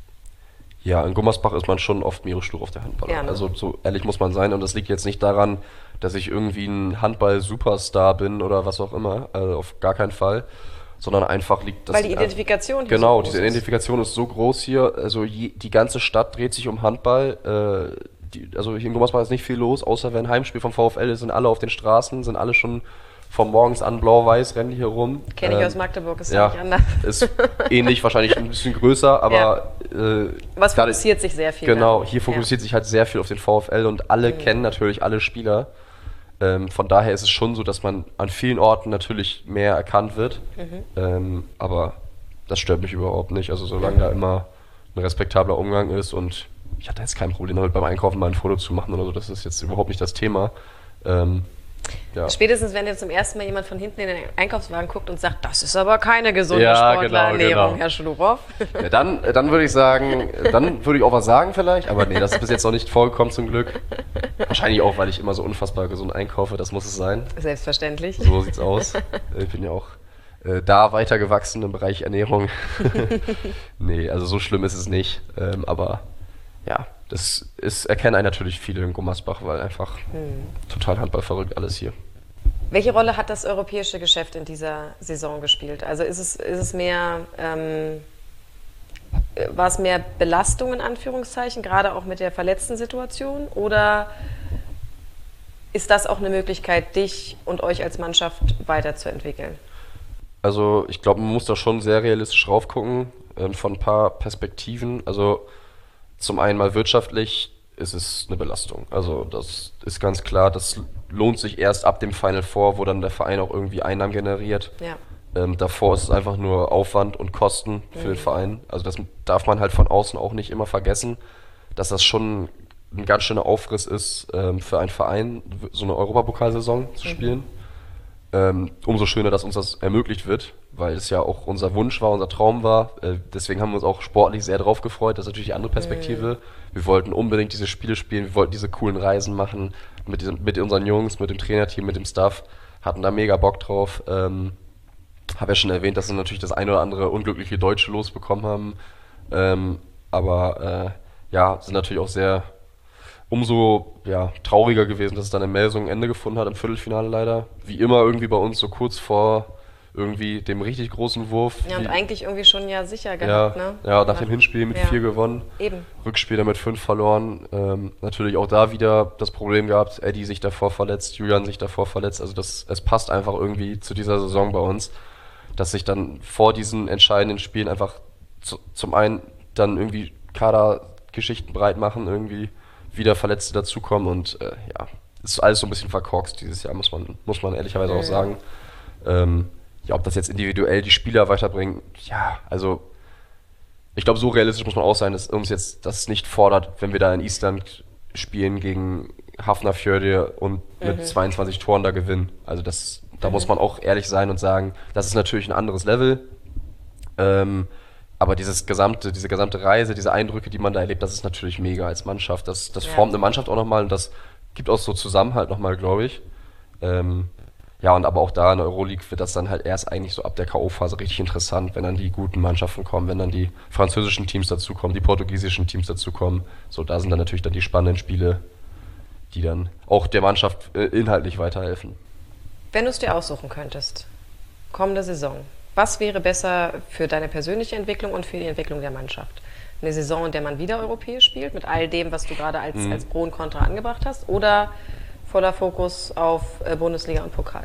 Ja, in Gummersbach ist man schon oft Miro Schlurov, der Handballer. Ja, ne? Also so ehrlich muss man sein und das liegt jetzt nicht daran, dass ich irgendwie ein Handball-Superstar bin oder was auch immer, also auf gar keinen Fall, sondern einfach liegt das... Weil die Identifikation hier Genau, so groß diese Identifikation ist so groß hier, also je, die ganze Stadt dreht sich um Handball, äh, die, also hier in Gummersbach ist nicht viel los, außer wenn ein Heimspiel vom VfL ist, sind alle auf den Straßen, sind alle schon von morgens an blau-weiß, rennen hier rum. Kenne ich ähm, aus Magdeburg, ist ja nicht anders. Ist ähnlich, wahrscheinlich ein bisschen größer, aber... Ja. Äh, Was fokussiert sich sehr viel. Genau, hier fokussiert ja. sich halt sehr viel auf den VfL und alle mhm. kennen natürlich alle Spieler. Ähm, von daher ist es schon so, dass man an vielen Orten natürlich mehr erkannt wird. Mhm. Ähm, aber das stört mich überhaupt nicht. Also solange mhm. da immer ein respektabler Umgang ist und ich hatte jetzt kein Problem damit beim Einkaufen mal ein Foto zu machen oder so, das ist jetzt überhaupt nicht das Thema. Ähm, Ja. Spätestens, wenn jetzt zum ersten Mal jemand von hinten in den Einkaufswagen guckt und sagt, das ist aber keine gesunde Ja, Sportlerernährung, genau, genau. Herr Schlurow. Ja, dann dann würde ich sagen, dann würde ich auch was sagen vielleicht, aber nee, das ist bis jetzt noch nicht vorgekommen zum Glück. Wahrscheinlich auch, weil ich immer so unfassbar gesund einkaufe, das muss es sein. Selbstverständlich. So sieht's aus. Ich bin ja auch äh, da weitergewachsen im Bereich Ernährung. Nee, also so schlimm ist es nicht, ähm, aber ja, das ist, erkennen einen natürlich viele in Gummersbach, weil einfach Hm. total handballverrückt alles hier. Welche Rolle hat das europäische Geschäft in dieser Saison gespielt? Also ist es, ist es mehr, ähm, war es mehr Belastung in Anführungszeichen, gerade auch mit der verletzten Situation? Oder ist das auch eine Möglichkeit, dich und euch als Mannschaft weiterzuentwickeln? Also ich glaube, man muss da schon sehr realistisch raufgucken, ähm, von ein paar Perspektiven. Also zum einen mal wirtschaftlich ist es eine Belastung. Also das ist ganz klar, das lohnt sich erst ab dem Final Four, wo dann der Verein auch irgendwie Einnahmen generiert. Ja. Ähm, davor ist es einfach nur Aufwand und Kosten für Mhm. den Verein. Also das darf man halt von außen auch nicht immer vergessen, dass das schon ein ganz schöner Aufriss ist, ähm, für einen Verein so eine Europapokalsaison zu spielen. Ähm, umso schöner, dass uns das ermöglicht wird, weil es ja auch unser Wunsch war, unser Traum war. Äh, deswegen haben wir uns auch sportlich sehr drauf gefreut. Das ist natürlich die andere Perspektive. Wir wollten unbedingt diese Spiele spielen, wir wollten diese coolen Reisen machen mit, diesen, mit unseren Jungs, mit dem Trainerteam, mit dem Staff. Hatten da mega Bock drauf. Ähm, habe ja schon erwähnt, dass wir natürlich das eine oder andere unglückliche Deutsche losbekommen haben. Ähm, aber äh, ja, sind natürlich auch sehr umso ja, trauriger gewesen, dass es dann in Melsung ein Ende gefunden hat im Viertelfinale leider. Wie immer irgendwie bei uns so kurz vor irgendwie dem richtig großen Wurf. Ja, und Wie, eigentlich irgendwie schon ja sicher ja, gehabt, ne? ja, nach dem Hinspiel mit Ja. vier gewonnen. Eben. Rückspiel dann mit fünf verloren. Ähm, natürlich auch da wieder das Problem gehabt, Eddie sich davor verletzt, Julian sich davor verletzt. Also das, es passt einfach irgendwie zu dieser Saison bei uns, dass sich dann vor diesen entscheidenden Spielen einfach zu, zum einen dann irgendwie Kadergeschichten breit machen, irgendwie wieder Verletzte dazukommen und äh, ja, ist alles so ein bisschen verkorkst dieses Jahr, muss man, muss man ehrlicherweise auch sagen. Ähm, ja, ob das jetzt individuell die Spieler weiterbringt, ja, also ich glaube, so realistisch muss man auch sein, dass uns jetzt das nicht fordert, wenn wir da in Island spielen gegen Hafnarfjörður und mit zweiundzwanzig Toren da gewinnen. Also das, da muss man auch ehrlich sein und sagen, das ist natürlich ein anderes Level. Ähm, aber dieses gesamte, diese gesamte Reise, diese Eindrücke, die man da erlebt, das ist natürlich mega als Mannschaft. Das, das Ja. formt eine Mannschaft auch nochmal und das gibt auch so Zusammenhalt nochmal, glaube ich. Ähm, ja, und aber auch da in der Euroleague wird das dann halt erst eigentlich so ab der K O-Phase richtig interessant, wenn dann die guten Mannschaften kommen, wenn dann die französischen Teams dazukommen, die portugiesischen Teams dazukommen. So, da sind dann natürlich dann die spannenden Spiele, die dann auch der Mannschaft äh, inhaltlich weiterhelfen. Wenn du es dir aussuchen könntest, kommende Saison, was wäre besser für deine persönliche Entwicklung und für die Entwicklung der Mannschaft? Eine Saison, in der man wieder europäisch spielt, mit all dem, was du gerade als, als Pro und Contra angebracht hast, oder voller Fokus auf äh, Bundesliga und Pokal?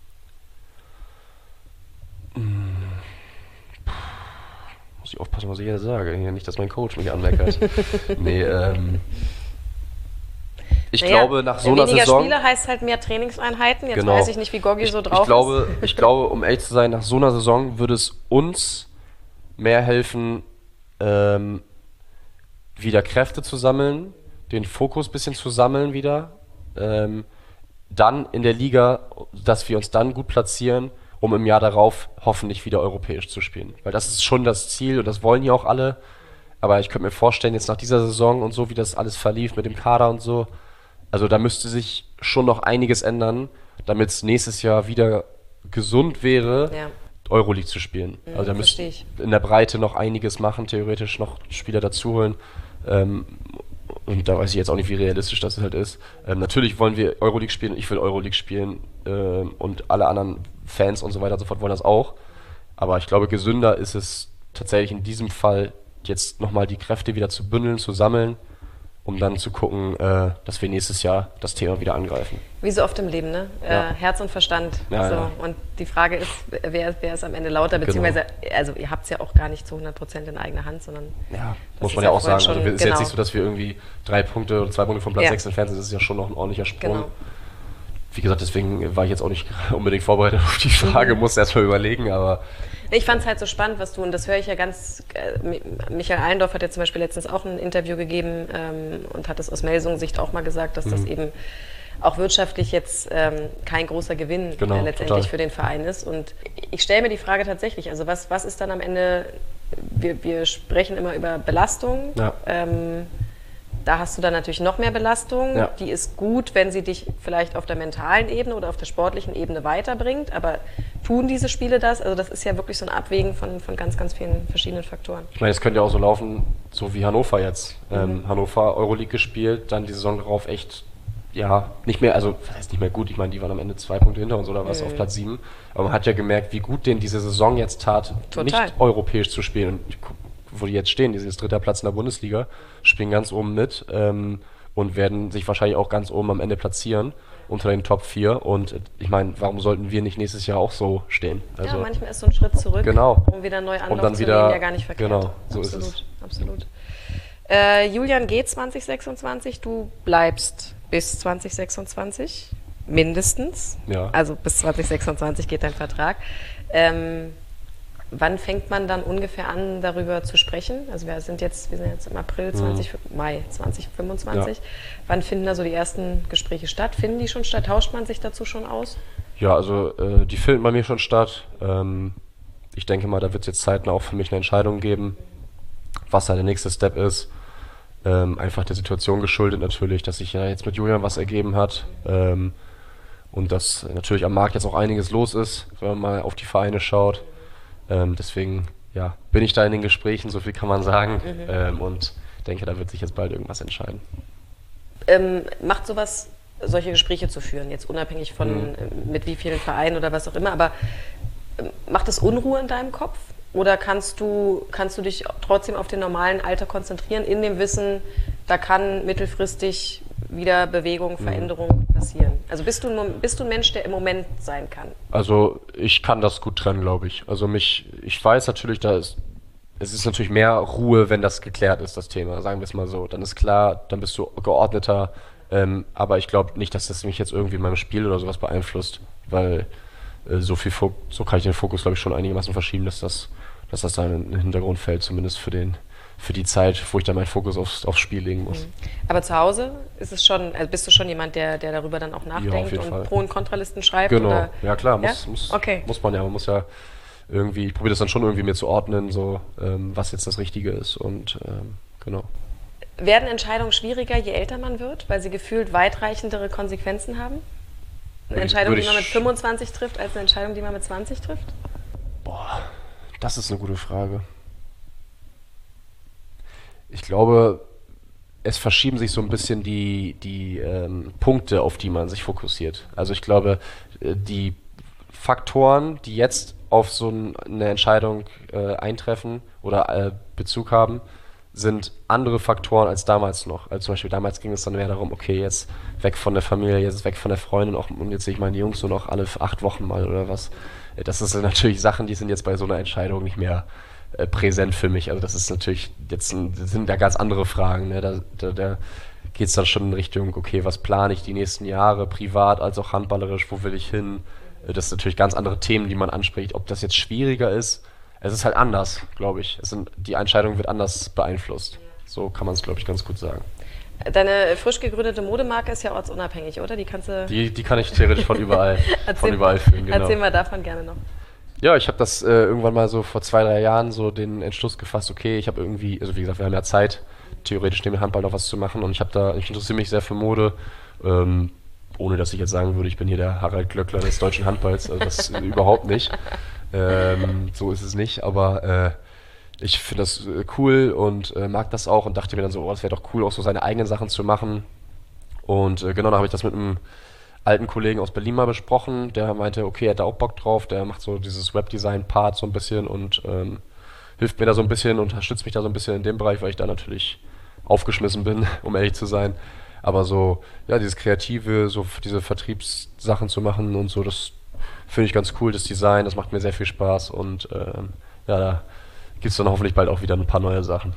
Muss ich aufpassen, was ich jetzt sage. Hier nicht, dass mein Coach mich anmeckert. nee, ähm. Ich Naja, glaube, nach so einer weniger Saison. Spiele heißt halt mehr Trainingseinheiten. Jetzt Genau. weiß ich nicht, wie Gogi so drauf ich glaube, ist. Ich glaube, um ehrlich zu sein, nach so einer Saison würde es uns mehr helfen, ähm, wieder Kräfte zu sammeln, den Fokus ein bisschen zu sammeln wieder. Ähm, dann in der Liga, dass wir uns dann gut platzieren, um im Jahr darauf hoffentlich wieder europäisch zu spielen. Weil das ist schon das Ziel und das wollen ja auch alle. Aber ich könnte mir vorstellen, jetzt nach dieser Saison und so, wie das alles verlief mit dem Kader und so, also da müsste sich schon noch einiges ändern, damit es nächstes Jahr wieder gesund wäre, Ja. Euroleague zu spielen. Mhm, also da müsste verstehe ich. in der Breite noch einiges machen, theoretisch noch Spieler dazuholen. Ähm, und da weiß ich jetzt auch nicht, wie realistisch das halt ist. Ähm, natürlich wollen wir Euroleague spielen, ich will Euroleague spielen ähm, und alle anderen Fans und so weiter und so fort wollen das auch. Aber ich glaube, gesünder ist es tatsächlich in diesem Fall, jetzt nochmal die Kräfte wieder zu bündeln, zu sammeln, um dann zu gucken, äh, dass wir nächstes Jahr das Thema wieder angreifen. Wie so oft im Leben, ne? Ja. Äh, Herz und Verstand. Ja, so. ja. Und die Frage ist, wer, wer ist am Ende lauter? Genau. Beziehungsweise, also ihr habt es ja auch gar nicht zu hundert Prozent in eigener Hand, sondern Ja, das muss ist man ja ja auch vorhin sagen. Also schon- es ist jetzt genau. nicht so, dass wir irgendwie drei Punkte oder zwei Punkte vom Platz Ja. sechs entfernt sind. Das ist ja schon noch ein ordentlicher Sprung. Genau. Wie gesagt, deswegen war ich jetzt auch nicht unbedingt vorbereitet auf die Frage, Mhm. musste erst mal überlegen, aber Ich fand es halt so spannend, was du, und das höre ich ja ganz, äh, Mi- Michael Allendorf hat ja zum Beispiel letztens auch ein Interview gegeben ähm, und hat es aus Melsung-Sicht auch mal gesagt, dass das eben auch wirtschaftlich jetzt ähm, kein großer Gewinn Genau, äh, letztendlich total. für den Verein ist. Und ich stelle mir die Frage tatsächlich, also was, was ist dann am Ende, wir, wir sprechen immer über Belastung, Ja. ähm, da hast du dann natürlich noch mehr Belastung, Ja. die ist gut, wenn sie dich vielleicht auf der mentalen Ebene oder auf der sportlichen Ebene weiterbringt, aber tun diese Spiele das? Also das ist ja wirklich so ein Abwägen von, von ganz, ganz vielen verschiedenen Faktoren. Ich meine, es könnte ja auch so laufen, so wie Hannover jetzt. Ähm, Hannover Euroleague gespielt, dann die Saison darauf echt, ja, nicht mehr, also was heißt nicht mehr gut, ich meine, die waren am Ende zwei Punkte hinter uns oder was, auf Platz sieben. Aber man hat ja gemerkt, wie gut denen diese Saison jetzt tat, Total. nicht europäisch zu spielen. Und ich guck, wo die jetzt stehen, dieses dritter Platz in der Bundesliga, spielen ganz oben mit ähm, und werden sich wahrscheinlich auch ganz oben am Ende platzieren unter den Top vier. Und äh, ich meine, warum sollten wir nicht nächstes Jahr auch so stehen? Also, ja, manchmal ist so ein Schritt zurück, Genau. um wieder neu Anlauf Und dann zu wieder- nehmen, ja gar nicht verkehrt. genau, so ist absolut, es. Absolut. Äh, Julian geht zwanzig sechsundzwanzig, du bleibst bis zwanzig sechsundzwanzig, mindestens. Ja. Also bis zwanzig sechsundzwanzig geht dein Vertrag. Ähm, wann fängt man dann ungefähr an, darüber zu sprechen? Also wir sind jetzt, wir sind jetzt im April zwanzig, Mai zwanzig fünfundzwanzig. Ja. Wann finden da so die ersten Gespräche statt? Finden die schon statt? Tauscht man sich dazu schon aus? Ja, also äh, die finden bei mir schon statt. Ähm, ich denke mal, da wird es jetzt zeitnah auch für mich eine Entscheidung geben, was da der nächste Step ist. Ähm, einfach der Situation geschuldet natürlich, dass sich ja jetzt mit Julian was ergeben hat. Ähm, und dass natürlich am Markt jetzt auch einiges los ist, wenn man mal auf die Vereine schaut. Ähm, deswegen ja, bin ich da in den Gesprächen, so viel kann man sagen. Ähm, und denke, da wird sich jetzt bald irgendwas entscheiden. Ähm, macht sowas, solche Gespräche zu führen, jetzt unabhängig von Mhm. äh, mit wie vielen Vereinen oder was auch immer, aber ähm, macht es Unruhe in deinem Kopf? Oder kannst du, kannst du dich trotzdem auf den normalen Alter konzentrieren, in dem Wissen, da kann mittelfristig wieder Bewegung, Veränderung passieren? Also bist du, ein, Mom- bist du ein Mensch, der im Moment sein kann? Also ich kann das gut trennen, glaube ich. Also mich, ich weiß natürlich, da ist, es ist natürlich mehr Ruhe, wenn das geklärt ist, das Thema, sagen wir es mal so. Dann ist klar, dann bist du geordneter, ähm, aber ich glaube nicht, dass das mich jetzt irgendwie in meinem Spiel oder sowas beeinflusst, weil äh, so viel, Fo- so kann ich den Fokus, glaube ich, schon einigermaßen verschieben, dass das, dass das da in den Hintergrund fällt, zumindest für den, für die Zeit, wo ich dann meinen Fokus aufs, aufs Spiel legen muss. Aber zu Hause ist es schon, also bist du schon jemand, der, der darüber dann auch nachdenkt jeden und Fall. Pro- und Kontralisten schreibt? Genau, Oder? ja klar, muss, Ja? Muss, Okay. muss man ja, man muss ja irgendwie, ich probiere das dann schon irgendwie mir zu ordnen, so ähm, was jetzt das Richtige ist und ähm, genau. Werden Entscheidungen schwieriger, je älter man wird, weil sie gefühlt weitreichendere Konsequenzen haben? Eine Würde ich- Entscheidung, würde die man mit ich- fünfundzwanzig trifft, als eine Entscheidung, die man mit zwanzig trifft? Das ist eine gute Frage. Ich glaube, es verschieben sich so ein bisschen die, die ähm, Punkte, auf die man sich fokussiert. Also ich glaube, äh, die Faktoren, die jetzt auf so ein, eine Entscheidung äh, eintreffen oder äh, Bezug haben, sind andere Faktoren als damals noch. Also zum Beispiel damals ging es dann mehr darum, okay, jetzt weg von der Familie, jetzt weg von der Freundin auch, und jetzt sehe ich meine Jungs nur noch alle acht Wochen mal oder was. Äh, Das sind natürlich Sachen, die sind jetzt bei so einer Entscheidung nicht mehr äh, präsent für mich. Also das ist natürlich, jetzt ein, das sind ja ganz andere Fragen. Ne? Da, da, da geht es dann schon in Richtung, okay, was plane ich die nächsten Jahre, privat als auch handballerisch, wo will ich hin? Äh, Das sind natürlich ganz andere Themen, die man anspricht. Ob das jetzt schwieriger ist, es ist halt anders, glaube ich. Es sind, die Entscheidung wird anders beeinflusst. So kann man es, glaube ich, ganz gut sagen. Deine frisch gegründete Modemarke ist ja ortsunabhängig, oder? Die kannst du. Die, die kann ich theoretisch von überall, Erzähl- von überall führen, genau. Erzähl mal davon gerne noch. Ja, ich habe das äh, irgendwann mal so vor zwei, drei Jahren so den Entschluss gefasst, okay, ich habe irgendwie, also wie gesagt, wir haben ja Zeit, theoretisch neben dem Handball noch was zu machen und ich habe da, ich interessiere mich sehr für Mode, ähm, ohne dass ich jetzt sagen würde, ich bin hier der Harald Glöckler des deutschen Handballs, also das überhaupt nicht. Ähm, so ist es nicht, aber äh, ich finde das äh, cool und äh, mag das auch und dachte mir dann so, oh, es wäre doch cool, auch so seine eigenen Sachen zu machen. Und äh, genau, dann habe ich das mit einem alten Kollegen aus Berlin mal besprochen, der meinte, okay, er hat da auch Bock drauf, der macht so dieses Webdesign-Part so ein bisschen und ähm, hilft mir da so ein bisschen, unterstützt mich da so ein bisschen in dem Bereich, weil ich da natürlich aufgeschmissen bin, um ehrlich zu sein. Aber so, ja, dieses Kreative, so diese Vertriebssachen zu machen und so, das finde ich ganz cool, das Design, das macht mir sehr viel Spaß und ähm, ja, da gibt es dann hoffentlich bald auch wieder ein paar neue Sachen.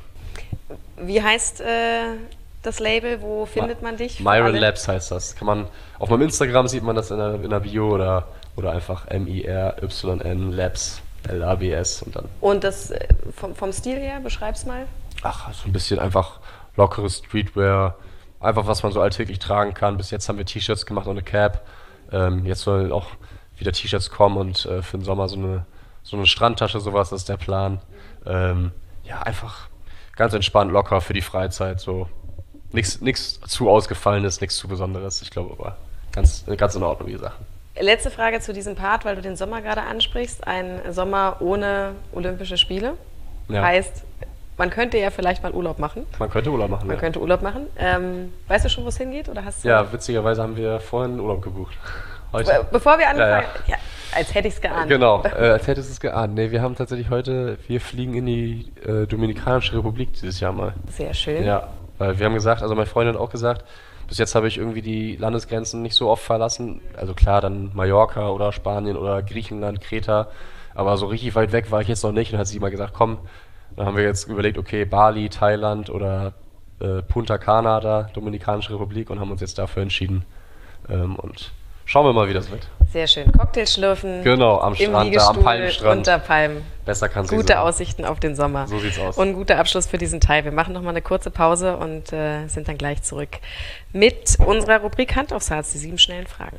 Wie heißt äh, das Label? Wo findet man dich? Für Myron alle? Labs heißt das. Kann man, auf meinem Instagram sieht man das in der, in der Bio oder, oder einfach M I R Y N Labs, L A B S und dann. Und das äh, vom, vom Stil her, beschreib's mal. Ach, so ein bisschen einfach lockeres Streetwear, einfach was man so alltäglich tragen kann. Bis jetzt haben wir T-Shirts gemacht und eine Cap. Ähm, jetzt sollen auch wieder T-Shirts kommen und äh, für den Sommer so eine, so eine Strandtasche, sowas, das ist der Plan. Ähm, ja, einfach ganz entspannt, locker für die Freizeit. So nichts nichts zu Ausgefallenes, nichts zu Besonderes. Ich glaube aber ganz, ganz in Ordnung, die Sachen. Letzte Frage zu diesem Part, weil du den Sommer gerade ansprichst. Ein Sommer ohne Olympische Spiele. Ja. Heißt, man könnte ja vielleicht mal Urlaub machen. Man könnte Urlaub machen, Man ja. könnte Urlaub machen. Ähm, weißt du schon, wo es hingeht? Oder hast du Ja, witzigerweise haben wir vorhin Urlaub gebucht. Heute. Be- Bevor wir anfangen, Ja, ja, als hätte ich es geahnt. Genau, äh, als hättest du es geahnt. Nee, wir haben tatsächlich heute, wir fliegen in die äh, Dominikanische Republik dieses Jahr mal. Sehr schön. Ja, weil wir haben gesagt, also meine Freundin hat auch gesagt, bis jetzt habe ich irgendwie die Landesgrenzen nicht so oft verlassen. Also klar, dann Mallorca oder Spanien oder Griechenland, Kreta. Aber so richtig weit weg war ich jetzt noch nicht. Und dann hat sie mal gesagt, komm, dann haben wir jetzt überlegt, okay, Bali, Thailand oder äh, Punta Cana, da, Dominikanische Republik, und haben uns jetzt dafür entschieden. Ähm, und schauen wir mal, wie das wird. Sehr schön. Cocktail schlürfen. Genau, am im Strand, da am Liegestuhl, Palmenstrand. Unter Palmen. Besser kann es nicht Gute sein. Aussichten auf den Sommer. So sieht's aus. Und ein guter Abschluss für diesen Teil. Wir machen noch mal eine kurze Pause und äh, sind dann gleich zurück mit unserer Rubrik Hand aufs Herz, die sieben schnellen Fragen.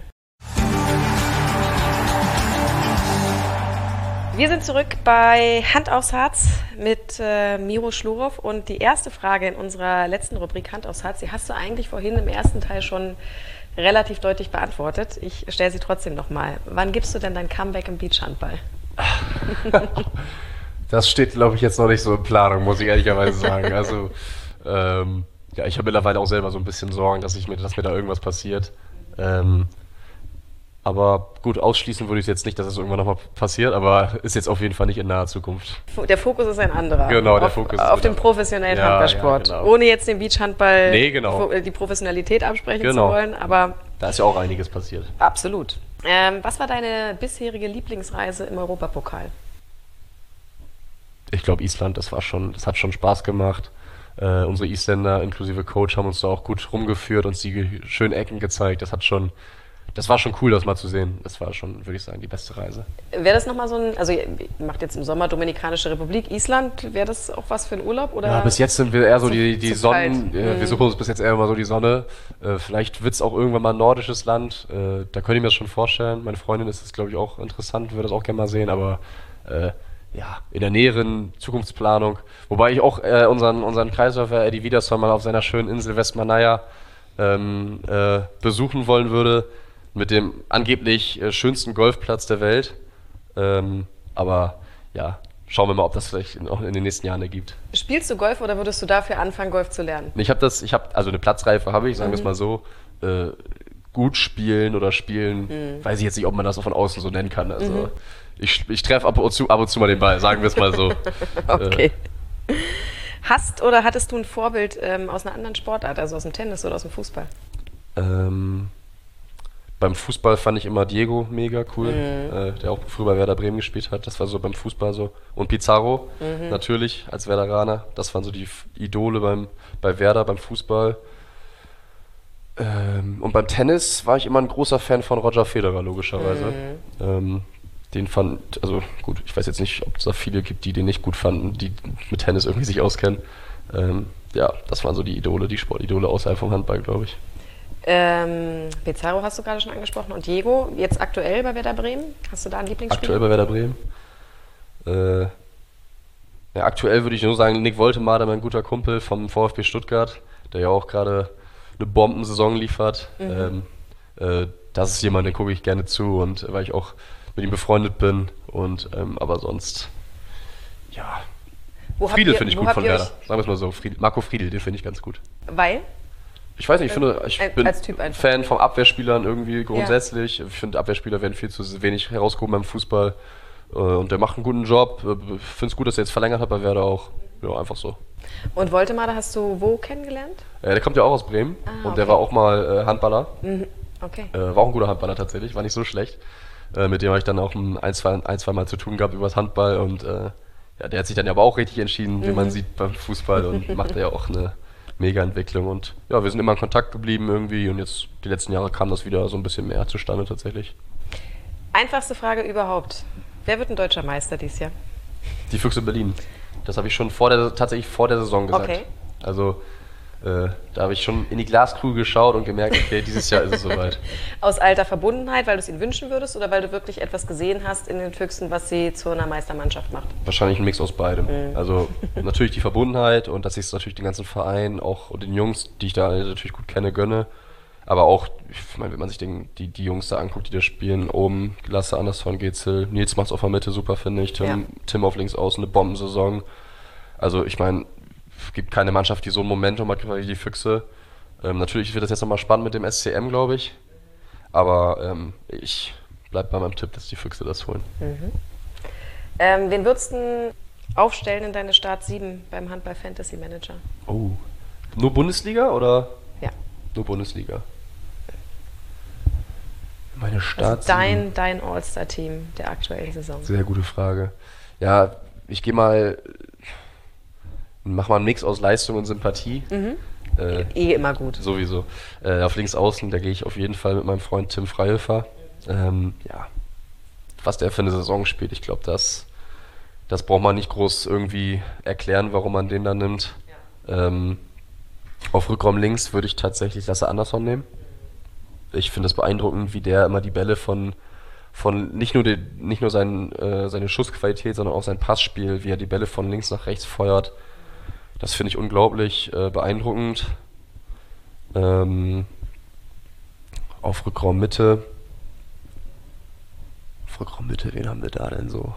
Wir sind zurück bei Hand aufs Herz mit äh, Miro Schlurov und die erste Frage in unserer letzten Rubrik Hand aufs Herz, die hast du eigentlich vorhin im ersten Teil schon relativ deutlich beantwortet. Ich stelle sie trotzdem nochmal. Wann gibst du denn dein Comeback im Beachhandball? Das steht, glaube ich, jetzt noch nicht so in Planung, muss ich ehrlicherweise sagen. Also, ähm, ja, ich habe mittlerweile auch selber so ein bisschen Sorgen, dass, ich mir, dass mir da irgendwas passiert. Ähm, aber gut, ausschließen würde ich jetzt nicht, dass es irgendwann nochmal passiert, aber ist jetzt auf jeden Fall nicht in naher Zukunft. Der Fokus ist ein anderer. Genau, der auf, Fokus ist auf den wieder- professionellen Ja, Handballsport. ja, genau. Ohne jetzt dem Beachhandball Nee, genau. die Professionalität absprechen Genau. zu wollen, aber Da ist ja auch einiges passiert. absolut. Ähm, was war deine bisherige Lieblingsreise im Europapokal? Ich glaube, Island, das war schon, das hat schon Spaß gemacht. Äh, unsere Isländer inklusive Coach haben uns da auch gut rumgeführt, uns die ge- schönen Ecken gezeigt. Das hat schon, das war schon cool, das mal zu sehen. Das war schon, würde ich sagen, die beste Reise. Wäre das nochmal so ein, also ihr macht jetzt im Sommer Dominikanische Republik, Island, wäre das auch was für ein Urlaub? Oder? Ja, bis jetzt sind wir eher so zu- die, die zu Sonnen, kalt. äh, Mhm. wir suchen uns bis jetzt eher immer so die Sonne. Äh, vielleicht wird es auch irgendwann mal ein nordisches Land. Äh, da könnte ich mir das schon vorstellen. Meine Freundin ist das, glaube ich, auch interessant, würde das auch gerne mal sehen, aber äh, ja, in der näheren Zukunftsplanung. Wobei ich auch äh, unseren, unseren Kreisläufer Eddie Wiedersson mal auf seiner schönen Insel Westmannaia ähm, äh, besuchen wollen würde, mit dem angeblich äh, schönsten Golfplatz der Welt. Ähm, aber ja, schauen wir mal, ob das vielleicht noch in den nächsten Jahren ergibt. Spielst du Golf oder würdest du dafür anfangen, Golf zu lernen? Ich habe das, ich habe, also eine Platzreife habe ich, sagen wir es mal so. Äh, gut spielen oder spielen, weiß ich jetzt nicht, ob man das so von außen so nennen kann. Also ich, ich treffe ab und zu, ab und zu mal den Ball, sagen wir es mal so. Okay. Hast oder hattest du ein Vorbild ähm, aus einer anderen Sportart, also aus dem Tennis oder aus dem Fußball? Ähm, beim Fußball fand ich immer Diego mega cool, äh, der auch früher bei Werder Bremen gespielt hat. Das war so beim Fußball so. Und Pizarro natürlich als Werderaner. Das waren so die F- Idole beim, bei Werder, beim Fußball. Ähm, und beim Tennis war ich immer ein großer Fan von Roger Federer, logischerweise. Ähm, den fand, also gut, ich weiß jetzt nicht, ob es da viele gibt, die den nicht gut fanden, die mit Tennis irgendwie sich auskennen. Ähm, ja, das waren so die Idole, die Sportidole außerhalb vom Handball, glaube ich. Ähm, Pizarro hast du gerade schon angesprochen und Diego, jetzt aktuell bei Werder Bremen. Hast du da ein Lieblingsspiel? Aktuell bei Werder Bremen. Äh, ja, aktuell würde ich nur sagen, Nick Woltemade, mein guter Kumpel vom VfB Stuttgart, der ja auch gerade eine Bombensaison liefert. Ähm, äh, das ist jemand, den gucke ich gerne zu, und äh, weil ich auch mit ihm befreundet bin. Und ähm, aber sonst, ja, Wo habt Friedel ihr- finde ich wo gut habt von ihr Werder. euch- Sagen wir es mal so. Friedel, Marco Friedel, den finde ich ganz gut. Weil? Ich weiß nicht, ich finde, ich Als- bin als Typ einfach. Fan von Abwehrspielern irgendwie grundsätzlich. Ich finde, Abwehrspieler werden viel zu wenig herausgehoben beim Fußball. Äh, Und der macht einen guten Job. Ich finde es gut, dass er jetzt verlängert hat bei Werder auch. Ja, einfach so. Und Woltemade hast du wo kennengelernt? Äh, Der kommt ja auch aus Bremen Ah, und der okay. war auch mal äh, Handballer. Okay. Äh, War auch ein guter Handballer tatsächlich, war nicht so schlecht. Äh, Mit dem habe ich dann auch ein, ein, zwei, ein, zwei Mal zu tun gehabt übers Handball, und äh, ja, der hat sich dann aber auch richtig entschieden, wie man sieht beim Fußball, und macht ja auch eine mega Entwicklung. Und ja, wir sind immer in Kontakt geblieben irgendwie, und jetzt die letzten Jahre kam das wieder so ein bisschen mehr zustande tatsächlich. Einfachste Frage überhaupt. Wer wird ein deutscher Meister dieses Jahr? Die Füchse Berlin. Das habe ich schon vor der, tatsächlich vor der Saison gesagt. Okay. Also Äh, da habe ich schon in die Glaskugel geschaut und gemerkt, okay, dieses Jahr ist es soweit. Aus alter Verbundenheit, weil du es ihnen wünschen würdest oder weil du wirklich etwas gesehen hast in den Füchsen, was sie zu einer Meistermannschaft macht? Wahrscheinlich ein Mix aus beidem. Mhm. Also natürlich die Verbundenheit und dass ich es natürlich den ganzen Verein auch und den Jungs, die ich da natürlich gut kenne, gönne. Aber auch, ich meine, wenn man sich den, die, die Jungs da anguckt, die da spielen, oben, Lasse, Andersson, Getzel, Nils macht's auf der Mitte super, finde ich, Tim, Ja. Tim auf links außen, eine Bombensaison. Also ich meine, es gibt keine Mannschaft, die so ein Momentum hat wie die Füchse. Ähm, natürlich wird das jetzt nochmal spannend mit dem S C M, glaube ich. Aber ähm, ich bleibe bei meinem Tipp, dass die Füchse das holen. Mhm. Ähm, wen würdest du aufstellen in deine Start sieben beim Handball Fantasy Manager? Oh. Nur Bundesliga oder? Ja. Nur Bundesliga. Meine Start. Also dein, dein All-Star-Team der aktuellen Saison. Sehr gute Frage. Ja, ich gehe mal, mach mal einen Mix aus Leistung und Sympathie. Mhm. Äh, eh immer gut. Sowieso. Äh, auf links außen, da gehe ich auf jeden Fall mit meinem Freund Tim Freihöfer. Ähm, ja, was der für eine Saison spielt, ich glaube, das, das braucht man nicht groß irgendwie erklären, warum man den da nimmt. Ja. Ähm, auf Rückraum links würde ich tatsächlich Lasse Andersson nehmen. Ich finde es beeindruckend, wie der immer die Bälle von, von nicht nur, die, nicht nur sein, äh, seine Schussqualität, sondern auch sein Passspiel, wie er die Bälle von links nach rechts feuert. Das finde ich unglaublich äh, beeindruckend. Ähm, auf Rückraum Mitte. Auf Rückraum Mitte, wen haben wir da denn so?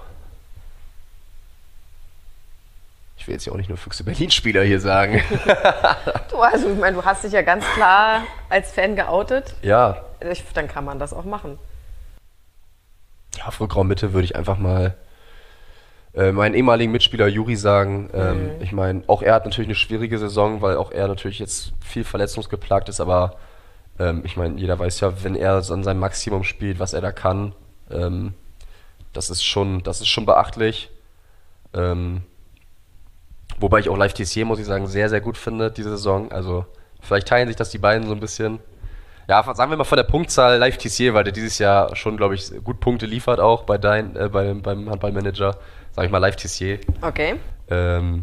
Ich will jetzt ja auch nicht nur Füchse Berlin-Spieler hier sagen. Du, also, ich meine, du hast dich ja ganz klar als Fan geoutet. Ja. Ich, dann kann man das auch machen. Ja, auf Rückraum Mitte würde ich einfach mal äh, meinen ehemaligen Mitspieler Juri sagen. Ähm, Mhm. Ich meine, auch er hat natürlich eine schwierige Saison, weil auch er natürlich jetzt viel verletzungsgeplagt ist, aber ähm, ich meine, jeder weiß ja, wenn er an seinem Maximum spielt, was er da kann, ähm, das ist schon, das ist schon beachtlich. Ähm, Wobei ich auch Live Tissier, muss ich sagen, sehr, sehr gut finde, diese Saison. Also, vielleicht teilen sich das die beiden so ein bisschen. Ja, sagen wir mal von der Punktzahl Live Tissier, weil der dieses Jahr schon, glaube ich, gut Punkte liefert auch bei dein, äh, bei, beim Handballmanager. Sag ich mal Live Tissier. Okay. Ähm,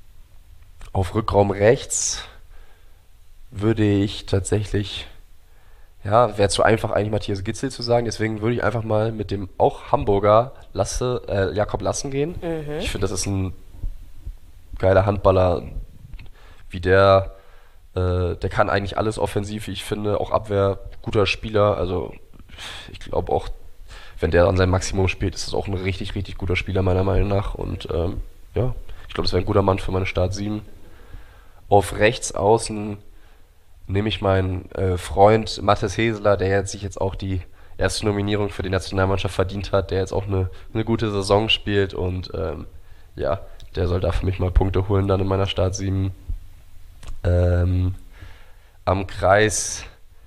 auf Rückraum rechts würde ich tatsächlich, ja, wäre zu einfach eigentlich Matthias Gitzel zu sagen, deswegen würde ich einfach mal mit dem auch Hamburger Lasse, äh, Jakob Lassen gehen. Mhm. Ich finde, das ist ein geiler Handballer, wie der, äh, der kann eigentlich alles offensiv, wie ich finde, auch Abwehr, guter Spieler, also ich glaube auch, wenn der an seinem Maximum spielt, ist das auch ein richtig, richtig guter Spieler meiner Meinung nach und ähm, ja, ich glaube, das wäre ein guter Mann für meine Start sieben. Auf rechts außen nehme ich meinen äh, Freund Mathis Heseler, der jetzt sich jetzt auch die erste Nominierung für die Nationalmannschaft verdient hat, der jetzt auch eine, eine gute Saison spielt und ähm, ja, der soll da für mich mal Punkte holen dann in meiner Start sieben. Ähm, am Kreis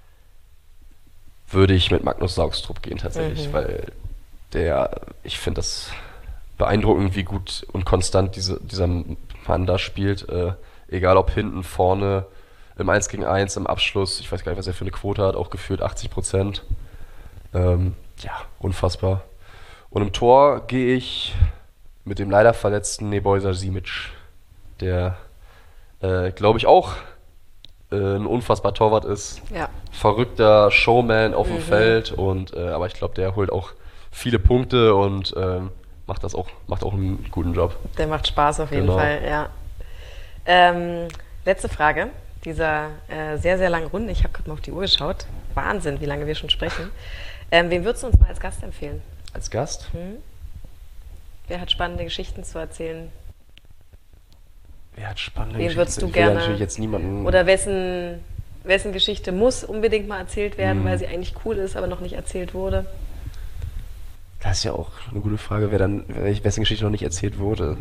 würde ich mit Magnus Saugstrup gehen tatsächlich, Mhm. weil der, ich finde das beeindruckend, wie gut und konstant diese, dieser Mann da spielt. Äh, egal ob hinten, vorne, im eins gegen eins, im Abschluss, ich weiß gar nicht, was er für eine Quote hat, auch gefühlt achtzig Prozent. Ähm, ja, unfassbar. Und im Tor gehe ich mit dem leider verletzten Nebojsa Simic, der, äh, glaube ich, auch äh, ein unfassbar Torwart ist. Ja. Verrückter Showman auf dem Mhm. Feld, und äh, aber ich glaube, der holt auch viele Punkte und ähm, macht das auch, macht auch einen guten Job. Der macht Spaß auf jeden Genau. Fall, ja. Ähm, letzte Frage dieser äh, sehr, sehr langen Runde. Ich habe gerade mal auf die Uhr geschaut. Wahnsinn, wie lange wir schon sprechen. Ähm, wen würdest du uns mal als Gast empfehlen? Als Gast? Hm? Wer hat spannende Geschichten zu erzählen? Wer hat spannende Wen Geschichten? würdest du Ich will ja gerne- natürlich jetzt niemanden. Oder wessen, wessen Geschichte muss unbedingt mal erzählt werden, Hm. weil sie eigentlich cool ist, aber noch nicht erzählt wurde? Das ist ja auch eine gute Frage, wer dann, wessen Geschichte noch nicht erzählt wurde.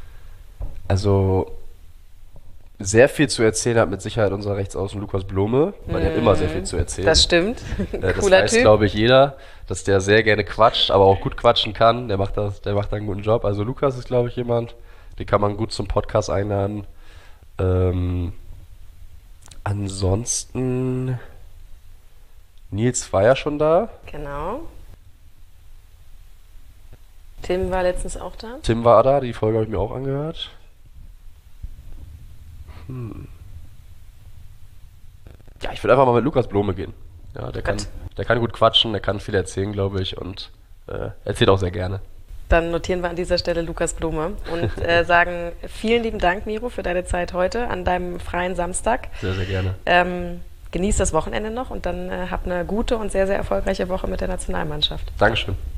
Also, sehr viel zu erzählen hat mit Sicherheit unser Rechtsaußen Lukas Blome, weil der hat immer sehr viel zu erzählen. Das stimmt. Äh, das Cooler weiß, Typ. glaube ich, jeder, dass der sehr gerne quatscht, aber auch gut quatschen kann. Der macht das, der macht da einen guten Job. Also Lukas ist, glaube ich, jemand, den kann man gut zum Podcast einladen. Ähm, ansonsten Nils war ja schon da. Genau. Tim war letztens auch da. Tim war da, die Folge habe ich mir auch angehört. Hm. Ja, ich würde einfach mal mit Lukas Blome gehen. Ja, der kann, Gut. der kann gut quatschen, der kann viel erzählen, glaube ich, und äh, erzählt auch sehr gerne. Dann notieren wir an dieser Stelle Lukas Blume und äh, sagen vielen lieben Dank, Miro, für deine Zeit heute an deinem freien Samstag. Sehr, sehr gerne. Ähm, genieß das Wochenende noch und dann äh, habt eine gute und sehr, sehr erfolgreiche Woche mit der Nationalmannschaft. Dankeschön.